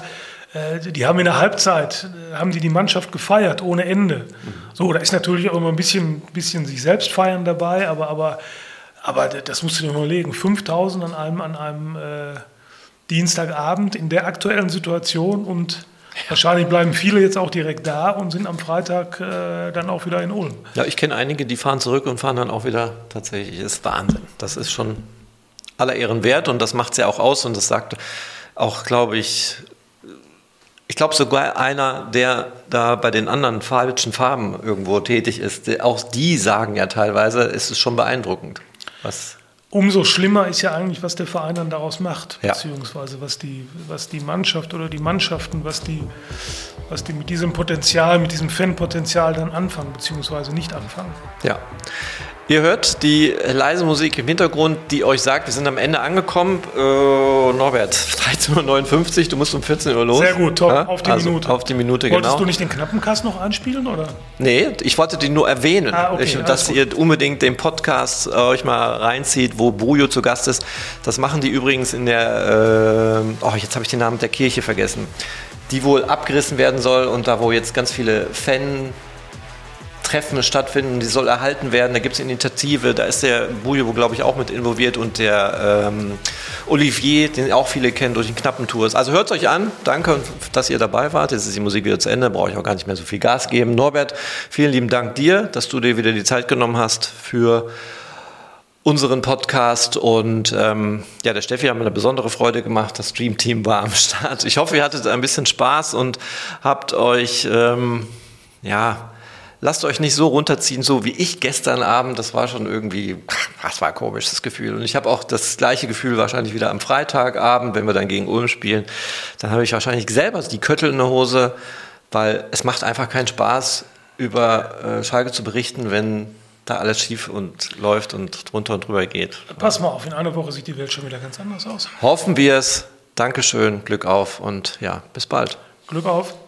Die haben in der Halbzeit, haben die die Mannschaft gefeiert, ohne Ende. So, da ist natürlich auch immer ein bisschen, bisschen sich selbst feiern dabei, aber, aber, aber das musst du dir überlegen. fünftausend an einem, an einem, äh, Dienstagabend in der aktuellen Situation und wahrscheinlich bleiben viele jetzt auch direkt da und sind am Freitag äh, dann auch wieder in Ulm. Ja, ich kenne einige, die fahren zurück und fahren dann auch wieder. Tatsächlich ist Wahnsinn. Das ist schon aller Ehren wert und das macht es ja auch aus und das sagt auch, glaube ich, ich glaube sogar einer, der da bei den anderen falschen Farben irgendwo tätig ist, der, auch die sagen ja teilweise, es ist schon beeindruckend. Was Umso schlimmer ist ja eigentlich, was der Verein dann daraus macht, ja. beziehungsweise was die, was die Mannschaft oder die Mannschaften, was die, was die mit diesem Potenzial, mit diesem Fanpotenzial dann anfangen, beziehungsweise nicht anfangen. Ja. Ihr hört die leise Musik im Hintergrund, die euch sagt, wir sind am Ende angekommen. Äh, Norbert, dreizehn Uhr neunundfünfzig, du musst um vierzehn Uhr los. Sehr gut, top, ja? auf die also Minute. Auf die Minute, Wolltest genau. du nicht den Knappencast noch einspielen, oder? Nee, ich wollte die nur erwähnen, ah, okay, ich, dass ihr unbedingt den Podcast äh, euch mal reinzieht, wo Bujo zu Gast ist. Das machen die übrigens in der, äh, oh, jetzt habe ich den Namen der Kirche vergessen, die wohl abgerissen werden soll und da, wo jetzt ganz viele Fan Treffen stattfinden, die soll erhalten werden, da gibt es eine Initiative, da ist der Bujo, glaube ich, auch mit involviert und der ähm, Olivier, den auch viele kennen durch den knappen Tours. Also hört es euch an, danke, dass ihr dabei wart, jetzt ist die Musik wieder zu Ende, brauche ich auch gar nicht mehr so viel Gas geben. Norbert, vielen lieben Dank dir, dass du dir wieder die Zeit genommen hast für unseren Podcast und ähm, ja, der Steffi hat mir eine besondere Freude gemacht, das Stream-Team war am Start. Ich hoffe, ihr hattet ein bisschen Spaß und habt euch, ähm, ja, lasst euch nicht so runterziehen, so wie ich gestern Abend. Das war schon irgendwie, das war komisch, das Gefühl. Und ich habe auch das gleiche Gefühl wahrscheinlich wieder am Freitagabend, wenn wir dann gegen Ulm spielen. Dann habe ich wahrscheinlich selber die Köttel in der Hose, weil es macht einfach keinen Spaß, über äh, Schalke zu berichten, wenn da alles schief und läuft und drunter und drüber geht. Pass mal auf, in einer Woche sieht die Welt schon wieder ganz anders aus. Hoffen wir es. Dankeschön, Glück auf und ja, bis bald. Glück auf.